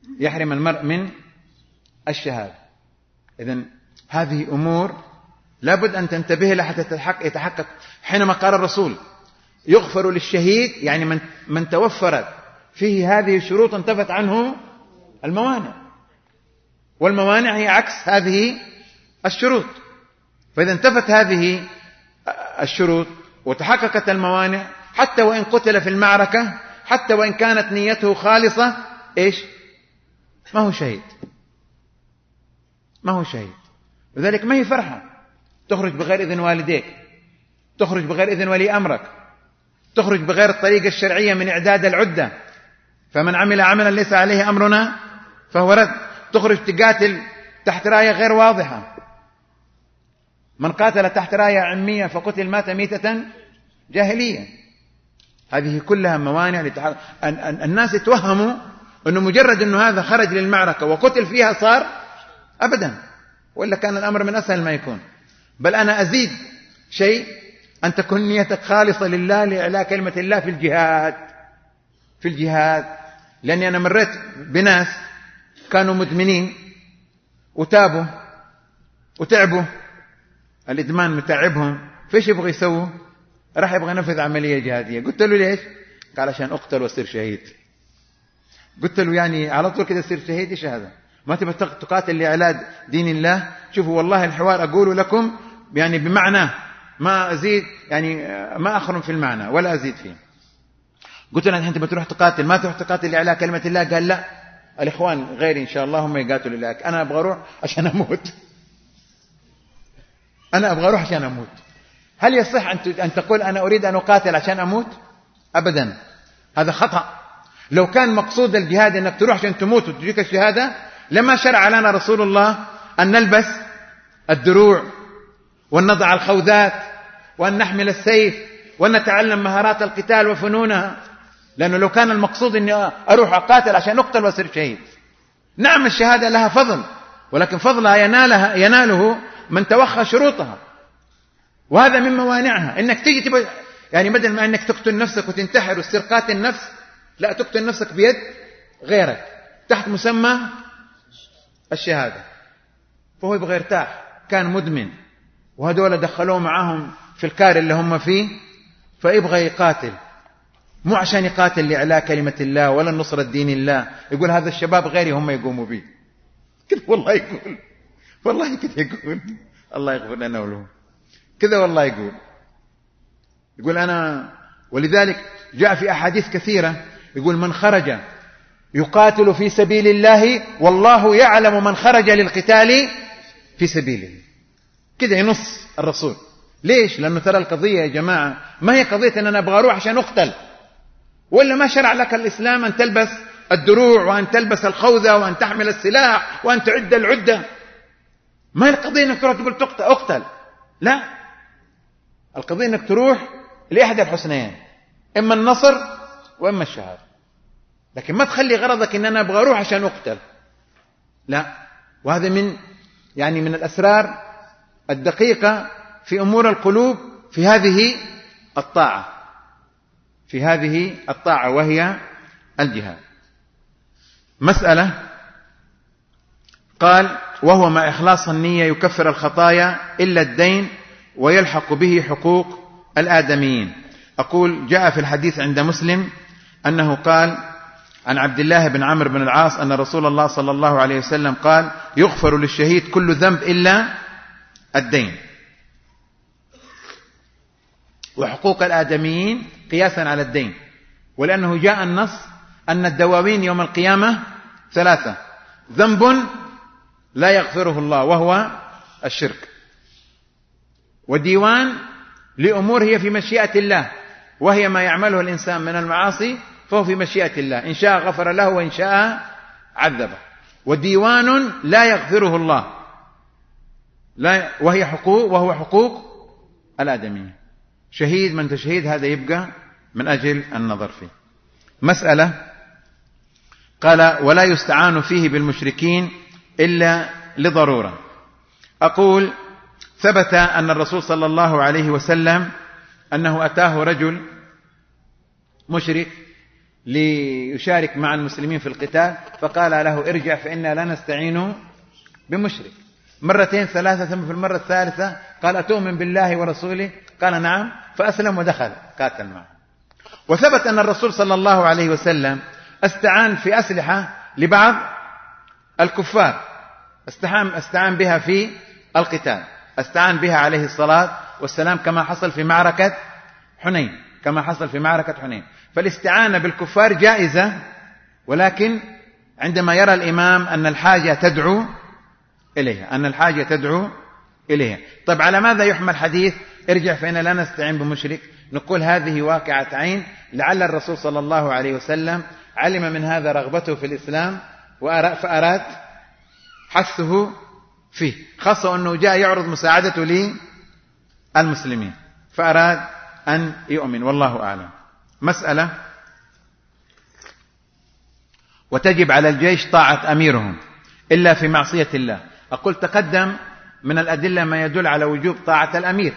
يحرم المرء من الشهادة. إذن هذه أمور لابد أن تنتبه لها حتى يتحقق. حينما قال الرسول يغفر للشهيد، يعني من, من توفرت فيه هذه الشروط انتفت عنه الموانع، والموانع هي عكس هذه الشروط. فإذا انتفت هذه الشروط وتحققت الموانع، حتى وإن قتل في المعركة، حتى وإن كانت نيته خالصة، إيش؟ ما هو شهيد، ما هو شهيد. لذلك ما هي فرحة تخرج بغير إذن والديك، تخرج بغير إذن ولي أمرك، تخرج بغير الطريقة الشرعية من إعداد العدة، فمن عمل عملا ليس عليه أمرنا فهو رد. تخرج تقاتل تحت راية غير واضحة، من قاتل تحت راية عمية فقتل مات ميتة جاهلية. هذه كلها موانع لتحقق. الناس يتوهموا أنه مجرد أنه هذا خرج للمعركة وقتل فيها صار، أبدا، وإلا كان الأمر من أسهل ما يكون. بل أنا أزيد شيء، أن تكون نيتك خالصة لله لإعلاء كلمة الله في الجهاد، في الجهاد. لأني أنا مريت بناس كانوا مدمنين وتابوا وتعبوا، الإدمان متعبهم، فيش يبغى يسووا؟ راح يبغى ينفذ عملية جهادية. قلت له ليش؟ قال عشان أقتل وأصير شهيد. قلت له يعني على طول كده أصير شهيد؟ إيش هذا؟ ما تبغى تقاتل لإعلاء دين الله؟ شوفوا والله الحوار أقول لكم يعني بمعنى، ما أزيد، يعني ما أخرم في المعنى ولا أزيد فيه. قلت له أنت بتروح تقاتل، ما تروح تقاتل لإعلاء كلمة الله؟ قال لا، الإخوان غيري إن شاء الله هم يقاتلوا لله، أنا أبغى أروح عشان أموت، أنا أبغى أروح عشان أموت. هل يصح أن تقول أنا أريد أن أقاتل عشان أموت؟ أبدا، هذا خطأ. لو كان مقصود الجهاد أنك تروح عشان تموت وتجيك الشهادة، لما شرع لنا رسول الله أن نلبس الدروع وأن نضع الخوذات وأن نحمل السيف وأن نتعلم مهارات القتال وفنونها. لأنه لو كان المقصود أني أروح أقاتل عشان أقتل وأصير شهيد، نعم الشهادة لها فضل، ولكن فضلها ينالها يناله من توخى شروطها، وهذا من موانعها. إنك تيجي تبقى يعني بدل ما إنك تقتل نفسك وتنتحر وتصير قاتل نفس، لا، تقتل نفسك بيد غيرك تحت مسمى الشهادة. فهو يبغى يرتاح، كان مدمن وهدول دخلوه معهم في الكار اللي هم فيه، فيبغى يقاتل، مو عشان يقاتل لإعلاء كلمة الله ولا نصرة دين الله. يقول هذا الشباب غيري هم يقوموا به كذا، والله يقول، والله كذا يقول، الله يغفر لنا وله كذا، والله يقول يقول أنا. ولذلك جاء في أحاديث كثيرة يقول من خرج يقاتل في سبيل الله والله يعلم من خرج للقتال في سبيله، كذا ينص الرسول. ليش؟ لأنه ترى القضية يا جماعة ما هي قضية أن أنا أبغى أروح عشان أقتل، ولا ما شرع لك الإسلام أن تلبس الدروع وأن تلبس الخوذة وأن تحمل السلاح وأن تعد العدة. ما هي القضية أنك تروح تقول تقتل أقتل، لا، القضية أنك تروح لأحد الحسنين، إما النصر وإما الشهادة. لكن ما تخلي غرضك أن أنا أبغى أروح عشان أقتل، لا. وهذا من يعني من الأسرار الدقيقة في أمور القلوب في هذه الطاعة، في هذه الطاعة وهي الجهاد. مسألة قال وهو مع إخلاص النية يكفر الخطايا إلا الدين ويلحق به حقوق الآدميين. أقول جاء في الحديث عند مسلم أنه قال عن عبد الله بن عمرو بن العاص أن رسول الله صلى الله عليه وسلم قال يغفر للشهيد كل ذنب إلا الدين. وحقوق الآدميين قياسا على الدين، ولأنه جاء النص أن الدواوين يوم القيامة ثلاثة: ذنب لا يغفره الله وهو الشرك، وديوان لأمور هي في مشيئة الله وهي ما يعمله الإنسان من المعاصي فهو في مشيئة الله، إن شاء غفر له وإن شاء عذبه، وديوان لا يغفره الله لا وهي حقوق وهو حقوق الآدميين. شهيد من تشهيد هذا يبقى من أجل النظر فيه. مسألة قال ولا يستعان فيه بالمشركين إلا لضرورة. أقول ثبت أن الرسول صلى الله عليه وسلم أنه أتاه رجل مشرك ليشارك مع المسلمين في القتال، فقال له ارجع فإنا لا نستعين بمشرك. مرتين ثلاثة، ثم في المرة الثالثة قال أتؤمن بالله ورسوله؟ قال نعم، فأسلم ودخل قاتل معه. وثبت أن الرسول صلى الله عليه وسلم استعان في أسلحة لبعض الكفار، استعان, استعان بها في القتال، استعان بها عليه الصلاة والسلام كما حصل في معركة حنين، كما حصل في معركة حنين. فالاستعانة بالكفار جائزة، ولكن عندما يرى الإمام أن الحاجة تدعو إليها، أن الحاجة تدعو إليها. طيب على ماذا يحمل حديث ارجع فإنا لا نستعين بمشرك؟ نقول هذه واقعة عين، لعل الرسول صلى الله عليه وسلم علم من هذا رغبته في الإسلام فأراد حثه فيه، خاصة أنه جاء يعرض مساعدته للمسلمين فأراد أن يؤمن، والله أعلم. مسألة: وتجب على الجيش طاعة أميرهم إلا في معصية الله. أقول تقدم من الأدلة ما يدل على وجوب طاعة الأمير،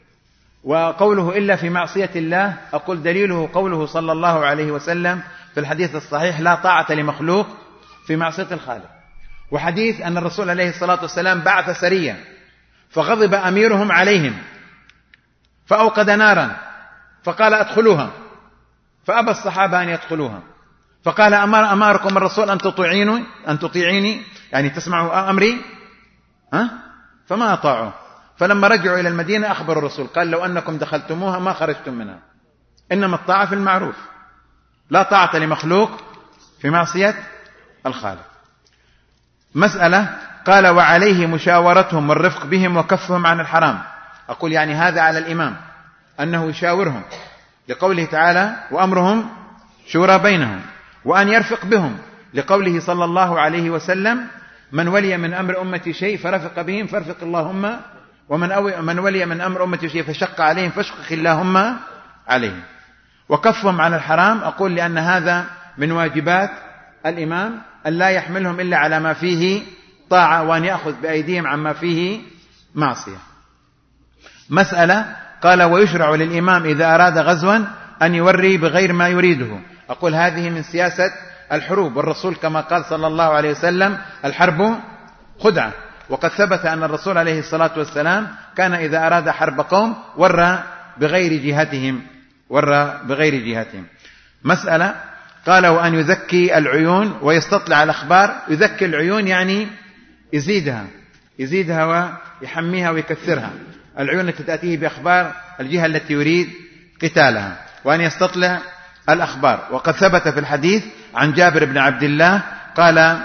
وقوله إلا في معصية الله أقول دليله قوله صلى الله عليه وسلم في الحديث الصحيح لا طاعة لمخلوق في معصية الخالق، وحديث أن الرسول عليه الصلاة والسلام بعث سريا فغضب أميرهم عليهم فأوقد نارا فقال أدخلوها، فأبى الصحابة أن يدخلوها، فقال أمر أماركم الرسول أن تطيعيني أن تطيعيني يعني تسمعوا أمري ها؟ فما أطاعوا. فلما رجعوا إلى المدينة أخبروا الرسول قال لو أنكم دخلتموها ما خرجتم منها، إنما الطاعة في المعروف، لا طاعة لمخلوق في معصية الخالق. مسألة: قال وعليه مشاورتهم والرفق بهم وكفهم عن الحرام. أقول يعني هذا على الإمام أنه يشاورهم لقوله تعالى وأمرهم شورى بينهم، وأن يرفق بهم لقوله صلى الله عليه وسلم من ولي من أمر أمتي شيء فرفق بهم فارفق اللهم، ومن من ولي من أمر أمتي شيء فشق عليهم فاشقق اللهم عليهم. وكفهم عن الحرام أقول لأن هذا من واجبات الإمام أن لا يحملهم إلا على ما فيه طاعة، وأن يأخذ بأيديهم عما فيه معصية. مسألة: قال ويشرع للإمام إذا أراد غزوا أن يوري بغير ما يريده. أقول هذه من سياسة الحروب، والرسول كما قال صلى الله عليه وسلم الحرب خدعة، وقد ثبت أن الرسول عليه الصلاة والسلام كان إذا أراد حرب قوم ورى بغير جهتهم ورى بغير جهتهم. مسألة: قال وأن يذكي العيون ويستطلع الأخبار. يذكي العيون يعني يزيدها يزيدها ويحميها ويكثرها، العيون التي تأتيه بأخبار الجهة التي يريد قتالها. وأن يستطلع الأخبار، وقد ثبت في الحديث عن جابر بن عبد الله قال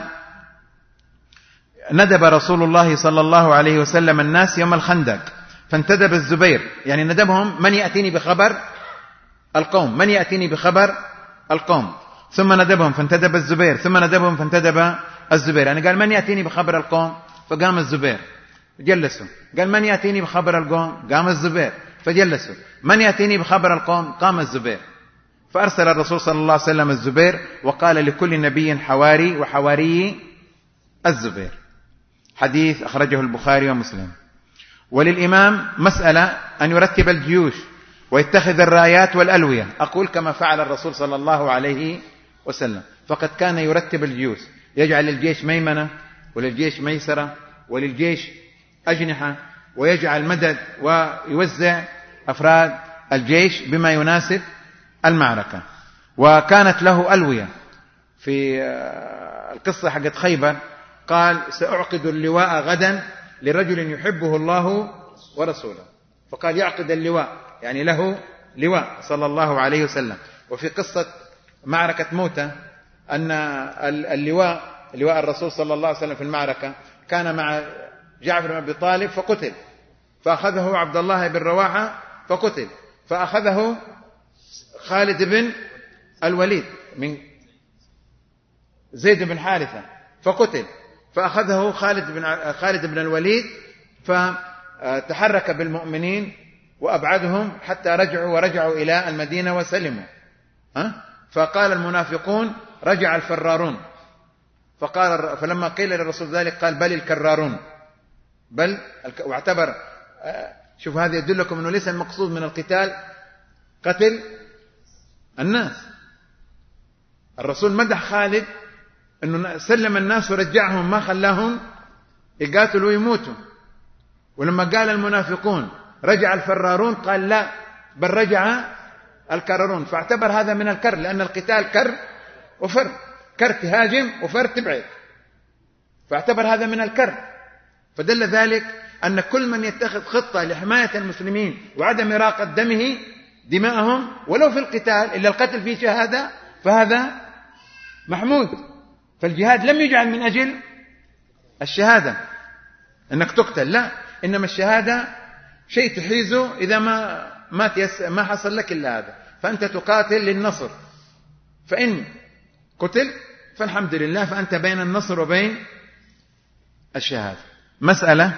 ندب رسول الله صلى الله عليه وسلم الناس يوم الخندق فانتدب الزبير، يعني ندبهم من يأتيني بخبر القوم من يأتيني بخبر القوم ثم ندبهم فانتدب الزبير، ثم ندبهم فانتدب الزبير، يعني قال من يأتيني بخبر القوم فقام الزبير جلسوا، قال من يأتيني بخبر القوم قام الزبير فجلسوا، من يأتيني بخبر القوم قام الزبير. فأرسل الرسول صلى الله عليه وسلم الزبير وقال لكل نبي حواري وحواري الزبير. حديث أخرجه البخاري ومسلم. وللإمام مسألة أن يرتب الجيوش ويتخذ الرايات والألوية. أقول كما فعل الرسول صلى الله عليه وسلم، فقد كان يرتب الجيوش، يجعل الجيش ميمنة وللجيش ميسرة وللجيش أجنحة، ويجعل مدد ويوزع أفراد الجيش بما يناسب المعركة. وكانت له ألوية في القصة حقت خيبر، قال سأعقد اللواء غدا لرجل يحبه الله ورسوله، فقال يعقد اللواء يعني له لواء صلى الله عليه وسلم. وفي قصة معركة موتة أن اللواء لواء الرسول صلى الله عليه وسلم في المعركة كان مع جعفر بن أبي طالب فقتل، فأخذه عبد الله بن رواحة فقتل، فأخذه خالد بن الوليد من زيد بن حارثة فقتل، فأخذه خالد بن خالد بن الوليد فتحرك بالمؤمنين وأبعدهم حتى رجعوا ورجعوا إلى المدينة وسلموا. فقال المنافقون رجع الفرارون، فقال فلما قيل للرسول ذلك قال بل الكرارون، بل واعتبر. شوف هذا يدلكم أنه ليس المقصود من القتال قتل الناس، الرسول مدح خالد أنه سلم الناس ورجعهم، ما خلاهم يقاتلوا ويموتوا. ولما قال المنافقون رجع الفرارون قال لا، بل رجع الكررون، فاعتبر هذا من الكر، لأن القتال كر وفر، كر تهاجم وفر تبعد، فاعتبر هذا من الكر. فدل ذلك أن كل من يتخذ خطة لحماية المسلمين وعدم إراقة دمه دماءهم ولو في القتال إلا القتل فيه شهادة فهذا محمود. فالجهاد لم يجعل من أجل الشهادة أنك تقتل، لا، إنما الشهادة شيء تحيزه إذا ما ما, تيس ما حصل لك إلا هذا، فأنت تقاتل للنصر، فإن قتل فالحمد لله، فأنت بين النصر وبين الشهادة. مسألة: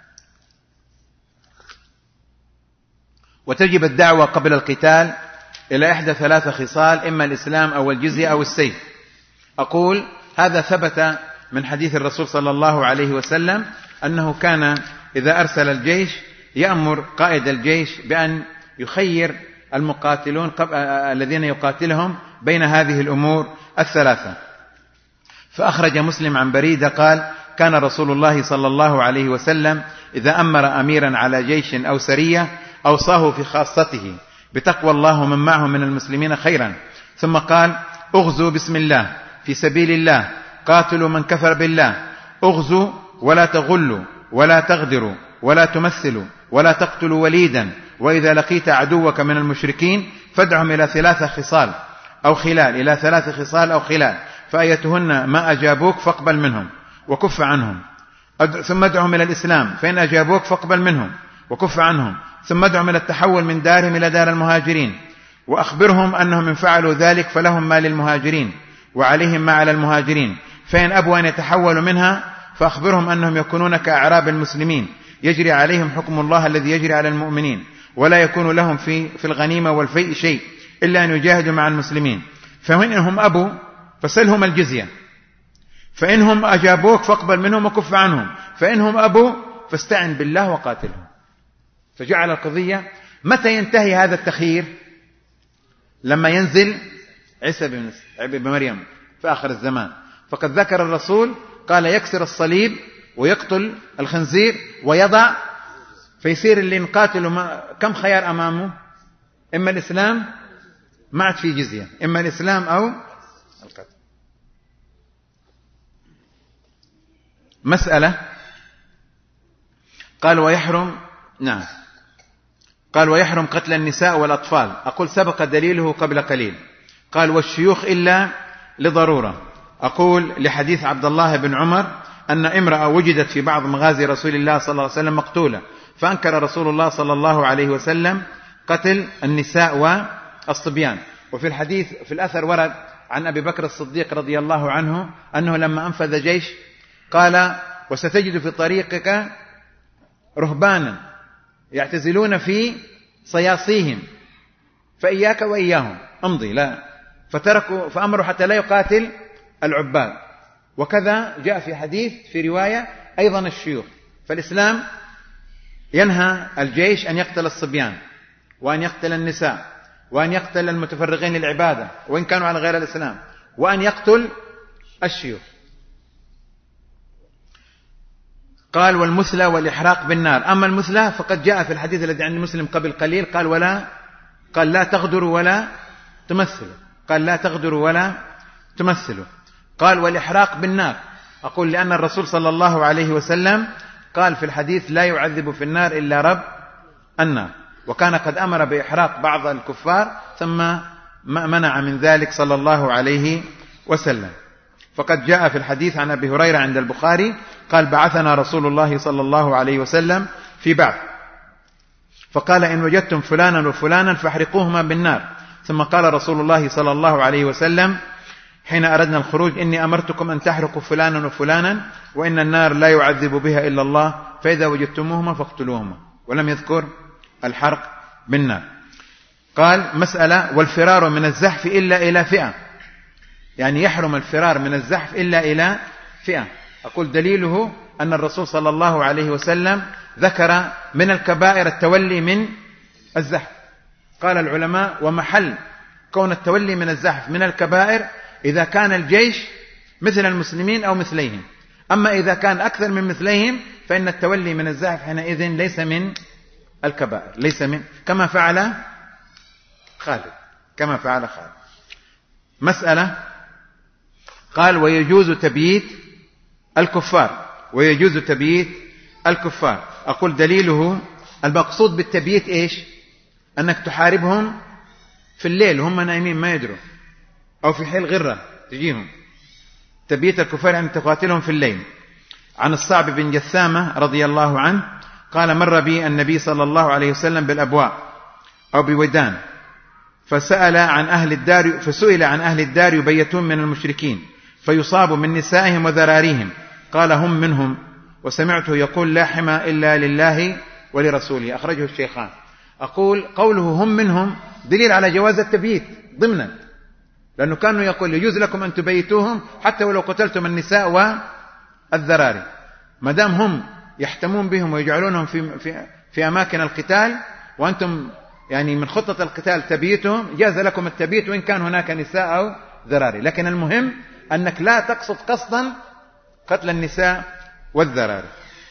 وتجب الدعوة قبل القتال إلى إحدى ثلاثة خصال، إما الإسلام أو الجزية أو السيف. أقول هذا ثبت من حديث الرسول صلى الله عليه وسلم أنه كان إذا أرسل الجيش يأمر قائد الجيش بأن يخير المقاتلون الذين يقاتلهم بين هذه الأمور الثلاثة. فأخرج مسلم عن بريدة قال: كان رسول الله صلى الله عليه وسلم إذا أمر أميرا على جيش أو سرية أوصاه في خاصته بتقوى الله ومن معه من المسلمين خيرا، ثم قال: اغزوا بسم الله في سبيل الله، قاتلوا من كفر بالله، اغزوا ولا تغلوا ولا تغدروا ولا تمثلوا ولا تقتلوا وليدا، وإذا لقيت عدوك من المشركين فادعهم إلى ثلاثة خصال أو خلال إلى ثلاث خصال أو خلال، فأيتهن ما أجابوك فاقبل منهم وكف عنهم، ثم ادعهم إلى الإسلام، فإن أجابوك فاقبل منهم وكف عنهم، ثم ادعهم إلى التحول من دارهم إلى دار المهاجرين، وأخبرهم أنهم إن فعلوا ذلك فلهم ما للمهاجرين وعليهم ما على المهاجرين، فإن أبوا أن يتحولوا منها فأخبرهم أنهم يكونون كأعراب المسلمين يجري عليهم حكم الله الذي يجري على المؤمنين، ولا يكون لهم في في الغنيمة والفيء شيء إلا أن يجاهدوا مع المسلمين، فإنهم أبوا فسلهم الجزية، فإنهم أجابوك فاقبل منهم وكف عنهم، فإنهم أبوا فاستعن بالله وقاتلهم. فجعل القضية متى ينتهي هذا التخيير؟ لما ينزل عيسى بن مريم في آخر الزمان. فقد ذكر الرسول قال: يكسر الصليب ويقتل الخنزير ويضع، فيصير اللي نقاتله كم خيار أمامه؟ إما الإسلام، ما عاد في جزية، إما الإسلام أو القتل. مسألة: قال ويحرم نعم قال ويحرم قتل النساء والأطفال. أقول سبق دليله قبل قليل. قال والشيوخ إلا لضرورة. أقول لحديث عبد الله بن عمر أن امرأة وجدت في بعض مغازي رسول الله صلى الله عليه وسلم مقتولة، فأنكر رسول الله صلى الله عليه وسلم قتل النساء والصبيان. وفي الحديث في الأثر ورد عن أبي بكر الصديق رضي الله عنه أنه لما أنفذ جيش قال: وستجد في طريقك رهبانا يعتزلون في صياصيهم فإياك وإياهم امضي، لا، فتركوا فأمروا حتى لا يقاتل العباد. وكذا جاء في حديث في رواية أيضا الشيوخ. فالإسلام ينهى الجيش أن يقتل الصبيان وأن يقتل النساء وأن يقتل المتفرغين للعبادة وإن كانوا على غير الإسلام وأن يقتل الشيوخ. قال والمثلى والإحراق بالنار. أما المثلى فقد جاء في الحديث الذي عند مسلم قبل قليل قال ولا قال لا تغدروا ولا تمثلوا قال لا تغدروا ولا تمثلوا. قال والإحراق بالنار. أقول لأن الرسول صلى الله عليه وسلم قال في الحديث لا يعذب في النار إلا رب النار، وكان قد أمر بإحراق بعض الكفار ثم منع من ذلك صلى الله عليه وسلم. فقد جاء في الحديث عن أبي هريرة عند البخاري قال بعثنا رسول الله صلى الله عليه وسلم في بعث فقال إن وجدتم فلانا وفلانا فاحرقوهما بالنار. ثم قال رسول الله صلى الله عليه وسلم حين أردنا الخروج إني أمرتكم أن تحرقوا فلانا وفلانا وإن النار لا يعذب بها إلا الله فإذا وجدتموهما فاقتلوهما، ولم يذكر الحرق بالنار. قال مسألة والفرار من الزحف إلا إلى فئة، يعني يحرم الفرار من الزحف إلا إلى فئة. أقول دليله أن الرسول صلى الله عليه وسلم ذكر من الكبائر التولي من الزحف. قال العلماء ومحل كون التولي من الزحف من الكبائر إذا كان الجيش مثل المسلمين أو مثليهم. أما إذا كان أكثر من مثليهم فإن التولي من الزاحف حينئذ ليس من الكبائر، ليس من كما فعل خالد، كما فعل خالد. مسألة قال ويجوز تبييت الكفار، ويجوز تبييت الكفار. أقول دليله المقصود بالتبييت إيش؟ أنك تحاربهم في الليل هم نايمين ما يدروا، أو في حين غرة تجيهم. تبييت الكفار أن تقاتلهم في الليل. عن الصعب بن جثامة رضي الله عنه قال مر بي النبي صلى الله عليه وسلم بالأبواء أو بودان، فسأل عن أهل الدار فسئل عن أهل الدار يبيتون من المشركين فيصاب من نسائهم وذراريهم، قال هم منهم، وسمعته يقول لا حمى إلا لله ولرسوله، أخرجه الشيخان. أقول قوله هم منهم دليل على جواز التبييت ضمنا، لأنه كانوا يقول يجوز لكم أن تبيتوهم حتى ولو قتلتم النساء والذراري، ما دام هم يحتمون بهم ويجعلونهم في, في, في أماكن القتال، وأنتم يعني من خطة القتال تبيتهم، جاز لكم التبيت وإن كان هناك نساء أو ذراري. لكن المهم أنك لا تقصد قصدا قتل النساء والذراري.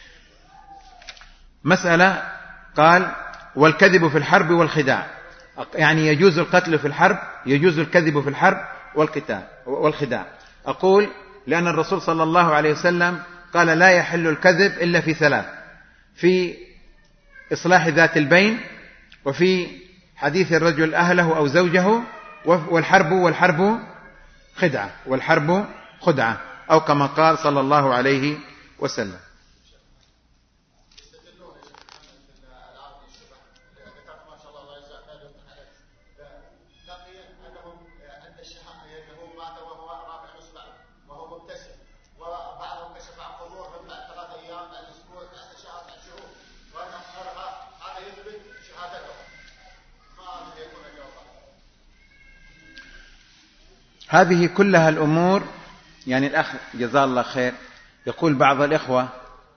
مسألة قال والكذب في الحرب والخداع، يعني يجوز القتل في الحرب، يجوز الكذب في الحرب والقتال والخداع. أقول لأن الرسول صلى الله عليه وسلم قال لا يحل الكذب إلا في ثلاث: في إصلاح ذات البين، وفي حديث الرجل أهله أو زوجه، والحرب والحرب خدعة، والحرب خدعة، أو كما قال صلى الله عليه وسلم. هذه كلها الأمور، يعني الأخ جزاه الله خير يقول بعض الإخوة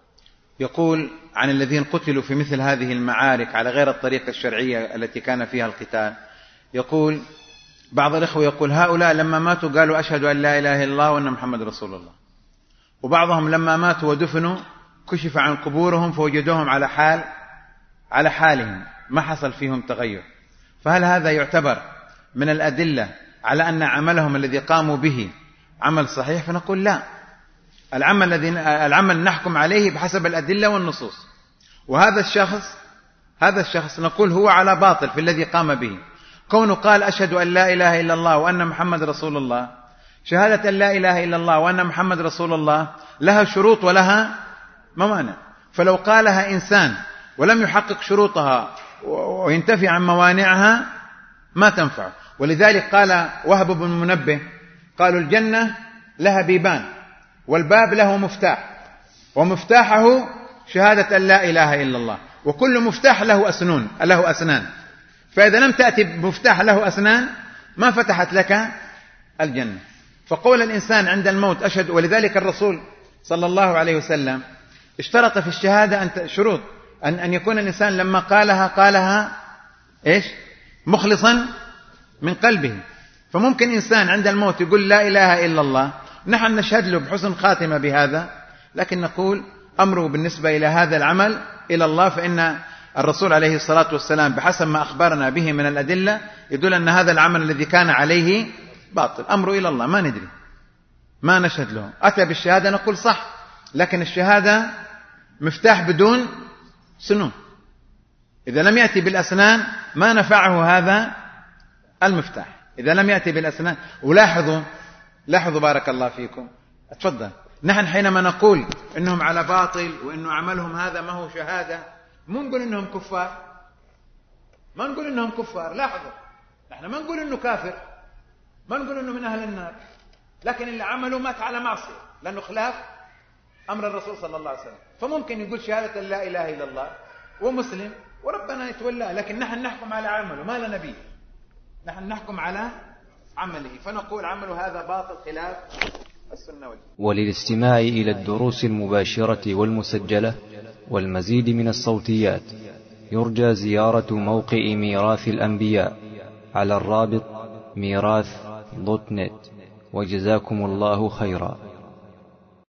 يقول عن الذين قتلوا في مثل هذه المعارك على غير الطريقة الشرعية التي كان فيها القتال، يقول بعض الإخوة يقول هؤلاء لما ماتوا قالوا أشهد أن لا إله إلا الله وأن محمد رسول الله، وبعضهم لما ماتوا ودفنوا كشف عن قبورهم فوجدوهم على حال على حالهم، ما حصل فيهم تغير. فهل هذا يعتبر من الأدلة على أن عملهم الذي قاموا به عمل صحيح؟ فنقول لا، العمل الذي العمل نحكم عليه بحسب الأدلة والنصوص. وهذا الشخص هذا الشخص نقول هو على باطل في الذي قام به، كونه قال أشهد أن لا إله إلا الله وأن محمد رسول الله. شهادة أن لا إله إلا الله وأن محمد رسول الله لها شروط ولها موانع، فلو قالها إنسان ولم يحقق شروطها وينتفي عن موانعها ما تنفع. ولذلك قال وهب بن منبه قالوا الجنة لها بيبان والباب له مفتاح، ومفتاحه شهادة أن لا إله إلا الله، وكل مفتاح له أسنون له أسنان، فإذا لم تأتي بمفتاح له أسنان ما فتحت لك الجنة. فقول الإنسان عند الموت أشهد، ولذلك الرسول صلى الله عليه وسلم اشترط في الشهادة أن شروط أن أن يكون الإنسان لما قالها قالها إيش مخلصا من قلبه. فممكن إنسان عند الموت يقول لا إله إلا الله، نحن نشهد له بحسن خاتمة بهذا، لكن نقول أمره بالنسبة إلى هذا العمل إلى الله، فإن الرسول عليه الصلاة والسلام بحسب ما أخبرنا به من الأدلة يدل أن هذا العمل الذي كان عليه باطل، أمره إلى الله، ما ندري، ما نشهد له. أتى بالشهادة نقول صح، لكن الشهادة مفتاح بدون سنون، إذا لم يأتي بالأسنان ما نفعه هذا المفتاح، إذا لم يأتي بالأسنان. ولاحظوا لاحظوا بارك الله فيكم، اتفضل، نحن حينما نقول إنهم على باطل وإنه عملهم هذا ما هو شهادة، مو نقول إنهم كفار، ما نقول إنهم كفار، لاحظوا نحن ما نقول إنه كافر، ما نقول إنه من أهل النار، لكن اللي عمله مات على معصية لأنه خلاف أمر الرسول صلى الله عليه وسلم. فممكن يقول شهادة لا إله إلا الله ومسلم وربنا يتولاه، لكن نحن نحكم على عمله ما لنا به، نحن نحكم على عمله، فنقول عمله هذا باطل خلاف السنة والجماعة. وللاستماع إلى الدروس المباشرة والمسجلة والمزيد من الصوتيات يرجى زيارة موقع ميراث الأنبياء على الرابط ميراث دوت نت. وجزاكم الله خيرا.